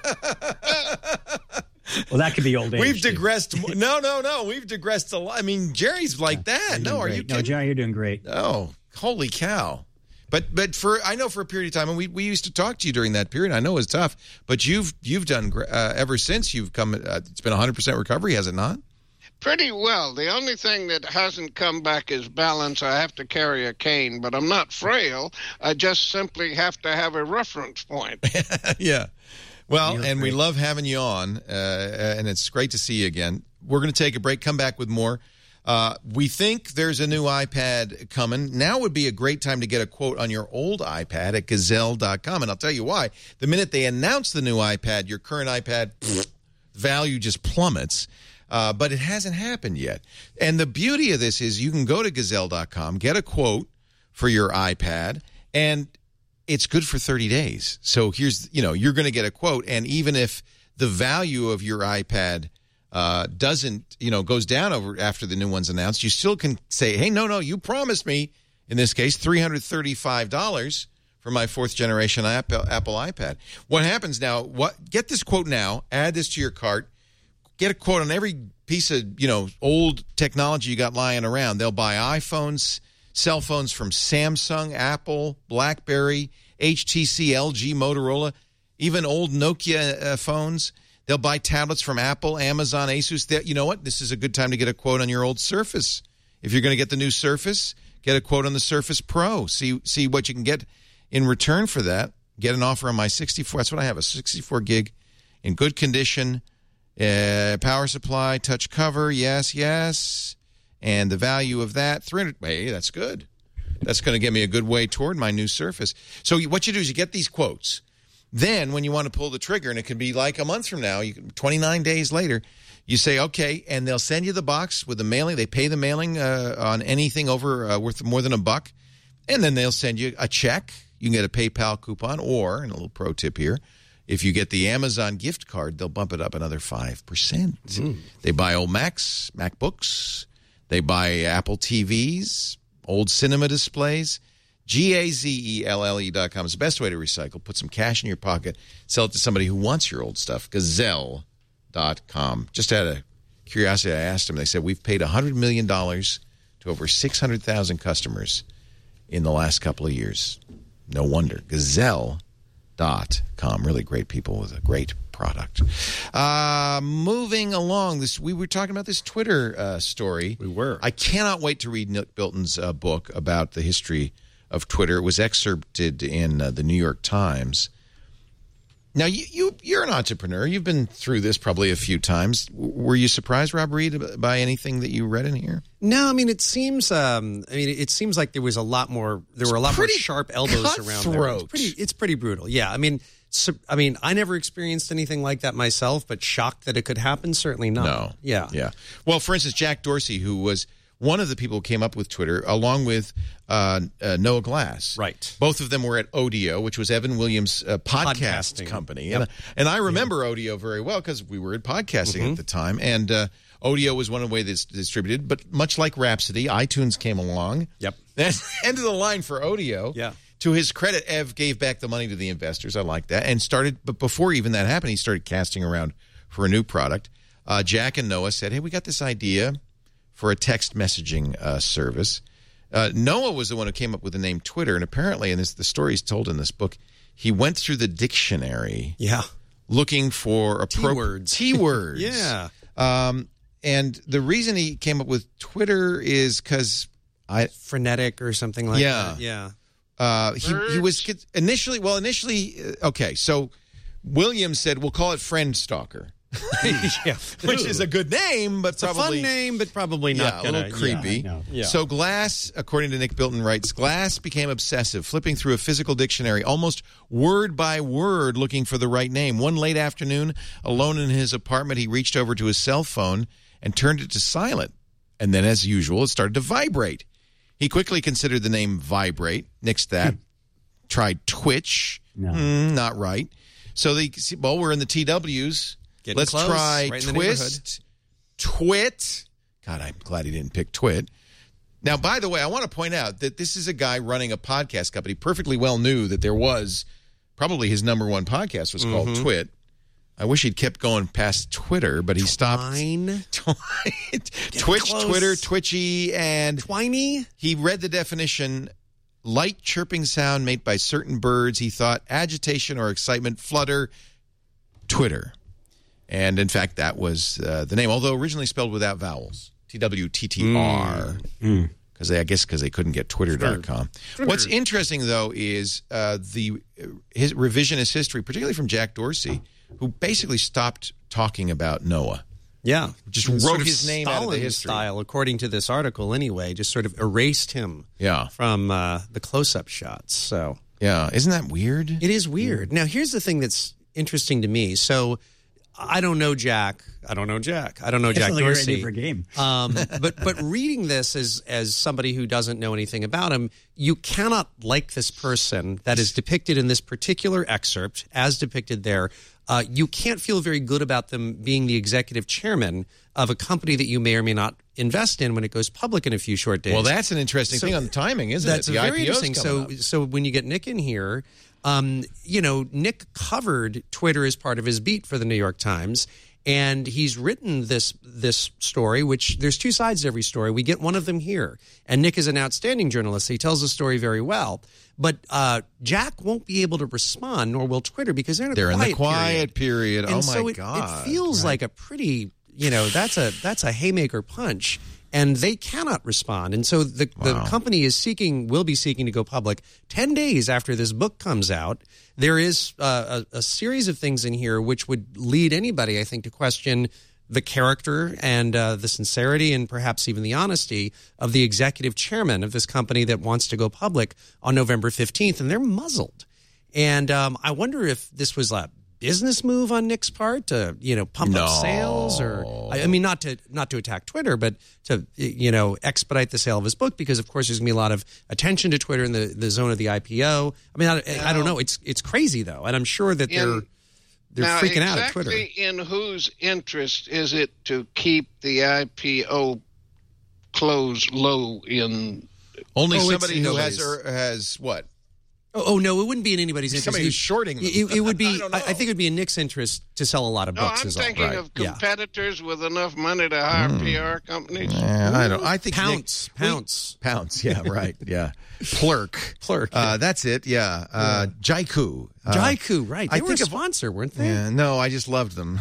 E: Well, that could be old age.
A: We've
E: too.
A: digressed. mo- No, no, no. We've digressed a lot. I mean, Jerry's like that.
E: You're
A: No,
E: doing
A: are
E: great.
A: you
E: No,
A: kidding?
E: Jerry, you're doing great.
A: Oh, holy cow. But but for I know for a period of time, and we, we used to talk to you during that period. I know it was tough, but you've you've done gr- uh, ever since you've come. Uh, it's been one hundred percent recovery, has it not?
D: Pretty well. The only thing that hasn't come back is balance. I have to carry a cane, but I'm not frail. I just simply have to have a reference point.
A: Yeah. Well,
E: You're
A: and we
E: great.
A: love having you on, uh, and it's great to see you again. We're going to take a break, come back with more. Uh, we think there's a new iPad coming. Now would be a great time to get a quote on your old iPad at gazelle dot com, and I'll tell you why. The minute they announce the new iPad, your current iPad value just plummets. Uh, but it hasn't happened yet. And the beauty of this is you can go to gazelle dot com, get a quote for your iPad, and it's good for thirty days. So here's, you know, you're going to get a quote, and even if the value of your iPad uh, doesn't, you know, goes down over after the new one's announced, you still can say, hey, no, no, you promised me, in this case, three hundred thirty-five dollars for my fourth generation Apple, Apple iPad. What happens now, what get this quote now, add this to your cart, get a quote on every piece of, you know, old technology you got lying around. They'll buy iPhones, cell phones from Samsung, Apple, BlackBerry, H T C, L G, Motorola, even old Nokia uh, phones. They'll buy tablets from Apple, Amazon, Asus. They, you know what? This is a good time to get a quote on your old Surface. If you're going to get the new Surface, get a quote on the Surface Pro. See see what you can get in return for that. Get an offer on my sixty-four. That's what I have, a sixty-four gig in good condition. Uh, power supply, touch cover, yes, yes. And the value of that, three hundred dollars. Hey, that's good. That's going to get me a good way toward my new Surface. So what you do is you get these quotes. Then when you want to pull the trigger, and it can be like a month from now, you can, twenty-nine days later, you say, okay, and they'll send you the box with the mailing. They pay the mailing uh, on anything over uh, worth more than a buck. And then they'll send you a check. You can get a PayPal coupon, or, and a little pro tip here, if you get the Amazon gift card, they'll bump it up another five percent. Mm. They buy old Macs, MacBooks. They buy Apple T Vs, old cinema displays. G A Z E L L E dot com is the best way to recycle. Put some cash in your pocket. Sell it to somebody who wants your old stuff. Gazelle dot com. Just out of curiosity, I asked them. They said, we've paid one hundred million dollars to over six hundred thousand customers in the last couple of years. No wonder. Gazelle dot com. Really great people with a great product. Uh, moving along, this we were talking about this Twitter uh, story.
F: We were.
A: I cannot wait to read Nick Bilton's uh, book about the history of Twitter. It was excerpted in uh, the New York Times. Now, you, you, you're an entrepreneur. You've been through this probably a few times. W- were you surprised, Rob Reed, by anything that you read in here?
F: No, I mean, it seems. Um, I mean, it seems like there was a lot more. There were a lot more
A: pretty
F: sharp elbows around there.
A: cutthroat.
F: It's pretty. It's pretty brutal. Yeah, I mean, so, I mean, I never experienced anything like that myself, but shocked that it could happen. Certainly not.
A: No.
F: Yeah.
A: Yeah. Well, for instance, Jack Dorsey, who was one of the people who came up with Twitter, along with uh, uh, Noah Glass.
F: Right.
A: Both of them were at Odeo, which was Evan Williams' uh, podcast
F: Podcasting.
A: company.
F: Yep.
A: And, and I remember yeah. Odeo very well because we were at podcasting mm-hmm. at the time. And uh, Odeo was one of the ways it's distributed. But much like Rhapsody, iTunes came along.
F: Yep.
A: That's end of the line for Odeo.
F: Yeah.
A: To his credit, Ev gave back the money to the investors. I like that. And started, but before even that happened, he started casting around for a new product. Uh, Jack and Noah said, hey, we got this idea for a text messaging uh, service. Uh, Noah was the one who came up with the name Twitter, and apparently, and this, the story is told in this book, he went through the dictionary
F: yeah.
A: looking for appropriate
F: T-words.
A: T-words.
F: yeah.
A: Um, and the reason he came up with Twitter is because I...
F: Frenetic or something like
A: yeah.
F: that. Yeah.
A: Uh, he, he was initially, well, initially, uh, okay, so Williams said, we'll call it Friend Stalker.
F: yeah.
A: Which is a good name, but
F: it's
A: probably
F: a fun name, but probably not
A: yeah,
F: gonna,
A: a little creepy.
E: Yeah, no.
F: Yeah.
A: So Glass, according to Nick Bilton, writes, Glass became obsessive, flipping through a physical dictionary, almost word by word, looking for the right name. One late afternoon, alone in his apartment, he reached over to his cell phone and turned it to silent. And then, as usual, it started to vibrate. He quickly considered the name Vibrate, nixed that, tried Twitch,
E: No.
A: mm, not right. So, they, well, we're in the T Ws.
F: Getting
A: Let's
F: close,
A: try
F: right in the
A: Twist, Twit. God, I'm glad he didn't pick Twit. Now, by the way, I want to point out that this is a guy running a podcast company. Perfectly well knew that there was, probably his number one podcast was called
F: Mm-hmm.
A: Twit. I wish he'd kept going past Twitter, but he stopped.
F: Twine?
A: Twitch,
F: close.
A: Twitter, Twitchy, and
F: Twiney?
A: he read the definition, light chirping sound made by certain birds. He thought agitation or excitement, flutter, Twitter. And, in fact, that was uh, the name, although originally spelled without vowels, T W T T R.
E: Mm.
A: Because they, I guess because they couldn't get Twitter dot com. What's interesting, though, is uh, the his revisionist history, particularly from Jack Dorsey, who basically stopped talking about Noah.
F: Yeah.
A: Just
F: Sort
A: wrote
F: of
A: his name out of the
F: Stalin
A: history.
F: style, according to this article anyway, just sort of erased him
A: Yeah.
F: from uh, the close-up shots. So
A: Yeah. Isn't that weird?
F: it is weird. Now, here's the thing that's interesting to me. So I don't know Jack. I don't know Jack. I don't know Jack
E: Sounds like a great
F: Dorsey.
E: name for a game.
F: um, but but reading this as as somebody who doesn't know anything about him, you cannot like this person that is depicted in this particular excerpt, as depicted there. Uh, you can't feel very good about them being the executive chairman of a company that you may or may not invest in when it goes public in a few short days.
A: Well, that's an interesting
F: So
A: thing on the timing, isn't
F: That's
A: it? The
F: very
A: I P O's
F: interesting.
A: coming
F: So,
A: up.
F: so when you get Nick in here, um, you know, Nick covered Twitter as part of his beat for the New York Times, and he's written this this story. Which there's two sides to every story. We get one of them here, and Nick is an outstanding journalist. He tells the story very well. But uh, Jack won't be able to respond, nor will Twitter, because they're in a
A: They're
F: quiet
A: in the quiet period.
F: period. And
A: Oh,
F: so
A: my
F: it,
A: God.
F: it feels like a pretty, you know, that's a that's a haymaker punch. And they cannot respond. And so the, the
A: Wow.
F: company is seeking, will be seeking to go public ten days after this book comes out. There is uh, a, a series of things in here which would lead anybody, I think, to question the character and uh, the sincerity and perhaps even the honesty of the executive chairman of this company that wants to go public on November fifteenth. And they're muzzled. And um, I wonder if this was a business move on Nick's part to, you know, pump
A: No.
F: up sales, or I, I mean, not to not to attack Twitter, but to, you know, expedite the sale of his book, because of course there's gonna be a lot of attention to Twitter in the, the zone of the I P O. I mean, I, I don't know. It's it's crazy though, and I'm sure that they're
D: In-
F: they're
D: now,
F: freaking
D: exactly
F: out at Twitter.
D: In whose interest is it to keep the I P O closed low in?
A: Only
F: Oh, it's
A: somebody who has
F: nobody's.
A: or has what?
F: Oh, oh no, it wouldn't be in anybody's interest.
A: Somebody who's
F: It-
A: shorting them.
F: It, it would be.
A: I don't
F: I,
A: know.
F: I think it would be in Nick's interest to sell a lot of
D: No,
F: books.
D: I'm
F: is all.
D: thinking
A: right.
D: of
F: Yeah.
D: competitors with enough money to hire P R companies.
A: Yeah, I don't. I think
F: Pounce,
A: Nick,
F: pounce.
A: we- pounce. Yeah, right. Yeah, Plurk.
F: Plurk,
A: Uh,
F: yeah.
A: that's it. Yeah. Uh, Jaiku. Uh,
F: Jaiku, right? They
A: I
F: were
A: think
F: a
A: of-
F: sponsor, weren't they?
A: Yeah, no, I just loved them.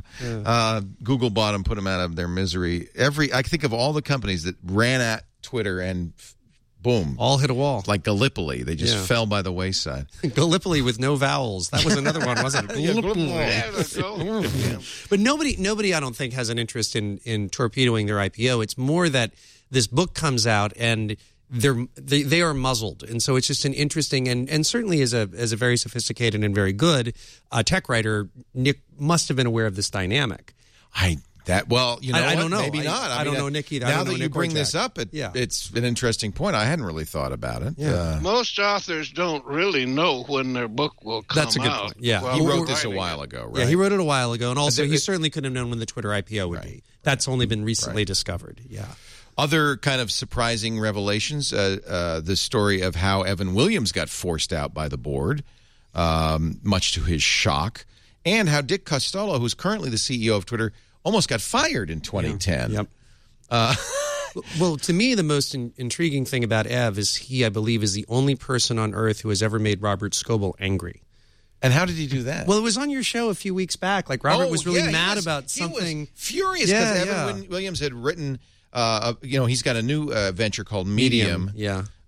A: uh, Google bought them, put them out of their misery. Every I think of all the companies that ran at Twitter and f- boom,
F: All hit a wall.
A: like Gallipoli, they just
F: Yeah.
A: fell by the wayside.
F: Gallipoli with no vowels. That was another one, wasn't it? Gallipoli.
D: Yeah, let's go. Yeah.
F: But nobody, nobody, I don't think, has an interest in in torpedoing their I P O. It's more that this book comes out and they're they, they are muzzled, and so it's just an interesting and and certainly as a as a very sophisticated and very good uh, tech writer, Nick must have been aware of this dynamic.
A: I that well, you know,
F: I- I
A: what?
F: don't know.
A: Maybe
F: I-
A: not.
F: I don't
A: mean,
F: know Nick either. I
A: Now
F: don't
A: that
F: know
A: you
F: Nick or
A: bring this
F: Jack.
A: up, it,
F: Yeah.
A: it's an interesting point. I hadn't really thought about it.
F: Yeah.
A: Uh,
D: Most authors don't really know when their book will come out.
F: That's a good point. Yeah.
D: while
A: he
D: they're
A: wrote this a
D: writing
A: while
D: it.
A: ago, right?
F: Yeah, he wrote it a while ago, and also
A: Uh,
F: he
A: it-
F: certainly couldn't have known when the Twitter I P O would
A: Right.
F: be. That's only been recently discovered. Yeah.
A: Other kind of surprising revelations, uh, uh, the story of how Evan Williams got forced out by the board, um, much to his shock, and how Dick Costolo, who's currently the C E O of Twitter, almost got fired in twenty ten.
F: Yep.
A: Uh,
F: Well, to me, the most in- intriguing thing about Ev is he, I believe, is the only person on earth who has ever made Robert Scoble angry.
A: and how did he do that?
F: Well, it was on your show a few weeks back. Like, Robert
A: Oh,
F: was really
A: yeah, he
F: mad
A: was-
F: about
A: he
F: something.
A: was furious because
F: Yeah,
A: Evan
F: yeah.
A: Win- Williams had written, uh, a- you know, he's got a new uh, venture called Medium.
F: Yeah.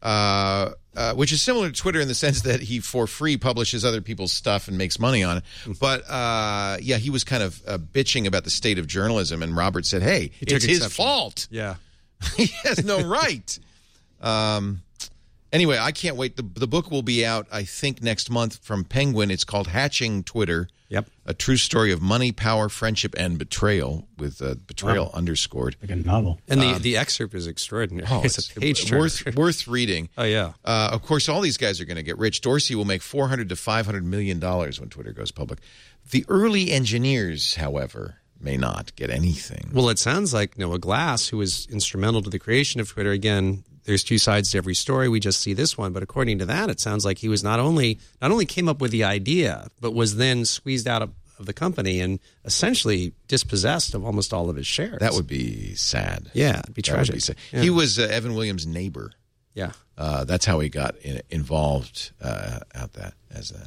A: uh, uh, which is similar to Twitter in the sense that he, for free, publishes other people's stuff and makes money on it. But, uh, yeah, he was kind of uh, bitching about the state of journalism, and Robert said, hey, it's his fault.
F: Yeah.
A: He has no right. Um, anyway, I can't wait. The, the book will be out, I think, next month from Penguin. It's called Hatching Twitter.
F: Yep.
A: A true story of money, power, friendship, and betrayal, with uh, betrayal wow. underscored.
E: Like a novel.
F: And the,
A: um,
F: the excerpt is extraordinary.
A: Oh,
F: it's,
A: it's
F: a page
A: worth, worth reading.
F: Oh, yeah.
A: Uh, of course, all these guys are going to get rich. Dorsey will make four hundred to five hundred million dollars when Twitter goes public. The early engineers, however, may not get anything.
F: Well, it sounds like Noah Glass, who was instrumental to the creation of Twitter, again, there's two sides to every story. We just see this one. But according to that, it sounds like he was not only not only came up with the idea, but was then squeezed out of, of the company and essentially dispossessed of almost all of his shares.
A: That would be sad.
F: Yeah, it'd be tragic.
A: Be sad.
F: Yeah.
A: He was uh, Evan Williams' neighbor.
F: Yeah.
A: Uh, that's how he got in, involved uh, out that as that.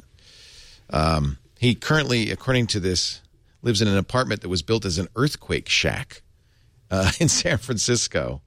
A: Um, he currently, according to this, lives in an apartment that was built as an earthquake shack uh, in San Francisco.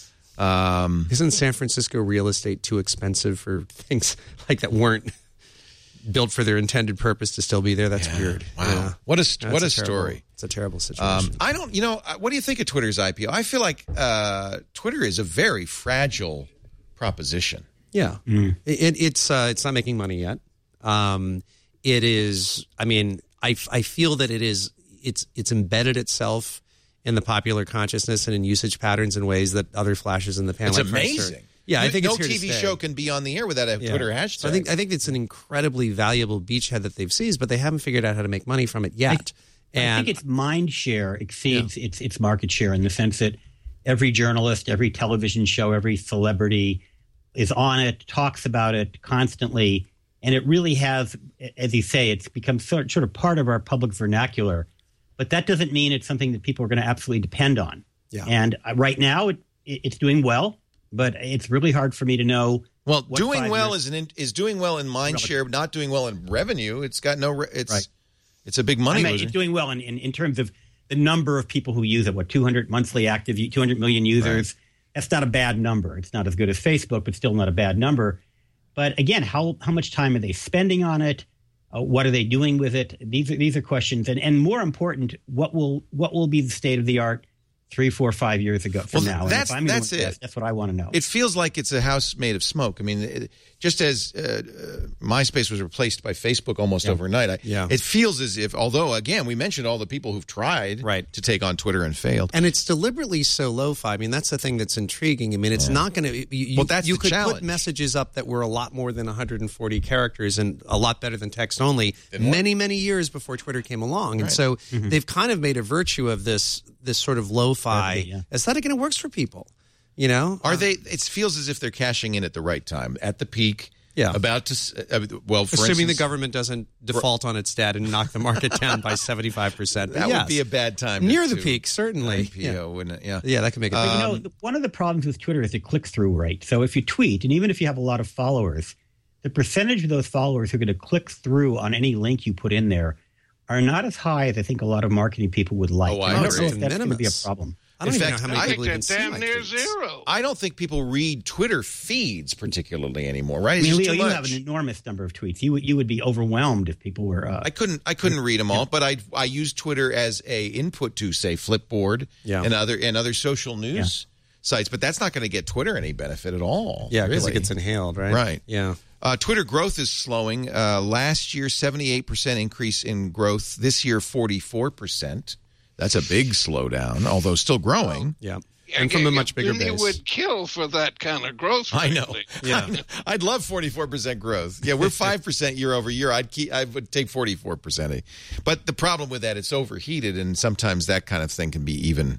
A: Um,
F: Isn't San Francisco real estate too expensive for things like that weren't built for their intended purpose to still be there? That's
A: yeah,
F: weird.
A: Wow.
F: Yeah.
A: What a, That's what a, a
F: terrible,
A: story.
F: It's a terrible situation.
A: Um, I don't, you know, what do you think of Twitter's I P O? I feel like uh, Twitter is a very fragile proposition.
F: Yeah. Mm. It, it's, uh, it's not making money yet. Um, it is, I mean, I, I feel that it is, it's, it's embedded itself in the popular consciousness and in usage patterns in ways that other flashes in the pan.
A: It's
F: like
A: amazing.
F: Yeah, I think
A: no
F: it's here
A: T V
F: to stay.
A: show can be on the air without a yeah. Twitter hashtag.
F: So I think I think it's an incredibly valuable beachhead that they've seized, but they haven't figured out how to make money from it yet.
E: I,
F: and
E: I think its mind share exceeds yeah. its its market share in the sense that every journalist, every television show, every celebrity is on it, talks about it constantly, and it really has, as you say, it's become sort sort of part of our public vernacular. But that doesn't mean it's something that people are going to absolutely depend on.
F: Yeah.
E: And right now, it, it's doing well, but it's really hard for me to know.
A: Well, doing well is an is doing well in mind share, not doing well in revenue. It's got no. Re- it's
E: right.
A: it's a big money
E: I mean,
A: loser.
E: It's doing well in, in, in terms of the number of people who use it. What two hundred monthly active, two hundred million users. Right. That's not a bad number. It's not as good as Facebook, but still not a bad number. But again, how how much time are they spending on it? Uh, what are they doing with it? These are these are questions, and and more important, what will what will be the state of the art three, four, five years ago from
A: well,
E: now?
A: That's
E: and if I'm
A: that's it.
E: Guess, that's what I want to know.
A: It feels like it's a house made of smoke. I mean, it, just as uh, uh, MySpace was replaced by Facebook almost
F: yeah.
A: overnight, I,
F: yeah.
A: it feels as if, although again we mentioned all the people who've tried
F: right.
A: to take on Twitter and failed,
F: and it's deliberately so lo-fi. I mean, that's the thing that's intriguing. I mean, it's yeah. not going to. You,
A: well, that's
F: you
A: the
F: could
A: challenge.
F: Put messages up that were a lot more than one hundred forty characters and a lot better than text only.
A: Then
F: many, many years before Twitter came along, and
A: right.
F: so
E: mm-hmm.
F: they've kind of made a virtue of this this sort of lo-fi
E: yeah.
F: aesthetic, and it works for people. You know,
A: are
F: um,
A: they? It feels as if they're cashing in at the right time, at the peak.
F: Yeah.
A: About to. Uh, well, for
F: assuming
A: instance,
F: the government doesn't default on its debt and knock the market down by seventy-five percent.
A: That
F: yes,
A: would be a bad time.
F: Near
A: to,
F: the peak, certainly.
A: I P O, yeah. wouldn't it? Yeah.
F: Yeah, that could make it.
E: But, you know, one of the problems with Twitter is the click-through rate. So if you tweet, and even if you have a lot of followers, the percentage of those followers who are going to click through on any link you put in there are not as high as I think a lot of marketing people would like.
A: Oh, I
E: I don't
A: agree.
E: know if that's going to be a problem.
F: I don't
A: In
F: even
A: fact,
F: know how many
A: I
F: people
D: think
F: even see
D: damn
F: my
D: near
F: tweets.
D: zero.
A: I don't think people read Twitter feeds particularly anymore, right?
E: I
A: It's
E: mean,
A: just
E: Leo,
A: too
E: you
A: much.
E: have an enormous number of tweets. You would you would be overwhelmed if people were. Uh,
A: I couldn't I couldn't read them all, but I I use Twitter as a input to say Flipboard
F: Yeah.
A: and other and other social news sites, but that's not going to get Twitter any benefit at all.
F: Yeah, because
A: really.
F: it gets inhaled, right?
A: Right.
F: Yeah.
A: Uh, Twitter growth is slowing. Uh, last year, seventy-eight percent increase in growth. This year, forty-four percent. That's a big slowdown, although still growing.
F: Yeah. And from a much bigger base.
D: You would kill for that kind of growth.
A: I know.
D: Really.
F: Yeah.
A: I'd love forty-four percent growth. Yeah, we're five percent year over year. I'd keep, I would take forty-four percent. But the problem with that, it's overheated, and sometimes that kind of thing can be even.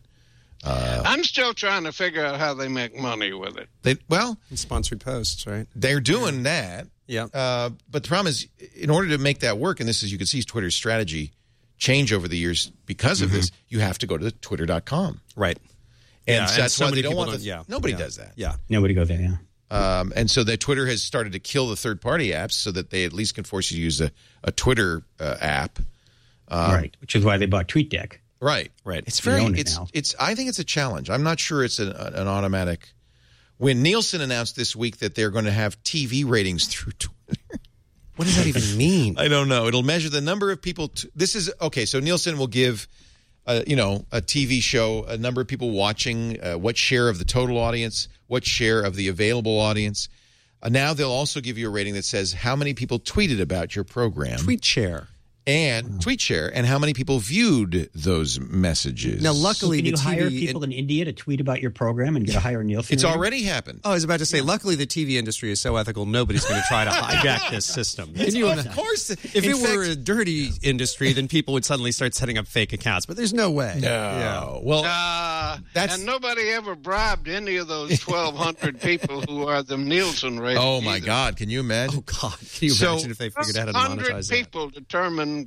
A: Uh,
D: I'm still trying to figure out how they make money with it.
A: they, well,
F: And sponsored posts, right?
A: they're doing that.
F: Yeah.
A: Uh, but the problem is, in order to make that work, and this is, you can see Twitter's strategy change over the years because of
F: Mm-hmm.
A: this, you have to go to twitter dot com.
F: Right.
A: And
F: Yeah,
A: so
F: and
A: that's
F: so
A: why
F: many
A: they don't
F: people
A: want
F: don't-
A: the,
F: yeah.
A: Nobody
F: Yeah.
A: does that.
F: Yeah.
E: nobody goes there. Yeah.
A: Um, and so that Twitter has started to kill the third-party apps so that they at least can force you to use a, a Twitter uh, app. Um,
E: right. Which is why they bought TweetDeck.
A: Right.
F: Right.
A: It's
E: They
A: very.
E: own it
A: It's.
E: now.
A: It's. I think it's a challenge. I'm not sure it's an, an automatic when Nielsen announced this week that they're going to have T V ratings through Twitter.
F: What does that even mean?
A: I don't know. It'll measure the number of people. T- this is okay. So Nielsen will give, uh, you know, a T V show, a number of people watching, uh, what share of the total audience, what share of the available audience. Uh, now they'll also give you a rating that says how many people tweeted about your program.
F: Tweet share.
A: And tweet share, and how many people viewed those messages.
F: Now, luckily,
E: so can you
F: the T V
E: hire people in India to tweet about your program and get a higher Nielsen
A: It's
E: rating?
A: already happened.
F: Oh, I was about to say, yeah. luckily the T V industry is so ethical, nobody's going to try to hijack this system. Can you,
A: of course.
F: If it fact, were a dirty industry, then people would suddenly start setting up fake accounts, but there's no way.
A: No.
F: Yeah.
A: Well,
D: uh,
A: that's...
D: And nobody ever bribed any of those twelve hundred people who are the Nielsen rating.
A: Oh, my
D: either.
A: God. Can you imagine?
F: Oh, God. Can you
A: so,
F: imagine if they figured out how to monetize that?
D: people determine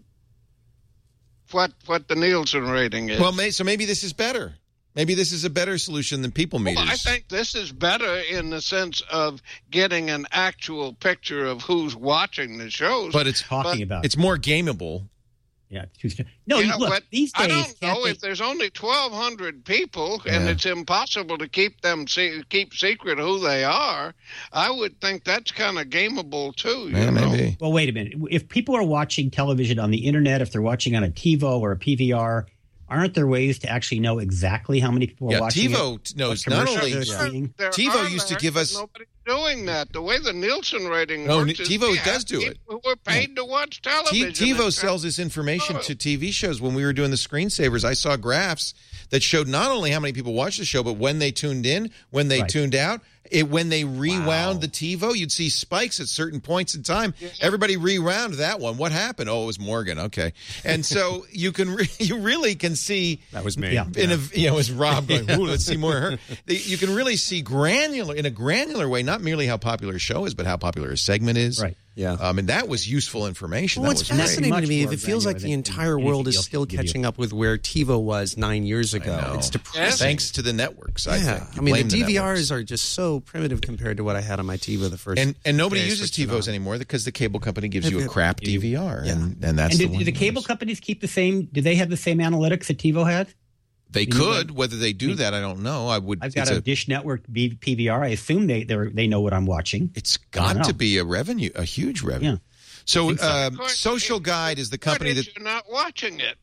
D: what what the Nielsen rating is.
A: Well, may, so maybe this is better. Maybe this is a better solution than people meters.
D: Well, I think this is better in the sense of getting an actual picture of who's watching the shows.
A: But it's
E: talking
D: but,
E: about.
A: It's more gameable.
E: Yeah. No,
D: yeah,
E: look, these days.
D: I don't know
E: they...
D: if there's only twelve hundred people
A: yeah.
D: and it's impossible to keep them see, keep secret who they are. I would think that's kind of gameable too.
A: Yeah,
D: you know?
A: maybe.
E: Well, wait a minute. If people are watching television on the internet, if they're watching on a TiVo or a P V R, aren't there ways to actually know exactly how many people are
A: yeah,
E: watching?
A: TiVo
E: it?
A: knows not only.
E: There,
A: Yeah.
D: there
A: TiVo used to give us.
D: Nobody's doing that. The way the Nielsen rating
A: No,
D: works,
A: TiVo
D: is
A: does do it.
D: Who are paid to watch
A: T-
D: television?
A: TiVo sells this information to T V shows. When we were doing the screensavers, I saw graphs that showed not only how many people watched the show, but when they tuned in, when they
E: right.
A: tuned out. It, when they rewound
E: wow.
A: the TiVo, you'd see spikes at certain points in time. Yeah. Everybody rewound that one. What happened? Oh, it was Morgan. Okay, and so you can re- you really can see
F: that was me.
E: Yeah.
A: In a, you know, it was Rob going, "Ooh, let's see more of her." You can really see granular in a granular way, not merely how popular a show is, but how popular a segment is.
E: Right.
F: Yeah.
A: Um, and that was useful information.
F: Well,
A: that
F: what's
A: was
F: fascinating
E: great.
F: to me is
E: Much
F: it feels
E: more
F: like the
E: granular
F: entire
E: than
F: world is
E: anything
F: still
E: else can give
F: catching
E: you.
F: up with where TiVo was nine years ago.
A: know.
F: It's depressing.
A: Thanks to the networks. I
F: yeah.
A: think.
F: I mean, the
A: Blame
F: D V
A: networks.
F: Rs are just so primitive compared to what I had on my TiVo the first.
A: And and nobody
F: day I
A: uses
F: switched it
A: TiVos
F: on.
A: anymore because the cable company gives you a
F: Yeah.
A: crap D V R,
F: Yeah.
A: and and that's
E: And
A: the
E: did,
A: one.
E: do the
A: that
E: cable
A: works.
E: companies keep the same? Do they have the same analytics that TiVo had?
A: They
E: You know,
A: could. Whether they do that, I don't know. I would.
E: I've got
A: it's
E: a,
A: a,
E: Dish Network B- P V R. I assume they they're, they know what I'm watching.
A: It's
E: I don't
A: got to
E: know.
A: be a revenue, a huge revenue.
E: Yeah.
A: So,
E: think so.
A: uh,
D: Of course,
A: Social
D: if
A: Guide
D: you
A: is the
D: record
A: company
D: it,
A: that.
D: you're not watching it.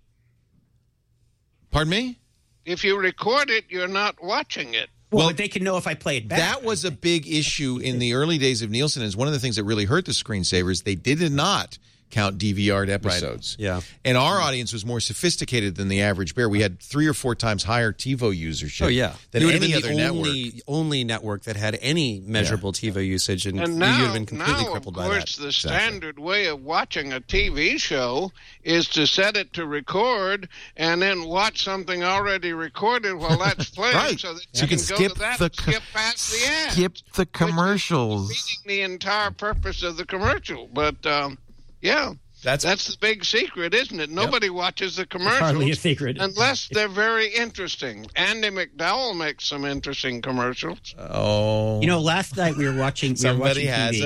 A: Pardon me.
D: If you record it, you're not watching it.
E: Well,
A: Well,
E: but they can know if I play it back.
A: That was a big issue in the early days of Nielsen. Is one of the things that really hurt the screensavers. They did not count D V R'd episodes.
F: Yeah.
A: And our audience was more sophisticated than the average bear. We had three or four times higher TiVo usership
F: Oh yeah,
A: than
F: you would have
A: any
F: been
A: other
F: the
A: network.
F: only only network that had any measurable TiVo usage, and,
D: And
F: you
D: now,
F: would have been completely
D: now
F: crippled
D: of
F: by
D: course,
F: that.
D: the standard way of watching a T V show is to set it to record and then watch something already recorded while that's playing,
H: Right.
D: so that
H: So
D: you
H: you
D: can,
H: can
D: go
H: skip
D: to that
H: the
D: and
H: co-
D: skip past the ad.
H: Skip the commercials.
D: Defeating the entire purpose of the commercial. But um, yeah.
A: That's
D: That's the big secret, isn't it? Nobody watches the commercials
E: hardly a secret.
D: unless they're very interesting. Andy McDowell makes some interesting commercials.
A: oh,
E: You know, last night we were watching. We
A: somebody
E: were watching
A: has
E: T V.
A: a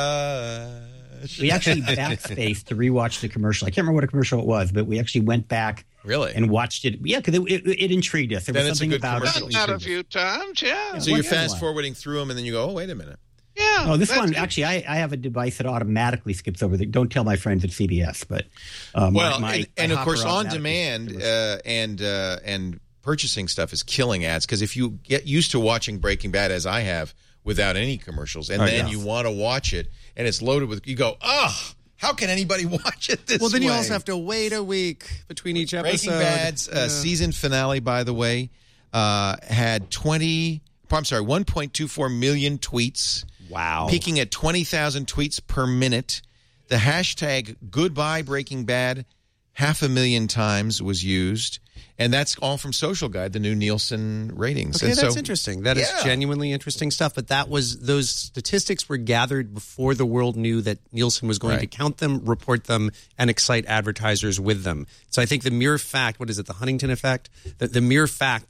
A: crush.
E: We actually backspaced to rewatch the commercial. I can't remember what a commercial it was, but we actually went back
A: Really?
E: and watched it. Yeah, because it, it, it intrigued us. There
A: Then
E: was
A: it's a
E: something
A: good
E: about it.
A: commercial.
E: that
D: Done that a
E: intrigued us.
D: few times, yeah.
A: So you're
E: What is
A: fast
E: one?
A: forwarding through them, and then you go, "Oh, wait a minute."
D: Yeah.
E: Oh, this
D: that's
E: one
D: good.
E: actually, I, I have a device that automatically skips over the. Don't tell my friends at C B S, but um,
A: Well,
E: my, my,
A: and, and
E: my
A: of course,
E: Hopper
A: on
E: automatically
A: demand
E: skips over.
A: uh, and uh, and purchasing stuff is killing ads because if you get used to watching Breaking Bad as I have without any commercials, and
F: Oh,
A: then
F: yes.
A: you want to watch it and it's loaded with, you go, "Oh, how can anybody watch it this way?"
F: Well, then you also have to wait a week between each episode.
A: Breaking Bad's uh,
F: Yeah.
A: season finale, by the way, uh, had twenty. I'm sorry, one point two four million tweets.
F: Wow.
A: Peaking at twenty thousand tweets per minute. The hashtag Goodbye Breaking Bad half a million times was used. And that's all from Social Guide, the new Nielsen ratings.
F: Okay,
A: and
F: that's
A: so,
F: interesting. That is
A: Yeah.
F: genuinely interesting stuff. But that was those statistics were gathered before the world knew that Nielsen was going
A: Right.
F: to count them, report them, and excite advertisers with them. So I think the mere fact, what is it, the Huntington effect? The, the mere fact that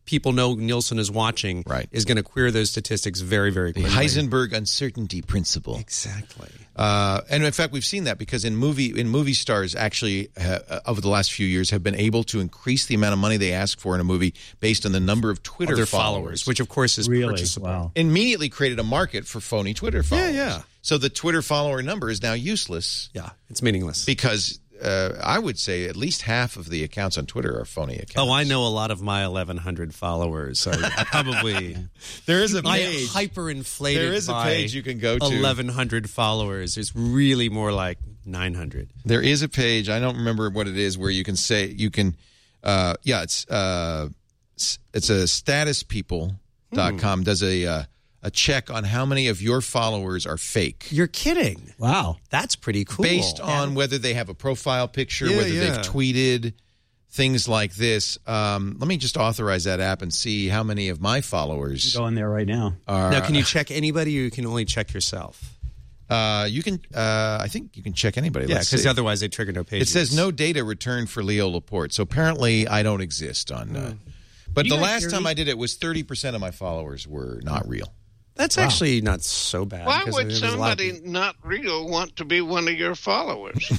F: people know Nielsen is watching,
A: Right.
F: is going to queer those statistics very, very
A: The
F: quickly.
A: Heisenberg uncertainty principle.
F: Exactly.
A: Uh, and in fact, we've seen that because in movie in movie stars actually uh, over the last few years have been able to increase the amount of money they ask for in a movie based on the number of Twitter
F: Of their
A: followers,
F: followers, which of course is
E: Really?
F: purchasable.
E: Wow.
A: immediately created a market for phony Twitter followers.
F: yeah.
A: So the Twitter follower number is now useless
F: Yeah, it's meaningless.
A: because uh, I would say at least half of the accounts on Twitter are phony accounts.
F: Oh, I know a lot of my eleven hundred followers. So I probably
A: There is a
F: I
A: page.
F: hyperinflated.
A: There is a
F: by
A: page you can go to.
F: eleven hundred followers. It's really more like nine hundred.
A: There is a page. I don't remember what it is where you can say you can. Uh, yeah, it's uh, it's a status people dot com does a uh, a check on how many of your followers are fake.
F: You're kidding.
E: Wow.
F: That's pretty cool.
A: Based on whether they have a profile picture,
F: Yeah,
A: whether
F: yeah.
A: they've tweeted, things like this. Um, let me just authorize that app and see how many of my followers
E: Go in there right now.
A: are.
F: Now, can you check anybody or you can only check yourself?
A: Uh, you can. Uh, I think you can check anybody.
F: Yeah,
A: Let's
F: because
A: see.
F: otherwise they trigger no
A: It
F: pages.
A: says no data returned for Leo Laporte. So apparently I don't exist on. Uh, but
E: You
A: the
E: guys
A: last
E: hear
A: time
E: me?
A: I did it was thirty percent of my followers were not real.
F: That's actually not so bad.
D: Why
F: because
D: would
F: there's a lot of
D: somebody
F: people-
D: not real want to be one of your followers?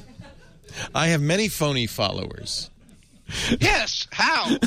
A: I have many phony followers.
D: Yes. How?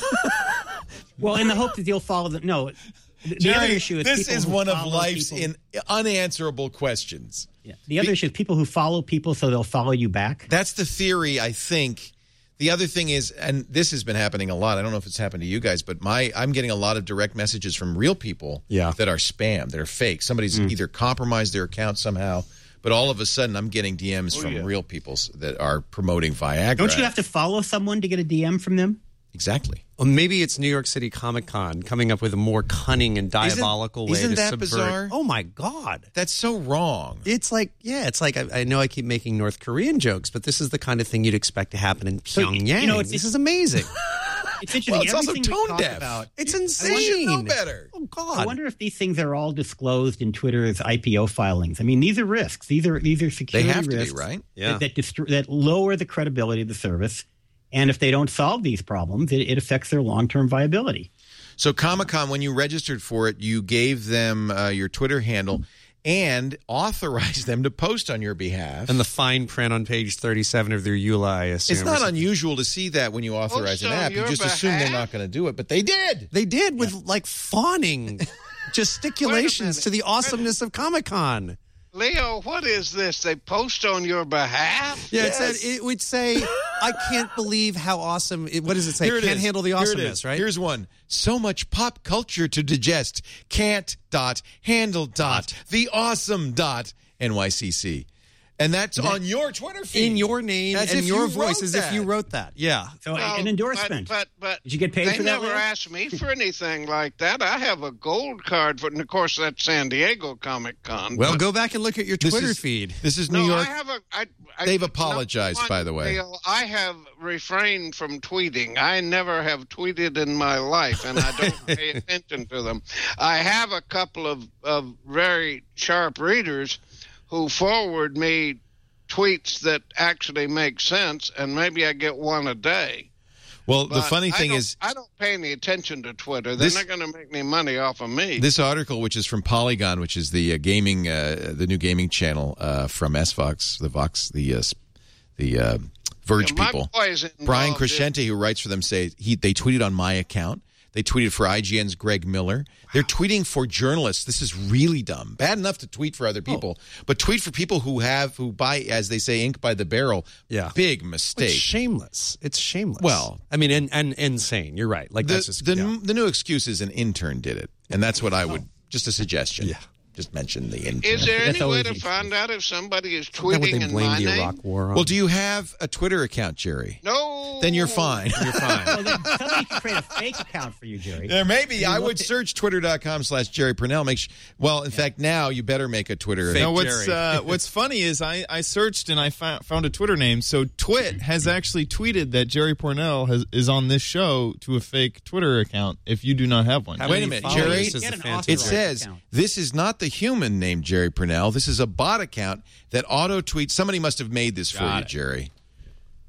E: Well, in the hope that you'll follow them. No. The, the other issue is
A: this
E: people
A: is
E: who
A: one of
E: follow
A: life's
E: people-
A: in unanswerable questions.
E: Yeah. The other issue is people who follow people so they'll follow you back.
A: That's the theory, I think. The other thing is, and this has been happening a lot. I don't know if it's happened to you guys, but my I'm getting a lot of direct messages from real people
F: Yeah.
A: that are spam, that are fake. Somebody's either compromised their account somehow, but all of a sudden I'm getting D Ms from
D: yeah.
A: real people that are promoting Viagra.
E: Don't you have to follow someone to get a D M from them?
A: Exactly.
F: Well, maybe it's New York City Comic Con coming up with a more cunning and diabolical way
A: isn't
F: to
A: that
F: subvert.
A: bizarre?
F: Oh my God!
A: That's so wrong.
F: It's like, yeah, it's like I, I know I keep making North Korean jokes, but this is the kind of thing you'd expect to happen in
E: So,
F: Pyongyang.
E: you know, it's-
F: this is amazing.
E: It's interesting.
A: Well, it's also
E: Everything we
A: tone
E: talk
A: deaf.
E: about-
F: It's
E: I wonder-
F: insane.
A: You should know better.
F: Oh God!
E: I wonder if these things are all disclosed in Twitter's I P O filings. I mean, these are risks. These are these are
A: They
E: security
A: have to be,
E: risks
A: right?
F: Yeah.
E: that that, distr- that lower the credibility of the service. And if they don't solve these problems, it, it affects their long-term viability.
A: So Comic-Con, when you registered for it, you gave them uh, your Twitter handle and authorized them to post on your behalf.
F: And the fine print on page thirty-seven of their E U L I, I assume.
A: It's not unusual to see that when you authorize
D: Post
A: an
D: on
A: app. You
D: your
A: just assume they're
D: behalf?
A: not going to do it, but they did.
F: They did with like fawning gesticulations
D: minute.
F: to the awesomeness of Comic Con.
D: Leo, what is this? They post on your behalf?
F: Yeah,
A: Yes.
F: it said it would say, "I can't believe how awesome." It, what does it say?
A: Here it
F: Can't
A: is.
F: handle the
A: Here it
F: awesomeness,
A: is.
F: right?
A: Here's one. So much pop culture to digest. Can't dot handle dot the awesome dot N Y C C. And that's on your Twitter feed.
F: in your name
A: As
F: and
A: if
F: your
A: you
F: voice,
A: wrote
F: as if
A: that.
F: you wrote that. Yeah.
E: So
D: Well,
E: an endorsement.
D: But, but, but
E: Did you get paid
D: they
E: for that,
D: never
E: Leo?
D: asked me for anything like that. I have a gold card for, and of course, that's San Diego Comic Con.
F: Well,
D: but-
F: go back and look at your
A: This
F: Twitter
A: is-
F: feed.
A: This is New
D: no,
A: York.
D: I have a. I, I,
A: They've
D: no,
A: apologized,
D: one,
A: by the way.
D: Leo, I have refrained from tweeting. I never have tweeted in my life, and I don't pay attention to them. I have a couple of, of very sharp readers who forward me tweets that actually make sense, and maybe I get one a day.
A: Well, the
D: But
A: funny
D: I
A: thing
D: don't-
A: is,
D: I don't pay any attention to Twitter. They're
A: This-
D: not going to make any money off of me.
A: this article, which is from Polygon, which is the uh, gaming, uh, the new gaming channel uh, from S Vox, the Vox, the uh, the uh, Verge
D: Yeah, my
A: people.
D: boy is involved
A: Brian
D: in-
A: Crescente, who writes for them, say he they tweeted on my account. They tweeted for I G N's Greg Miller. They're tweeting for journalists. This is really dumb. Bad enough to tweet for other people, but tweet for people who have who buy, as they say, ink by the barrel.
F: Yeah.
A: Big
F: It's
A: mistake.
F: shameless. It's shameless.
A: Well-
F: I mean, and, and insane. You're right. Like
A: The,
F: that's just
A: the,
F: yeah.
A: the new excuse is an intern did it, and that's what I would just a suggestion.
F: Yeah.
A: Just mention the intern.
D: Is there
E: That's
D: any way
E: always
D: to
E: the
D: find out if somebody is
F: Isn't that what
D: tweeting
F: they
D: in
F: blamed
D: my
F: the
D: name?
F: Iraq War on?
A: Well, do you have a Twitter account, Jerry?
D: No.
A: Then you're fine. You're fine.
E: Well, then somebody could create a fake account for you, Jerry.
A: There may be. I would
E: looked at-
A: search twitter.com slash Jerry Purnell. Make sh- well, in fact, now you better make a Twitter
G: Now,
A: account.
G: what's
F: Jerry.
G: uh, what's funny is I, I searched and I found, found a Twitter name. So Twit has actually tweeted that Jerry Pornell has, is on this show to a fake Twitter account. If you do not have one,
F: How
A: Wait
F: many
A: a minute,
F: followers
A: Jerry.
F: does
E: Get
F: the
E: an
F: Phantom
E: authorized
A: It
F: have?
A: says
E: account.
A: this is not the human named Jerry Purnell. This is a bot account that auto tweets. Somebody must have made this for
G: Got
A: you,
G: it.
A: Jerry.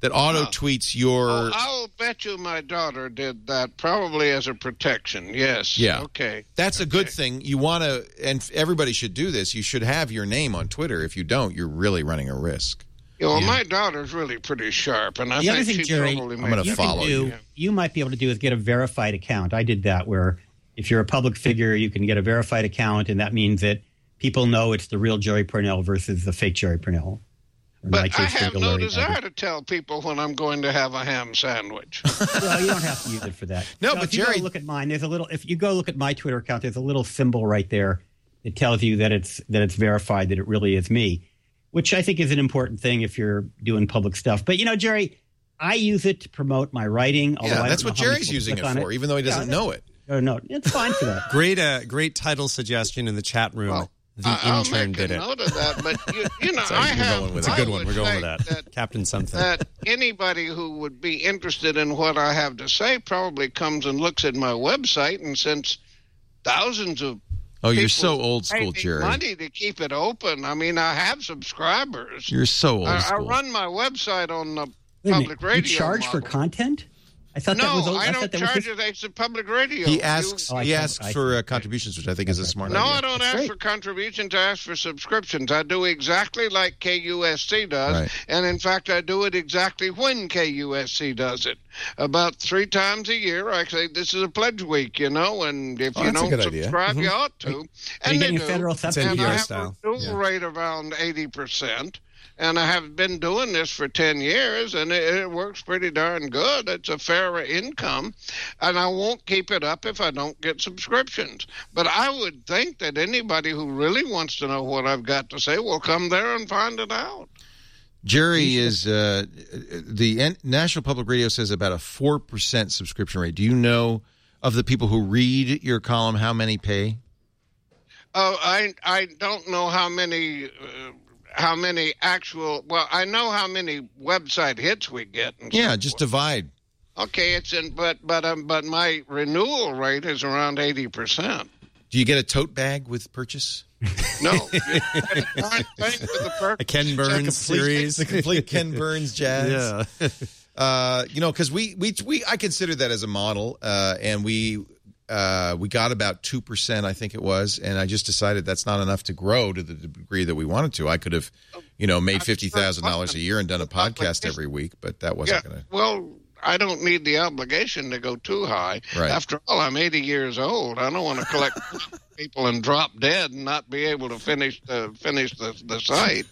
A: that auto tweets your.
D: Oh, I'll bet you my daughter did that, probably as a protection. Yes.
A: Yeah.
D: Okay.
A: That's a
D: okay.
A: good thing. You want to, and everybody should do this. You should have your name on Twitter. If you don't, you're really running a risk.
D: Yeah, well,
A: yeah.
D: my daughter's really pretty sharp, and I
E: the
D: think
E: other thing,
D: she
E: Jerry,
D: probably
A: I'm going to follow
E: do,
A: you.
E: You might be able to do is get a verified account. I did that where if you're a public figure, you can get a verified account, and that means that people know it's the real Jerry Pournelle versus the fake Jerry Pournelle.
D: But I have no desire to tell people when I'm going to have a ham sandwich.
E: Well, you don't have to use it for that.
A: No,
E: so
A: but
E: if you
A: Jerry,
E: go look at mine. There's a little. If you go look at my Twitter account, there's a little symbol right there that tells you that it's that it's verified, that it really is me, which I think is an important thing if you're doing public stuff. But you know, Jerry, I use it to promote my writing.
A: Yeah, that's what Jerry's using it for, it. even though he doesn't yeah, know it.
E: No, no, it's fine for that.
F: Great, uh, great title suggestion in the chat room.
D: Well,
F: the
D: I'll
F: intern
D: make
F: did
D: a
F: it.
D: note of that, but you, you know,
F: Sorry,
D: I have.
F: It's a good one.
D: I
F: We're going with that.
D: that.
F: Captain something.
D: That anybody who would be interested in what I have to say probably comes and looks at my website, and since thousands of
A: oh, you're
D: people
A: so old school,
D: pay
A: Jerry.
D: Money to keep it open. I mean, I have subscribers.
A: You're so old
D: I,
A: school.
D: I run my website on the
E: Wait a
D: public
E: minute,
D: radio.
E: You charge
D: model.
E: for content? I thought
D: no,
E: that was. I,
D: I
E: thought
D: don't
E: that
D: charge
E: was just,
D: it. It's a public radio.
A: He asks.
E: Oh, I
A: he
E: see.
A: asks
E: I
A: for
E: see.
A: uh, contributions, which I think is a smart
D: No,
A: idea.
D: I don't
E: That's
D: ask
E: great.
D: for contributions. I ask for subscriptions. I do exactly like K U S C does.
A: Right.
D: And in fact, I do it exactly when K U S C does it. About three times a year, I say, this is a pledge week, you know, and if
A: Oh,
D: you
A: that's a
D: don't
A: good idea.
D: subscribe, you
A: Mhm.
D: ought to.
E: Are you
D: And they
E: getting
D: do.
E: federal subsidy?
D: And
F: N P R
D: I have
F: style.
D: a renewal
F: Yeah.
D: rate around eighty percent. And I have been doing this for ten years, and it, it works pretty darn good. It's a fair income, and I won't keep it up if I don't get subscriptions. But I would think that anybody who really wants to know what I've got to say will come there and find it out.
A: Jerry is uh, the N- National Public Radio says about a four percent subscription rate. Do you know of the people who read your column how many pay?
D: Oh, I I don't know how many. Uh, How many actual? Well, I know how many website hits we get. And
A: Yeah,
D: so
A: just
D: forth.
A: divide.
D: Okay, it's in, but but um, but my renewal rate is around eighty percent.
A: Do you get a tote bag with purchase?
D: No, you get a darn thing for the purchase.
F: A Ken Burns series.
A: The complete Ken Burns jazz.
F: Yeah.
A: Uh, you know, because we, we we I considered that as a model, uh, and we uh, we got about two percent, I think it was, and I just decided that's not enough to grow to the degree that we wanted to. I could have, you know, made fifty thousand dollars a year and done a podcast every week, but that wasn't
D: Yeah,
A: going to.
D: well, I don't need the obligation to go too high.
A: Right.
D: After all, I'm eighty years old. I don't want to collect people and drop dead and not be able to finish the finish the, the site.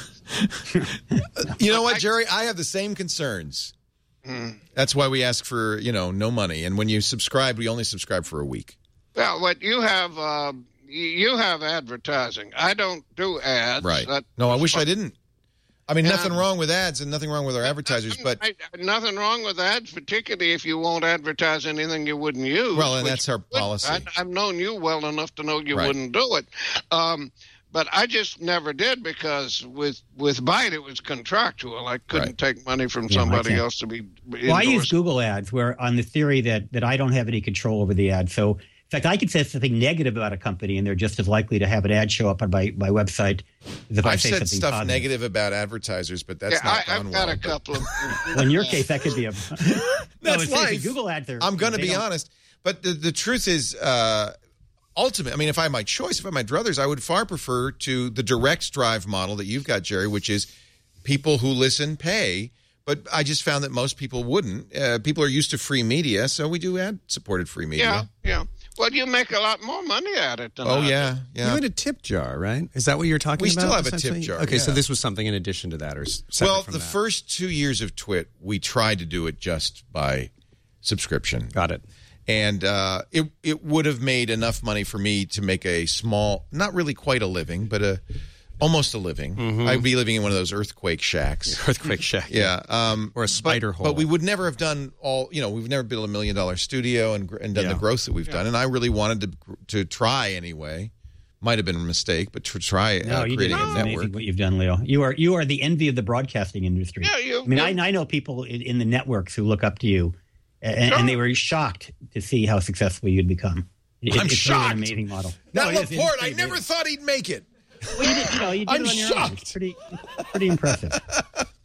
A: You know what, Jerry? I have the same concerns.
D: Hmm.
A: That's why we ask for, you know, no money. And when you subscribe, we only subscribe for a week.
D: Well, what you have, uh, you have advertising. I don't do ads.
A: Right.
D: That-
A: No, I wish I didn't. I mean,
D: Yeah.
A: nothing wrong with ads and nothing wrong with our advertisers, but
D: I, nothing wrong with ads, particularly if you won't advertise anything you wouldn't use.
A: Well, and
D: which
A: that's our
D: you wouldn't.
A: policy.
D: I, I've known you well enough to know you
A: Right.
D: wouldn't do it. Um, but I just never did because with with Byte it was contractual. I couldn't
A: Right.
D: take money from
E: Yeah, I
D: somebody
E: can't.
D: else to be.
E: Well, I use
D: endorsed.
E: Google Ads, where on the theory that that I don't have any control over the ad. So, in fact, I could say something negative about a company, and they're just as likely to have an ad show up on my, my website as if I
A: I've
E: say
A: said
E: something
A: stuff
E: positive.
A: negative about advertisers, but that's
D: Yeah,
A: not
D: I,
A: gone
D: I've got
A: well,
D: a
A: but-
D: couple of.
E: Well, in your case, that could be a.
A: That's
E: no, it's-
A: life.
E: Google Ads are.
A: I'm going to
E: they
A: be
E: don't-
A: honest, but the, the truth is, uh, ultimate. I mean, if I had my choice, if I had my druthers, I would far prefer to the direct drive model that you've got, Jerry, which is people who listen pay. But I just found that most people wouldn't. Uh, people are used to free media, so we do ad-supported free media.
D: Yeah, yeah. Well, you make a lot more money at it than
A: Oh
D: I do.
A: yeah,
F: You
A: yeah.
F: had a tip jar, right? Is that what you're talking
A: We
F: about?
A: still have a tip
F: essentially?
A: jar,
F: Okay, so
A: yeah.
F: this was something in addition to that, or s- separate
A: Well,
F: from
A: the
F: that.
A: first two years of Twit, we tried to do it just by subscription.
F: Got it.
A: And uh, it it would have made enough money for me to make a small, not really quite a living, but a almost a living.
F: Mm-hmm.
A: I'd be living in one of those earthquake shacks.
F: Earthquake shack.
A: Yeah, um,
F: Or a spider
A: but,
F: hole.
A: But we would never have done all. You know, we've never built a million dollar studio and, gr- and done
F: Yeah.
A: the growth that we've done. And I really wanted to gr- to try anyway. Might have been a mistake, but to try
E: No,
A: uh,
E: you did.
A: creating
E: It's
A: a
E: amazing
A: network.
E: what you've done, Leo. You are you are the envy of the broadcasting industry.
D: Yeah, you-
E: I mean,
D: you-
E: I, I know people in, in the networks who look up to you, and, and they were shocked to see how successful you'd become. It,
A: I'm
E: it's
A: shocked.
E: really an amazing model.
A: Not
E: No, it is.
A: Laporte.
E: It's
A: I
E: pretty
A: never
E: amazing.
A: thought he'd make it.
E: Well, you did, you know, you did
A: I'm
E: it on your own.
A: shocked.
E: It's pretty, pretty impressive.
D: Oh,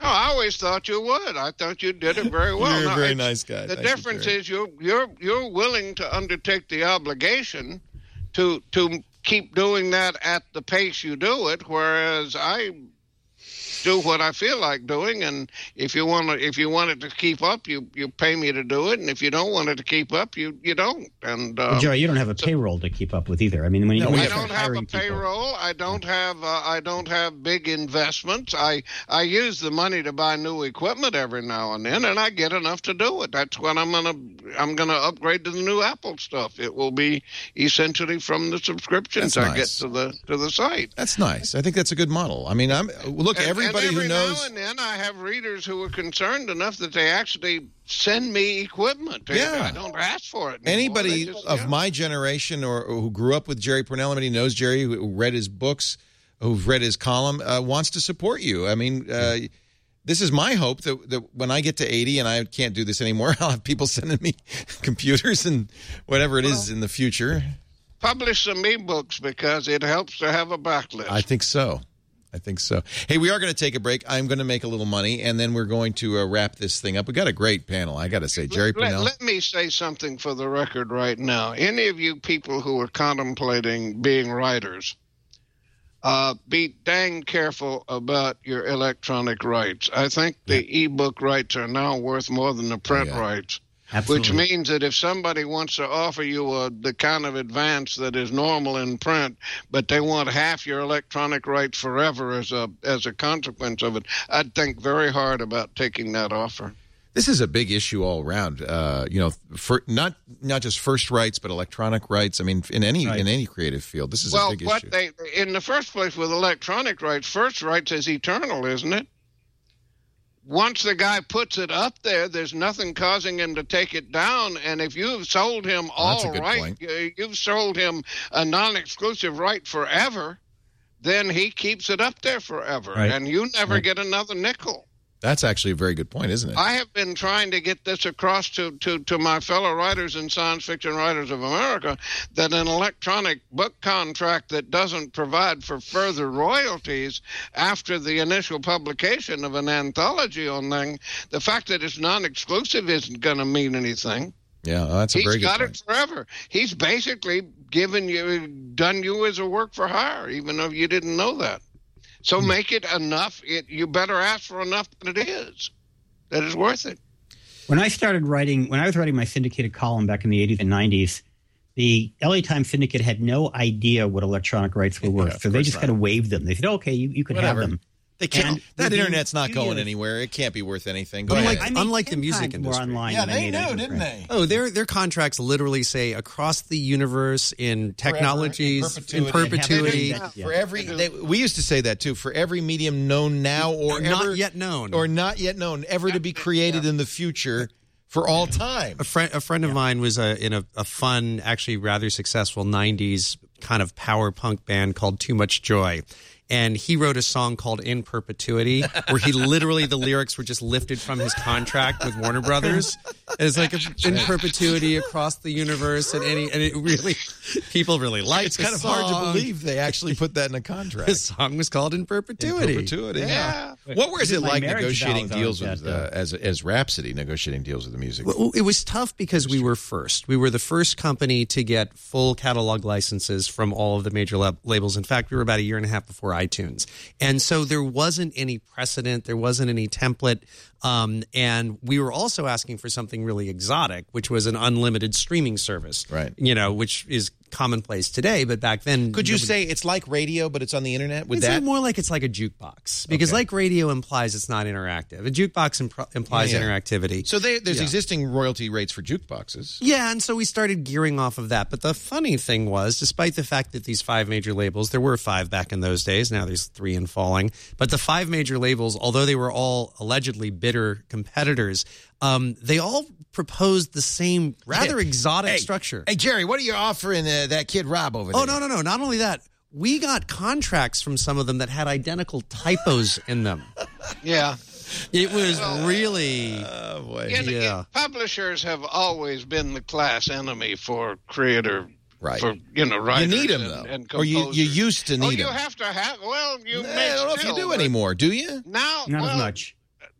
D: Oh, I always thought you would. I thought you did it very well.
A: You're a
D: Now,
A: very
D: it's-
A: nice guy.
D: The
A: Thank you,
D: difference
A: Jerry.
D: is you're you're you're willing to undertake the obligation to to keep doing that at the pace you do it, whereas I do what I feel like doing, and if you want to, if you want it to keep up, you you pay me to do it, and if you don't want it to keep up, you you don't. And uh,
E: Well, Jerry, you don't have a payroll to keep up with either. I mean, when you,
A: No,
E: when
A: we
E: you
D: I
E: start
D: don't have a
E: hiring people-
D: payroll. I don't have. Uh, I don't have big investments. I I use the money to buy new equipment every now and then, and I get enough to do it. That's when I'm gonna I'm gonna upgrade to the new Apple stuff. It will be essentially from the subscriptions
A: That's
D: I get
A: nice.
D: to the to the site.
A: That's nice. I think that's a good model. I mean, I'm look.
D: And-
A: Everybody
D: and every
A: who knows.
D: now and then I have readers who are concerned enough that they actually send me equipment.
A: Yeah.
D: I don't ask for it anymore.
A: Anybody
D: They just-
A: of
D: yeah.
A: my generation or, or who grew up with Jerry Pournelle, anybody knows Jerry, who read his books, who've read his column, uh, wants to support you. I mean, uh, this is my hope that, that when I get to eighty and I can't do this anymore, I'll have people sending me computers and whatever it is in the future.
D: Publish some ebooks because it helps to have a backlist.
A: I think so. I think so. Hey, we are going to take a break. I'm going to make a little money, and then we're going to uh, wrap this thing up. We got a great panel, I got to say. Jerry
D: let,
A: Pournelle.
D: let me say something for the record right now. Any of you people who are contemplating being writers, uh, be dang careful about your electronic rights. I think the ebook rights are now worth more than the print
A: yeah.
D: rights.
E: Absolutely.
D: Which means that if somebody wants to offer you a, the kind of advance that is normal in print, but they want half your electronic rights forever as a as a consequence of it, I'd think very hard about taking that offer.
A: This is a big issue all around. Uh, you know, for not not just first rights, but electronic rights. I mean, in any
E: Right.
A: in any creative field, this is
D: Well,
A: a big
D: what
A: issue.
D: they in the first place with electronic rights, first rights is eternal, isn't it? Once the guy puts it up there, there's nothing causing him to take it down. And if you've sold him
A: That's a
D: all
A: good
D: right,
A: point.
D: you- you've sold him a non-exclusive right forever, then he keeps it up there forever,
E: Right.
D: and you never
E: Right.
D: get another nickel.
A: That's actually a very good point, isn't it?
D: I have been trying to get this across to, to, to my fellow writers and science fiction writers of America that an electronic book contract that doesn't provide for further royalties after the initial publication of an anthology on thing, the fact that it's non-exclusive isn't going to mean anything.
A: yeah, that's a
D: He's
A: very good
D: got
A: point.
D: it forever. He's basically given you, done you as a work for hire, even though you didn't know that. So
A: Hmm.
D: make it enough. It, you better ask for enough that it is, that it's worth it.
E: When I started writing, when I was writing my syndicated column back in the eighties and nineties, the L A Times Syndicate had no idea what electronic rights were worth.
A: of
E: so they
A: course
E: just
A: not.
E: kind of waived them. They said, okay, you, you could
A: Whatever.
E: have them.
A: They can't.
E: And
A: That
E: within
A: internet's not
E: two
A: going
E: years-
A: anywhere. It can't be worth anything. Go
F: Unlike-
A: ahead.
E: I made
F: Unlike the
E: ten
F: music
E: times more
F: industry.
E: online
A: Yeah,
E: than I
A: they
E: made
A: knew,
E: on
A: didn't
E: print.
A: they?
F: Oh, their their contracts literally say across the universe in technologies,
A: in
F: in
A: perpetuity.
F: perpetuity.
E: Have
A: For every, they, we used to say that too. For every medium known now or
F: Not
A: ever,
F: yet known.
A: or not yet known, ever to be created in the future, for all time.
F: A friend, a friend of mine was uh in a, a fun, actually rather successful nineties kind of power punk band called Too Much Joy. And he wrote a song called In Perpetuity, where he literally, the lyrics were just lifted from his contract with Warner Brothers. And it's like a, in perpetuity across the universe. And any, and it really, people really liked
A: It's
F: the
A: kind of
F: song.
A: hard to believe they actually put that in a contract.
F: The song was called In
A: In
F: Perpetuity.
A: perpetuity.
D: Yeah.
A: What was it
E: My
A: like
E: marriage
A: negotiating
E: vows
A: deals
E: aren't
A: with
E: that,
A: uh, as as Rhapsody negotiating deals with the music?
F: Well, it was tough because we were first. We were the first company to get full catalog licenses from all of the major lab- labels. In fact, we were about a year and a half before iTunes. And so there wasn't any precedent. There wasn't any template. Um, and we were also asking for something really exotic, which was an unlimited streaming service.
A: Right.
F: You know, which is commonplace today, but back then.
A: Could you
F: nobody-
A: say it's like radio, but it's on the internet? Would
F: It's
A: that?
F: more like it's like a jukebox because
A: Okay.
F: like radio implies it's not interactive. A jukebox imp- implies
A: Yeah, yeah.
F: interactivity.
A: So they, there's
F: Yeah.
A: existing royalty rates for jukeboxes.
F: Yeah, and so we started gearing off of that. But the funny thing was, despite the fact that these five major labels, there were five back in those days, now there's three and falling, but the five major labels, although they were all allegedly bitter competitors, um, they all proposed the same rather exotic
A: Hey,
F: structure.
A: Hey, Jerry, what are you offering uh, that kid Rob over there?
F: Oh, no, no, no. Not only that, we got contracts from some of them that had identical typos in them.
D: Yeah.
F: It was really...
A: Oh, boy.
D: You know,
F: Yeah.
D: publishers have always been the class enemy for creator,
A: Right.
D: for you know
A: You
D: writers.
A: need them,
D: and,
A: though.
D: and
A: or you, you
D: composers.
A: used to
D: Oh,
A: need
D: you
A: them.
D: have to have. Well, you
A: Nah,
D: may
A: I don't know if you
D: still,
A: do
D: but
A: anymore, do you?
D: Now,
E: Not
D: well,
E: as much.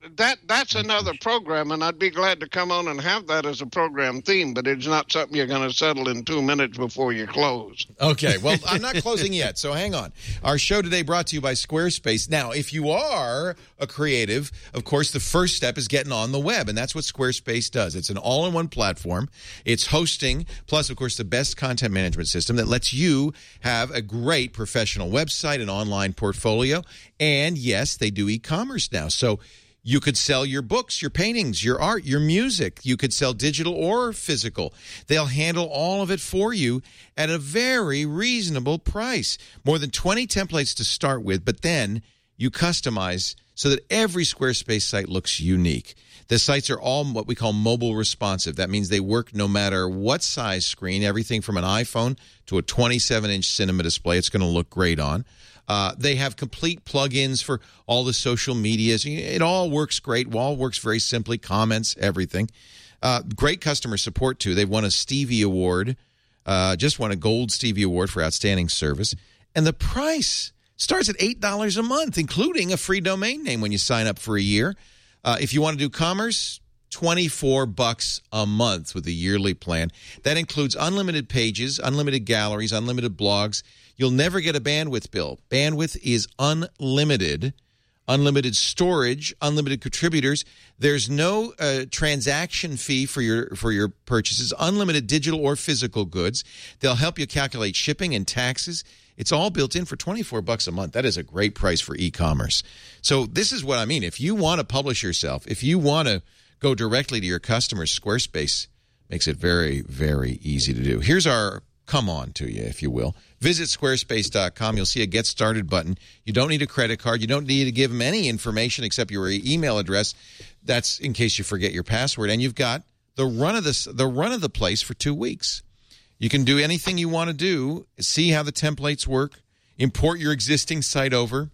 D: that that's another program, and I'd be glad to come on and have that as a program theme, but it's not something you're going to settle in two minutes before you close.
A: Okay, well, I'm not closing yet, so hang on. Our show today brought to you by Squarespace. Now, if you are a creative, of course, the first step is getting on the web, and that's what Squarespace does. It's an all-in-one platform. It's hosting, plus, of course, the best content management system that lets you have a great professional website, an online portfolio, and yes, they do e-commerce now. So you could sell your books, your paintings, your art, your music. You could sell digital or physical. They'll handle all of it for you at a very reasonable price. More than twenty templates to start with, but then you customize so that every Squarespace site looks unique. The sites are all what we call mobile responsive. That means they work no matter what size screen, everything from an iPhone to a twenty-seven inch cinema display. It's going to look great on. Uh, they have complete plugins for all the social medias. It all works great. All works very simply. Comments, everything. Uh, great customer support, too. They've won a Stevie Award, uh, just won a Gold Stevie Award for outstanding service. And the price starts at eight dollars a month, including a free domain name when you sign up for a year. Uh, if you want to do commerce, twenty-four bucks a month with a yearly plan. That includes unlimited pages, unlimited galleries, unlimited blogs. You'll never get a bandwidth bill. Bandwidth is unlimited. Unlimited storage, unlimited contributors. There's no uh, transaction fee for your for your purchases. Unlimited digital or physical goods. They'll help you calculate shipping and taxes. It's all built in for twenty-four bucks a month. That is a great price for e-commerce. So this is what I mean. If you want to publish yourself, if you want to go directly to your customers, Squarespace makes it very, very easy to do. Here's our come on to you, if you will. Visit squarespace dot com. You'll see a Get Started button. You don't need a credit card. You don't need to give them any information except your email address. That's in case you forget your password. And you've got the run of the, the run of the place for two weeks. You can do anything you want to do, see how the templates work, import your existing site over,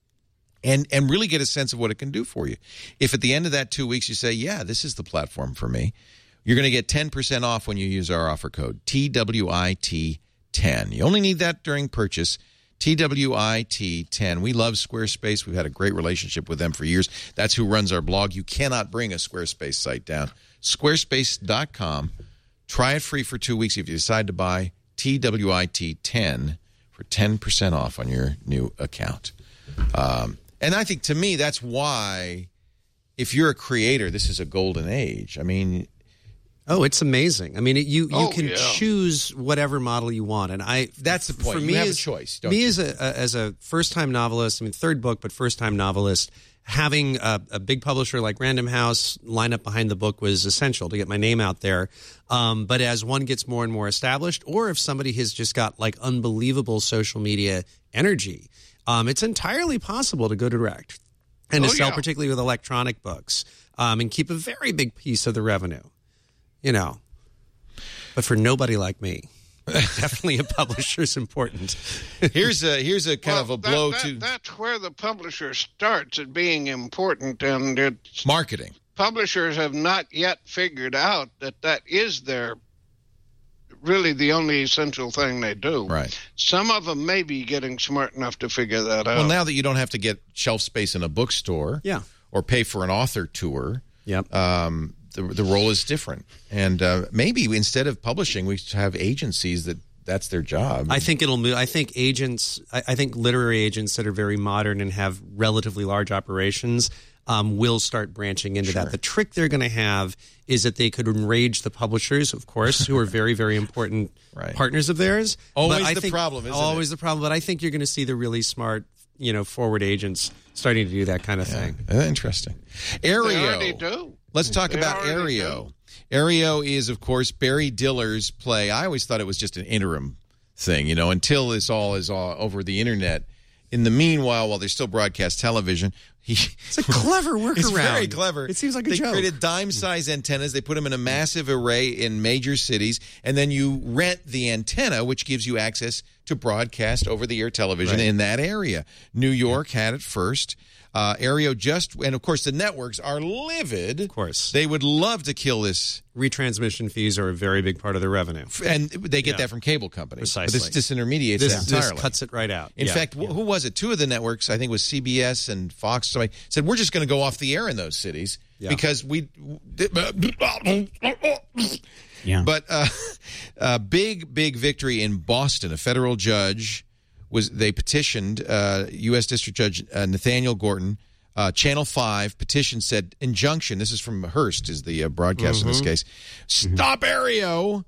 A: and, and really get a sense of what it can do for you. If at the end of that two weeks you say, yeah, this is the platform for me, you're going to get ten percent off when you use our offer code, T W I T ten. You only need that during purchase, T W I T ten. We love Squarespace. We've had a great relationship with them for years. That's who runs our blog. You cannot bring a Squarespace site down. Squarespace dot com. Try it free for two weeks if you decide to buy T W I T ten for ten percent off on your new account. Um, and I think, to me, that's why, if you're a creator, this is a golden age. I mean...
F: Oh, it's amazing. I mean, it, you you
D: oh,
F: can
D: yeah. choose
F: whatever model you want, and I
A: that's the point.
F: For
A: you
F: me
A: have
F: as,
A: a choice. Don't
F: me
A: you?
F: as a, a as a first time novelist, I mean, third book, but first time novelist, having a, a big publisher like Random House line up behind the book was essential to get my name out there. Um, but as one gets more and more established, or if somebody has just got like unbelievable social media energy, um, it's entirely possible to go direct and to
D: oh,
F: sell,
D: yeah.
F: particularly with electronic books, um, and keep a very big piece of the revenue. You know. But for nobody like me, definitely a publisher is important.
A: Here's a here's a kind
D: well,
A: of a
D: that,
A: blow
D: that,
A: to
D: that's where the publisher starts at being important, and it's
A: marketing.
D: Publishers have not yet figured out that that is their really the only essential thing they do.
A: Right.
D: Some of them may be getting smart enough to figure that out.
A: Well, now that you don't have to get shelf space in a bookstore,
F: yeah,
A: or pay for an author tour,
F: yep.
A: Um, The, the role is different. And uh, maybe instead of publishing, we should have agencies that that's their job.
F: I think it'll move. I think agents, I, I think literary agents that are very modern and have relatively large operations um, will start branching into
A: Sure.
F: that. The trick they're going to have is that they could enrage the publishers, of course, who are very, very important
A: Right.
F: partners of theirs.
A: Always
F: But I
A: the
F: think,
A: problem, isn't
F: Always
A: it?
F: the problem. But I think you're going to see the really smart, you know, forward agents starting to do that kind of thing.
A: Uh, interesting.
D: They
A: Aereo.
D: already do.
A: Let's talk
D: They
A: about
D: already
A: Aereo. Aereo is, of course, Barry Diller's play. I always thought it was just an interim thing, you know, until this all is all over the internet. In the meanwhile, while there's still broadcast television, he,
F: It's a clever workaround.
A: it's very clever.
F: It seems like a
A: they
F: joke.
A: They created dime-size antennas. They put them in a massive array in major cities, and then you rent the antenna, which gives you access to to broadcast over-the-air television
F: Right.
A: in that area. New York had it first. Uh, Aereo just, and of course the networks are livid.
F: Of course.
A: They would love to kill this.
F: Retransmission fees are a very big part of their revenue.
A: And they get
F: Yeah.
A: that from cable companies.
F: Precisely.
A: But this disintermediates
F: This,
A: that
F: this
A: entirely.
F: cuts it right out.
A: In
F: Yeah.
A: fact, wh- who was it? Two of the networks, I think it was C B S and Fox, somebody said, we're just going to go off the air in those cities
F: Yeah.
A: because we...
E: Yeah.
A: But uh, a big, big victory in Boston. A federal judge, was they petitioned uh, U S District Judge uh, Nathaniel Gorton. Uh, Channel five petition said, injunction, this is from Hearst, is the uh, broadcast in this case, stop Aereo.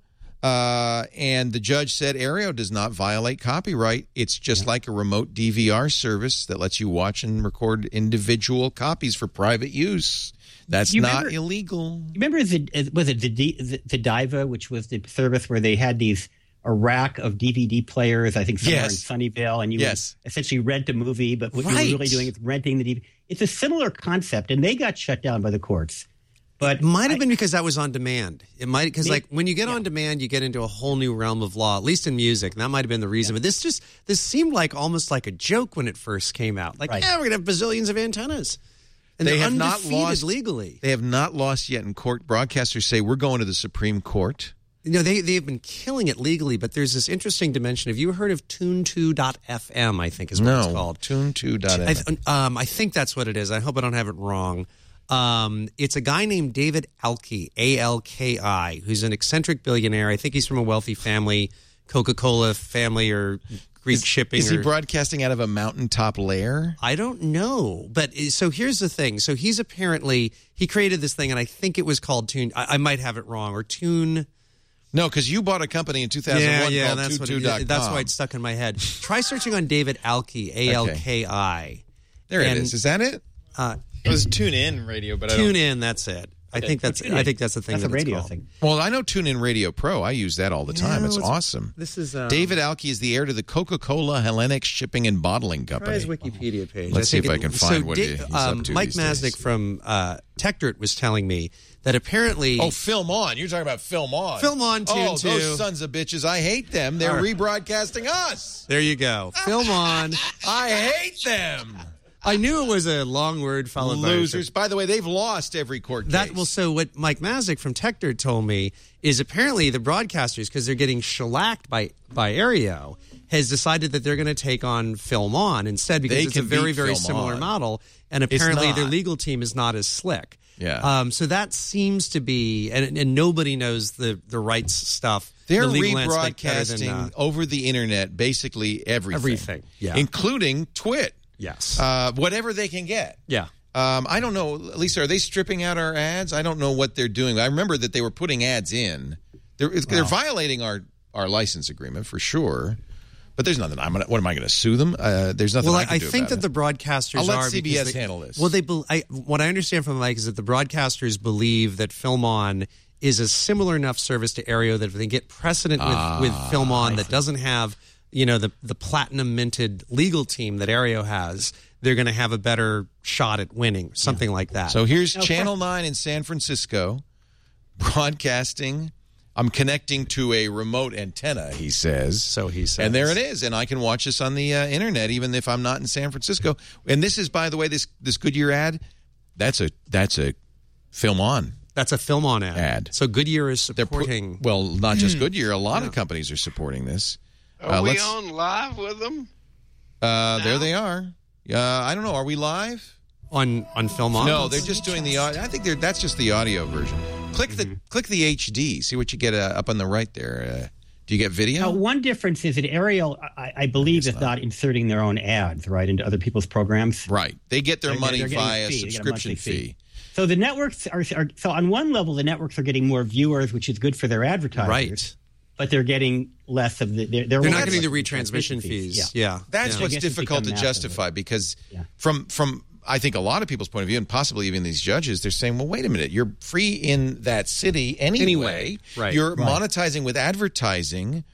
A: Uh, and the judge said Aereo does not violate copyright. It's just like a remote D V R service that lets you watch and record individual copies for private use. That's
E: You
A: not
E: remember-
A: illegal.
E: You remember, the, was it the, the, the Diva, which was the service where they had these a rack of D V D players, I think somewhere
A: Yes.
E: in Sunnyvale, and you
A: Yes.
E: would essentially rent a movie, but what
F: Right.
E: you were really doing is renting the D V D. It's a similar concept, and they got shut down by the courts. But
F: It might have
E: I-
F: been because that was on demand. It might because
E: Maybe-
F: like when you get on demand, you get into a whole new realm of law. At least in music, and that might have been the reason. But this just this seemed like almost like a joke when it first came out. Like,
E: Right.
F: yeah, we're gonna have bazillions of antennas, and
A: They
F: they're
A: have not
F: undefeated
A: lost
F: legally.
A: They have not lost yet in court. Broadcasters say we're going to the Supreme Court.
F: You know, they they've been killing it legally. But there's this interesting dimension. Have you heard of Tune two dot f m? I think is what it's
A: No,
F: called.
A: Tune two dot
F: I, th- um, I think that's what it is. I hope I don't have it wrong. Um, it's a guy named David Alki, A L K I, who's an eccentric billionaire. I think he's from a wealthy family, Coca-Cola family or Greek shipping.
A: Is he
F: or,
A: broadcasting out of a mountaintop lair?
F: I don't know. But so here's the thing. So he's apparently, he created this thing, and I think it was called Tune. I, I might have it wrong. Or Tune.
A: No, because you bought a company in two thousand one
F: yeah, yeah,
A: called
F: that's what
A: Tune
F: it,
A: two dot com.
F: that's why it's stuck in my head. Try searching on David Alki, A L K I.
A: There it
F: And,
A: is. Is that it?
F: Uh,
G: It was Tune In Radio, but I
F: Tune
G: don't.
F: in, that's it. I think that's
E: Tune
F: I
E: In.
F: think that's the thing.
E: That's
F: that
E: a
F: it's
E: radio
F: called.
E: thing.
A: Well, I know TuneIn Radio Pro. I use that all the time.
F: Yeah,
A: it's
F: what's-
A: awesome.
F: This is um,
A: David Alki is the heir to the Coca-Cola Hellenic Shipping and Bottling
F: Try
A: Company.
F: his Wikipedia page.
A: Let's see
F: think
A: if I
F: it-
A: can find
F: so
A: what
F: Da-
A: he- he's
F: um,
A: up to
F: Mike
A: these
F: Masnick
A: days.
F: from uh, TechDirt was telling me that apparently.
A: Oh, Film On. You're talking about Film On.
F: Film On, Tune
A: Oh,
F: two.
A: those sons of bitches. I hate them. They're
F: All right.
A: rebroadcasting us.
F: There you go. Film On.
A: I hate them.
F: I knew it was a long word followed by a
A: Losers. By the way, they've lost every court case.
F: That well, so what Mike Masnick from TechDirt told me is apparently the broadcasters, because they're getting shellacked by by Aereo, has decided that they're going to take on Film On instead because
A: They
F: it's a
A: can
F: very
A: beat
F: very
A: Film
F: similar
A: On.
F: model, and apparently their
A: not.
F: legal team is not as slick.
A: Yeah.
F: Um, so that seems to be, and, and nobody knows the the rights stuff.
A: They're
F: the legal landscape better than,
A: rebroadcasting
F: uh,
A: over the internet basically everything.
F: Everything, yeah.
A: Including Twit.
F: yes.
A: Uh, whatever they can get.
F: yeah.
A: Um, I don't know, Lisa, are they stripping out our ads? I don't know what they're doing. I remember that they were putting ads in. They're, they're violating our, our license agreement for sure. But there's nothing. I'm gonna. What am I going to sue them? Uh, there's nothing
F: Well,
A: I
F: I,
A: can
F: I
A: do
F: think
A: about
F: that
A: it.
F: the broadcasters
A: I'll let
F: are
A: C B
F: because
A: S
F: they-
A: handle this.
F: Well, they. bel- I, what I understand from Mike is that the broadcasters believe that Film On is a similar enough service to Aereo that if they get precedent with,
A: Ah,
F: with Film On that doesn't have, you know, the the platinum minted legal team that Aereo has, they're going to have a better shot at winning, something like that.
A: So here's Channel nine in San Francisco broadcasting. I'm connecting to a remote antenna, he says.
F: So he says.
A: And there it is. And I can watch this on the uh, internet even if I'm not in San Francisco. And this is, by the way, this this Goodyear ad, that's a that's a Film On
F: that's a Film On ad.
A: ad.
F: So Goodyear is
A: They're pu-
F: supporting.
A: well, not just Goodyear. A lot of companies are supporting this.
D: Are
A: Uh,
D: we
A: let's-
D: on live with them?
A: Uh, there they are. Uh, I don't know. Are we live?
F: on on Film On.
A: No, they're just doing the audio. I think they're, that's just the audio version. Click the click the H D. See what you get uh, up on the right there. Uh, do you get video?
E: Now, one difference is that Aereo, I, I believe, is not inserting their own ads, right, into other people's programs.
A: Right. They get their
E: They're-
A: money
E: they're getting a
A: via
E: fee. They get a
A: subscription
E: monthly
A: fee.
E: fee. So the networks are, are so on one level, the networks are getting more viewers, which is good for their advertisers.
F: Right.
E: But they're getting less of the. They're, they're,
F: They're not
E: less
F: getting the
E: of
F: retransmission fees.
E: Yeah.
F: Yeah.
A: That's
F: Yeah.
A: what's
E: I guess it's
A: difficult to
E: become massive.
A: justify because
E: Yeah.
A: from from I think a lot of people's point of view, and possibly even these judges, they're saying, well, wait a minute, you're free in that city anyway.
F: Anyway, right.
A: You're
E: Right.
A: monetizing with advertising.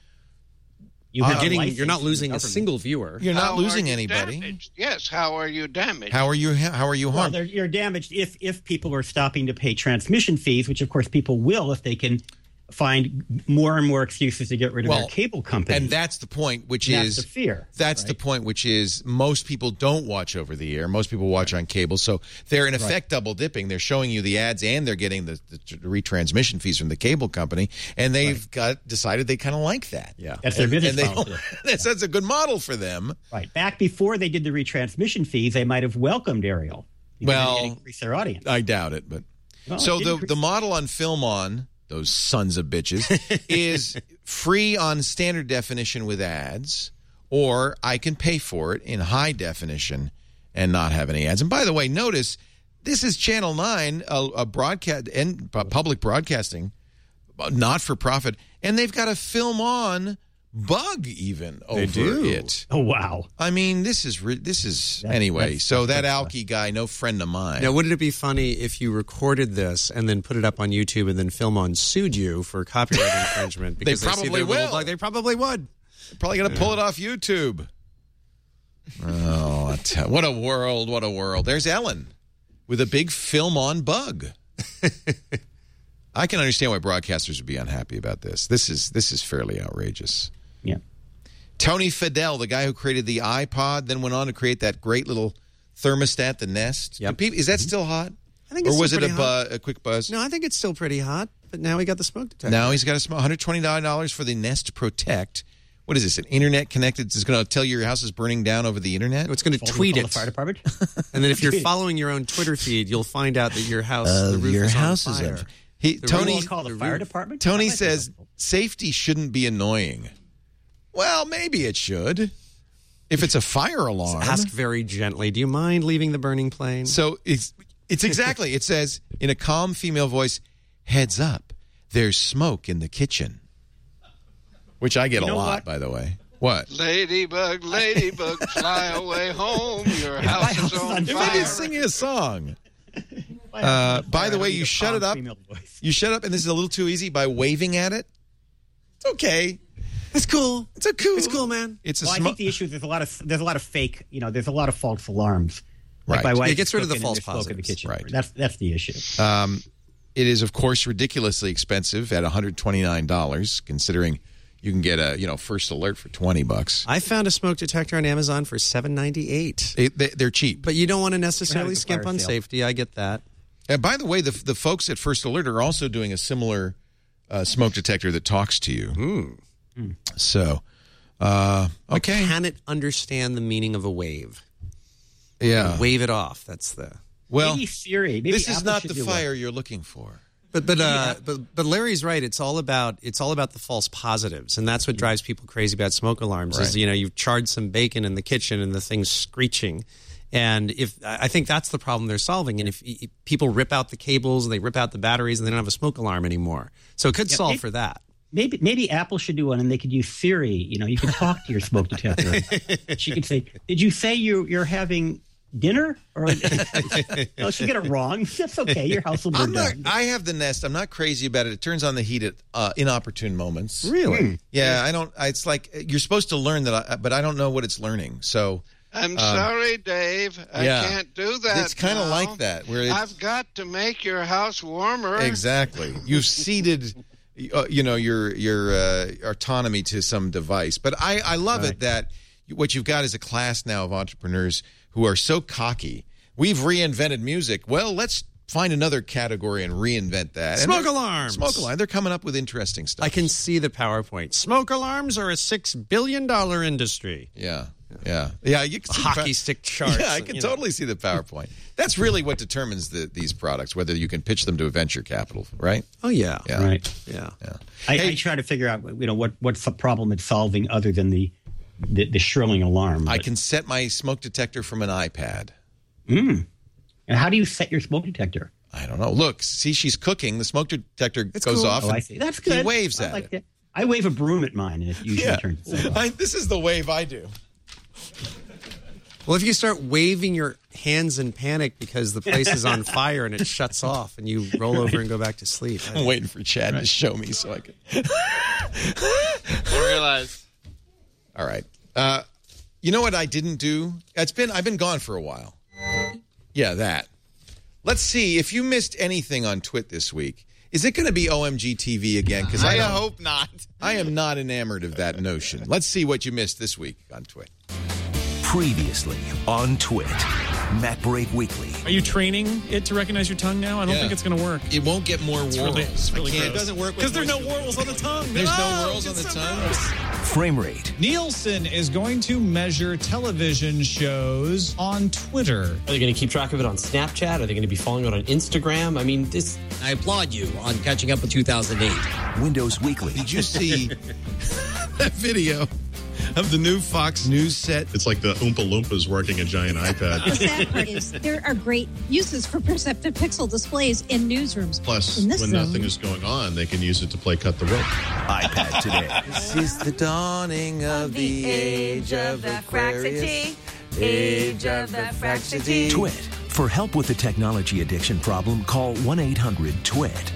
E: You
F: You're
E: have a
F: getting.
E: license
F: You're not
E: from
F: losing
E: the
F: a
E: government.
F: single viewer.
A: You're
D: How
A: not losing
D: are you
A: anybody.
D: damaged? Yes. How are you damaged?
A: How are you? How are you
E: Well,
A: harmed?
E: they're, you're damaged if if people are stopping to pay transmission fees, which of course people will if they can find more and more excuses to get rid of
A: Well,
E: their cable company.
A: And that's the point, which
E: And
A: is
E: that's the fear.
A: That's
E: right?
A: the point, which is most people don't watch over the air. Most people watch on cable, so they're in effect double dipping. They're showing you the ads and they're getting the, the retransmission fees from the cable company, and they've right. got decided they kind of like that.
E: Yeah, that's their business
A: and, and
E: model.
A: that's, that's a good model for them.
E: Right. Back before they did the retransmission fees, they might have welcomed Ariel.
A: Well,
E: increase their audience.
A: I doubt it, but
E: well,
A: so
E: it
A: the
E: increase-
A: the model on Film On. Those sons of bitches, is free on standard definition with ads, or I can pay for it in high definition and not have any ads. And by the way, notice this is Channel nine, a, a broadcast and public broadcasting, not for profit, and they've got a Film On bug even over
F: they do.
A: it.
E: Oh wow!
A: I mean, this is re- this is
E: That's,
A: anyway.
E: that's,
A: so
E: that's
A: that Alki guy, no friend of mine.
F: Now, wouldn't it be funny if you recorded this and then put it up on YouTube and then Film On sued you for copyright infringement? Because
A: They probably
F: see their little
A: will.
F: bug? They probably would.
A: Probably going to pull it off YouTube. Oh, I tell, what a world! What a world! There's Ellen with a big Film On bug. I can understand why broadcasters would be unhappy about this. This is this is fairly outrageous.
E: Yeah.
A: Tony Fadell, the guy who created the iPod, then went on to create that great little thermostat, the Nest.
F: Yep.
A: People, is that still hot?
F: I think
A: or
F: it's
A: was
F: still
A: it a,
F: pretty
A: bu- a quick buzz?
F: No, I think it's still pretty hot, but now we got the smoke detector.
A: Now he's got a small one hundred twenty-nine dollars for the Nest Protect. What is this? An internet connected? It's going to tell you your house is burning down over the internet?
F: It's going to
E: Call-
F: tweet
E: call
F: it.
E: The fire department.
F: And then if you're following your own Twitter feed, you'll find out that your house,
A: Uh,
F: the roof
A: your
F: is
A: house
F: on
A: is
F: fire.
A: on- He,
F: The
A: Tony,
F: roof-
E: Call the,
F: the
E: fire
F: roof.
E: department.
A: Tony
E: That might be
A: says
E: helpful.
A: safety shouldn't be annoying. Well, maybe it should. If it's a fire alarm.
F: Ask very gently, do you mind leaving the burning plane?
A: So it's it's exactly. It says in a calm female voice, heads up, there's smoke in the kitchen. Which I get
E: You
A: a
E: know
A: lot,
E: what?
A: by the way. What?
D: Ladybug, ladybug, fly away home. Your house is on
A: Maybe
D: fire.
A: it's singing a song. Uh, by the way, you shut it up. You shut up, and this is a little too easy by waving at it. It's okay.
F: It's cool.
A: It's a cool.
F: It's cool, man.
A: It's a
E: Well, I
A: smoke.
E: think the issue is there's a lot of there's a lot of fake. You know, there's a lot of false alarms.
A: Right.
E: Like my wife
F: It gets rid of the
E: cooking and
F: false
E: there's smoke in the
F: positives.
E: kitchen.
A: Right.
E: That's that's the issue.
A: Um, it is, of course, ridiculously expensive at one hundred twenty-nine dollars, considering you can get a you know first alert for twenty bucks.
F: I found a smoke detector on Amazon for seven ninety-eight.
A: They, they, they're cheap.
F: But you don't want to necessarily
E: It's a
F: skimp
E: fire
F: on
E: sale.
F: safety. I get that.
A: And by the way, the the folks at First Alert are also doing a similar uh, smoke detector that talks to you.
F: Mm.
A: So, uh, okay,
F: Can it understand the meaning of a wave?
A: yeah.
F: Wave it off. That's the.
A: Well,
E: maybe Siri. Maybe
A: this is
E: Apple
A: not
E: should
A: the
E: do
A: fire
E: one.
A: you're looking for.
F: But but uh, but but Larry's right. It's all about it's all about the false positives, and that's what drives people crazy about smoke alarms. Is
A: Right.
F: you know you've charred some bacon in the kitchen and the thing's screeching, and if I think that's the problem they're solving. And if, if people rip out the cables and they rip out the batteries and they don't have a smoke alarm anymore, so it could
E: Yeah,
F: solve
E: it-
F: for that.
E: Maybe maybe Apple should do one, and they could use Siri. You know, you could talk to your smoke detector. She could say, "Did you say you you're having dinner?" Or no, she get it wrong. That's okay. Your house will
A: I'm
E: burn
A: not.
E: down.
A: I have the Nest. I'm not crazy about it. It turns on the heat at uh, inopportune moments.
F: Really?
A: Yeah, I don't. I, it's like you're supposed to learn that, I, but I don't know what it's learning. So
D: I'm sorry, Dave. I
A: yeah.
D: can't do that.
A: it's kind of
D: now.
A: like that. Where it's,
D: I've got to make your house warmer.
A: exactly you've ceded, uh, you know, your your uh, autonomy to some device. But I I love
E: Right.
A: it that what you've got is a class now of entrepreneurs who are so cocky. We've reinvented music. Well, let's find another category and reinvent that. And
F: Smoke
A: they're-
F: alarms.
A: Smoke alarm. They're coming up with interesting stuff.
F: I can see the PowerPoint. Smoke alarms are a six billion dollar industry.
A: Yeah, yeah, yeah. You can see the
F: Hockey
A: pow-
F: stick charts.
A: Yeah, I
F: and,
A: can
F: you know.
A: totally see the PowerPoint. That's really what determines the, these products, whether you can pitch them to a venture capital, right?
F: Oh yeah.
A: Yeah.
E: Right.
F: Yeah.
A: Yeah.
E: I,
A: Hey-
E: I try to figure out, you know, what what's the problem it's solving other than the the, the shrilling alarm.
A: I
E: But-
A: can set my smoke detector from an iPad.
E: Mm. And how do you set your smoke detector?
A: I don't know. Look, see, she's cooking. The smoke detector
F: It's
A: goes
F: cool.
A: off.
E: Oh,
A: and
E: I see. That's good.
A: He waves
E: I
A: at
E: like
A: it.
E: that. I wave a broom at mine, and it usually
A: Yeah,
E: turns itself off.
A: I, this is the wave I do.
F: Well, if you start waving your hands in panic because the place is on fire and it shuts off and you roll over and go back to sleep.
A: I'm waiting for Chad to show me so I can.
G: I realize.
A: All right. Uh, you know what I didn't do? It's been I've been gone for a while. Yeah, that. Let's see if you missed anything on Twit this week. Is it going to be O M G T V again? Because I,
G: I
A: don't-
G: hope not.
A: I am not enamored of that notion. Let's see what you missed this week on Twit.
B: Previously on Twit. Matt Brake Weekly.
J: Are you training it to recognize your tongue now? I don't
A: Yeah.
J: think it's going to work.
A: It won't get more
J: It's
A: whorls.
J: really- it's really
A: I can't.
J: gross.
A: It doesn't work
J: Because there's no whorls on the tongue.
A: There's no
J: Oh,
A: whorls on the
J: it's so
A: tongue?
J: gross.
B: Frame rate.
K: Nielsen is going to measure television shows on Twitter.
L: Are they going to keep track of it on Snapchat? Are they going to be following it on Instagram? I mean, this.
M: I applaud you on catching up with two thousand eight.
B: Windows Weekly.
A: Did you see that video of the new Fox News set?
N: It's like the Oompa Loompas working a giant iPad.
O: The sad part is there are great uses for perceptive pixel displays in newsrooms.
N: Plus,
O: in this
N: when
O: zone,
N: nothing is going on, they can use it to play cut the rope.
B: iPad today.
A: This is the dawning of the age of Aquarius.
P: Age of the Fractity.
B: Twit. For help with the technology addiction problem, call one eight hundred twit.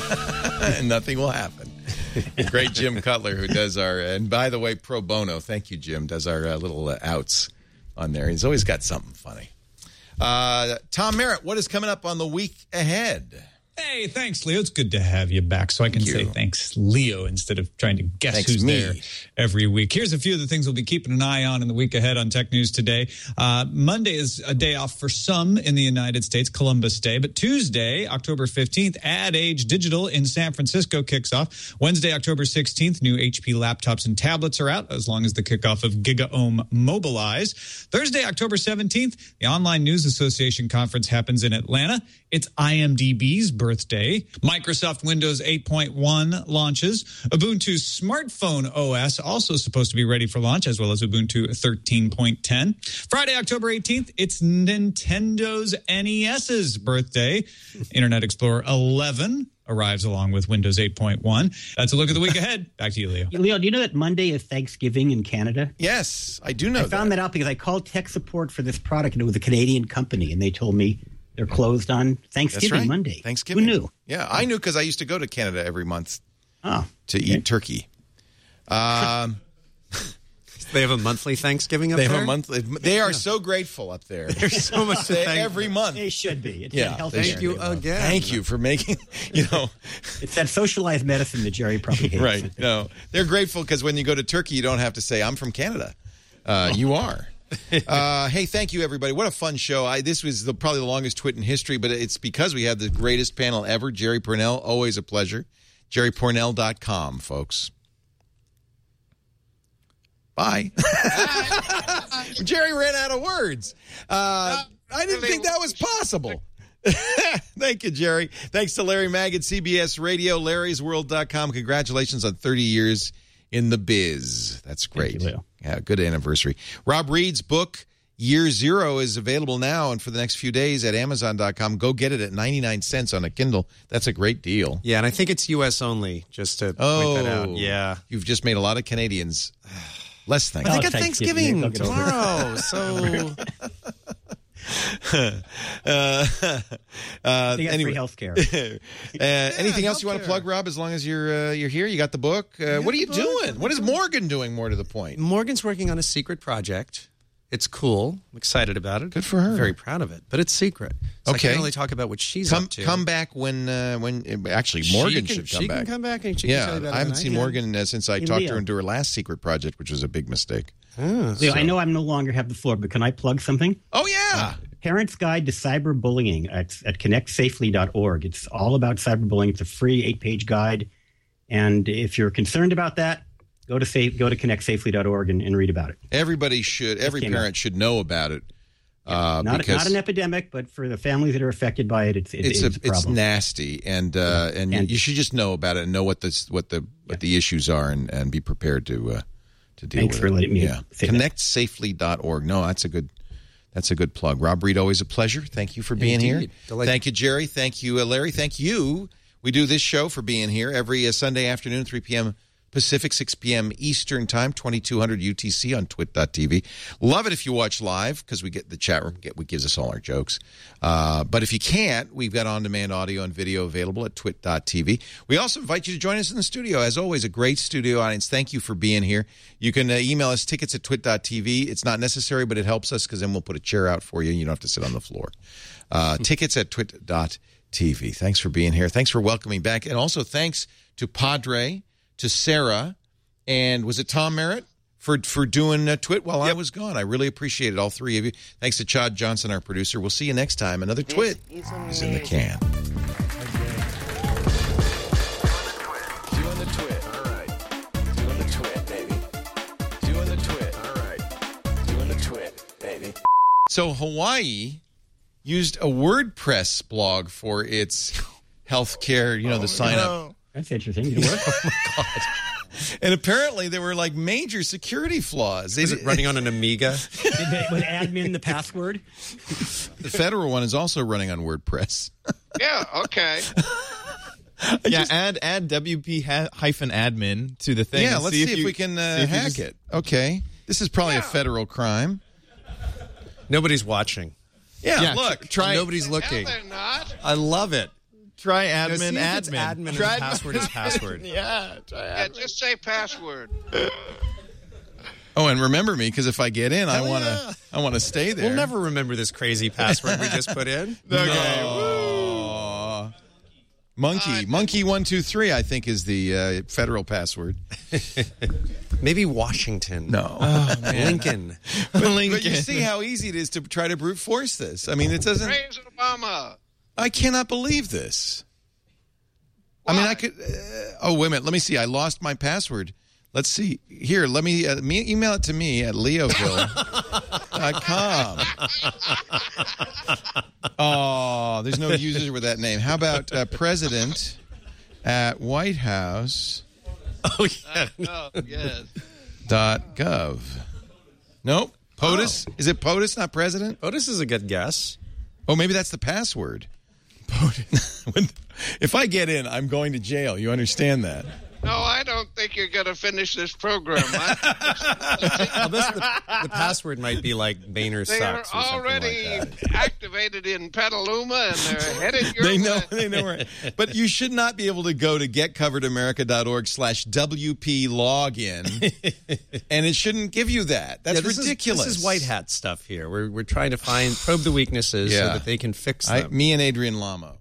A: And nothing will happen. Great Jim Cutler, who does our, and by the way, pro bono, thank you, Jim, does our uh, little uh, outs on there. He's always got something funny. Uh, Tom Merritt, what is coming up on the week ahead?
K: Hey, thanks, Leo. It's good to have you back so I can
A: Thank
K: say
A: you.
K: thanks, Leo, instead of trying to guess
A: Thanks,
K: who's
A: me.
K: there every week. Here's a few of the things we'll be keeping an eye on in the week ahead on Tech News Today. Uh, Monday is a day off for some in the United States, Columbus Day. But Tuesday, October fifteenth, Ad Age Digital in San Francisco kicks off. Wednesday, October sixteenth, new H P laptops and tablets are out, as long as the kickoff of GigaOM Mobilize. Thursday, October seventeenth, the Online News Association Conference happens in Atlanta. It's IMDb's birthday. Microsoft Windows eight point one launches. Ubuntu's smartphone O S also supposed to be ready for launch, as well as Ubuntu thirteen point ten. Friday, October eighteenth, it's Nintendo's NES's birthday. Internet Explorer eleven arrives along with Windows eight point one. That's a look at the week ahead. Back to you, Leo.
E: Leo, do you know that Monday is Thanksgiving in Canada?
A: Yes, I do know
E: I found that. out because I called tech support for this product, and it was a Canadian company, and they told me they're closed on Thanksgiving
A: That's right.
E: Monday.
A: Thanksgiving.
E: Who knew?
A: Yeah, I knew because I used to go to Canada every month
E: oh,
A: to
E: okay.
A: eat turkey. Um,
F: They have a monthly Thanksgiving up
A: they
F: there?
A: have a monthly. They are so grateful up there.
F: There's so much to
A: They-
F: thank
A: every month.
E: They should be. It's
A: Yeah,
E: that health
A: they
E: care
A: should.
F: you
E: they love.
F: again.
A: Thank you for making, you know,
E: It's that socialized medicine that Jerry probably hates.
A: right. No, they're grateful because when you go to Turkey, you don't have to say, I'm from Canada. Uh, you are. Uh, hey, thank you, everybody. What a fun show. I, this was the, probably the longest twit in history, but it's because we had the greatest panel ever. Jerry Pournelle, always a pleasure. jerry pournelle dot com, folks. Bye. Jerry ran out of words. Uh, I didn't think that was possible. Thank you, Jerry. Thanks to Larry Mag at C B S Radio, larrys world dot com. Congratulations on thirty years in the biz. That's great.
E: Thank you, Leo.
A: Yeah, good anniversary. Rob Reed's book, Year Zero, is available now and for the next few days at amazon dot com. Go get it at ninety-nine cents on a Kindle. That's a great deal.
F: Yeah, and I think it's U S only, just to
A: Oh,
F: point that out. Yeah.
A: You've just made a lot of Canadians less
F: I
A: thankful.
F: think
E: Oh,
F: of
E: Thanksgiving.
F: Thanksgiving
E: They'll get over it.
F: tomorrow, so...
A: uh, uh,
E: They got
A: anyway.
E: free health care.
A: uh, anything else you want to plug, Rob? As long as you're uh, you're here, you got the book. Uh, what are you
F: the book.
A: doing? What is Morgan doing? More to the point.
F: Morgan's working on a secret project. It's cool. I'm excited about it.
A: Good for her.
F: Very proud of it, but it's secret. So
A: Okay.
F: I can't really talk about what she's
A: Come
F: up to.
A: come back when uh, when actually
F: She
A: Morgan
F: can-
A: should come
F: she
A: back.
F: can come back and she can
A: yeah,
F: tell you about it
A: I haven't
F: than I
A: seen
F: can.
A: Morgan uh, since I
E: Hey,
A: talked to
E: Leo.
A: her into her last secret project, which was a big mistake.
F: Ah,
E: Leo,
A: So-
E: I know I'm no longer have the floor, but can I plug something?
A: Oh yeah.
E: Parents Guide to Cyberbullying at, at connect safely dot org. It's all about cyberbullying. It's a free eight-page guide. And if you're concerned about that, go to safe, go to connect safely dot org and, and read about it.
A: Everybody should. Every
E: came
A: parent
E: out.
A: should know about it. Uh,
E: Not,
A: because
E: not an epidemic, but for the families that are affected by it, it's, it,
A: it's
E: it's,
A: a,
E: a problem.
A: it's nasty, and uh, and,
E: And-
A: you should just know about it and know what the what the what the issues are, and, and be prepared to uh, to deal
E: Thanks
A: with
E: for
A: it.
E: letting me
A: Yeah,
E: say that.
A: connect safely dot org. No, that's a good that's a good plug. Rob Reed, always a pleasure. Thank you for being here.
F: Indeed. Delighted.
A: Thank you, Jerry. Thank you, uh, Larry. Thank you. We do this show for being here every uh, Sunday afternoon, three p.m. Pacific, six p.m. Eastern Time, twenty-two hundred U T C on twit dot t v. Love it if you watch live because we get the chat room, get, we gives us all our jokes. Uh, but if you can't, we've got on-demand audio and video available at twit dot t v. We also invite you to join us in the studio. As always, a great studio audience. Thank you for being here. You can uh, email us tickets at twit dot t v. It's not necessary, but it helps us because then we'll put a chair out for you and you don't have to sit on the floor. Uh, tickets at twit dot T V. Thanks for being here. Thanks for welcoming back. And also thanks to Padre, to Sarah, and was it Tom Merritt for, for doing uh, Twit while yep. I was gone. I really appreciate it, all three of you. Thanks to Chad Johnson, our producer. We'll see you next time. Another Twit is in the can. So Hawaii used a WordPress blog for its healthcare, you know, oh, the sign no. up.
E: That's interesting. Did it work?
A: Oh, my God. And apparently there were like major security flaws.
F: Is it running on an Amiga?
E: Did they, would admin the password?
A: The federal one is also running on WordPress.
D: Yeah, okay.
G: yeah, just, add add W P hyphen admin to the thing.
A: Yeah, let's see, see if,
G: you,
A: we can uh,
G: if
A: hack
G: just,
A: it. Okay. This is probably yeah. a federal crime.
F: Nobody's watching.
A: Yeah,
F: yeah
A: look.
F: Try. Nobody's looking.
D: No, they're not.
F: I love it.
G: Try admin,
F: no,
G: admin.
F: admin
G: try
F: and password is password.
G: yeah, try
D: yeah, just say password.
A: Oh, and remember me, because if I get in,
F: Hell
A: I want to
F: yeah.
A: I want to stay there.
F: We'll never remember this crazy password we just put in.
A: Okay. No. Monkey. Uh, Monkey one two three, I think, is the uh, federal password.
F: Maybe Washington.
A: No.
F: Oh, Lincoln.
A: But,
G: Lincoln.
A: But you see how easy it is to try to brute force this. I mean, it doesn't...
D: Praise Obama.
A: I cannot believe this.
D: Why?
A: I mean, I could... Uh, oh, wait a minute. Let me see. I lost my password. Let's see. Here, let me, uh, me email it to me at leoville dot com. Oh, there's no user with that name. How about uh, president at White House...
F: Oh, yeah.
D: Uh, no, yes.
A: Dot gov. Nope. POTUS? Oh. Is it POTUS, not president?
F: POTUS is a good guess.
A: Oh, maybe that's the password. POTUS. When, if I get in, I'm going to jail. You understand that?
D: No, I don't think you're going to finish this program.
F: I bet the, the password might be like Boehner
D: they
F: sucks or
D: are
F: something
D: already
F: like that.
D: activated in Petaluma, and they're headed your
A: they know,
D: way.
A: They know where. But you should not be able to go to getcoveredamerica.org slash WP login, and it shouldn't give you that. That's
F: yeah, this
A: ridiculous.
F: Is, this is white hat stuff here. We're, we're trying to find, probe the weaknesses
A: yeah.
F: so that they can fix them.
A: I, me and Adrian Lamo.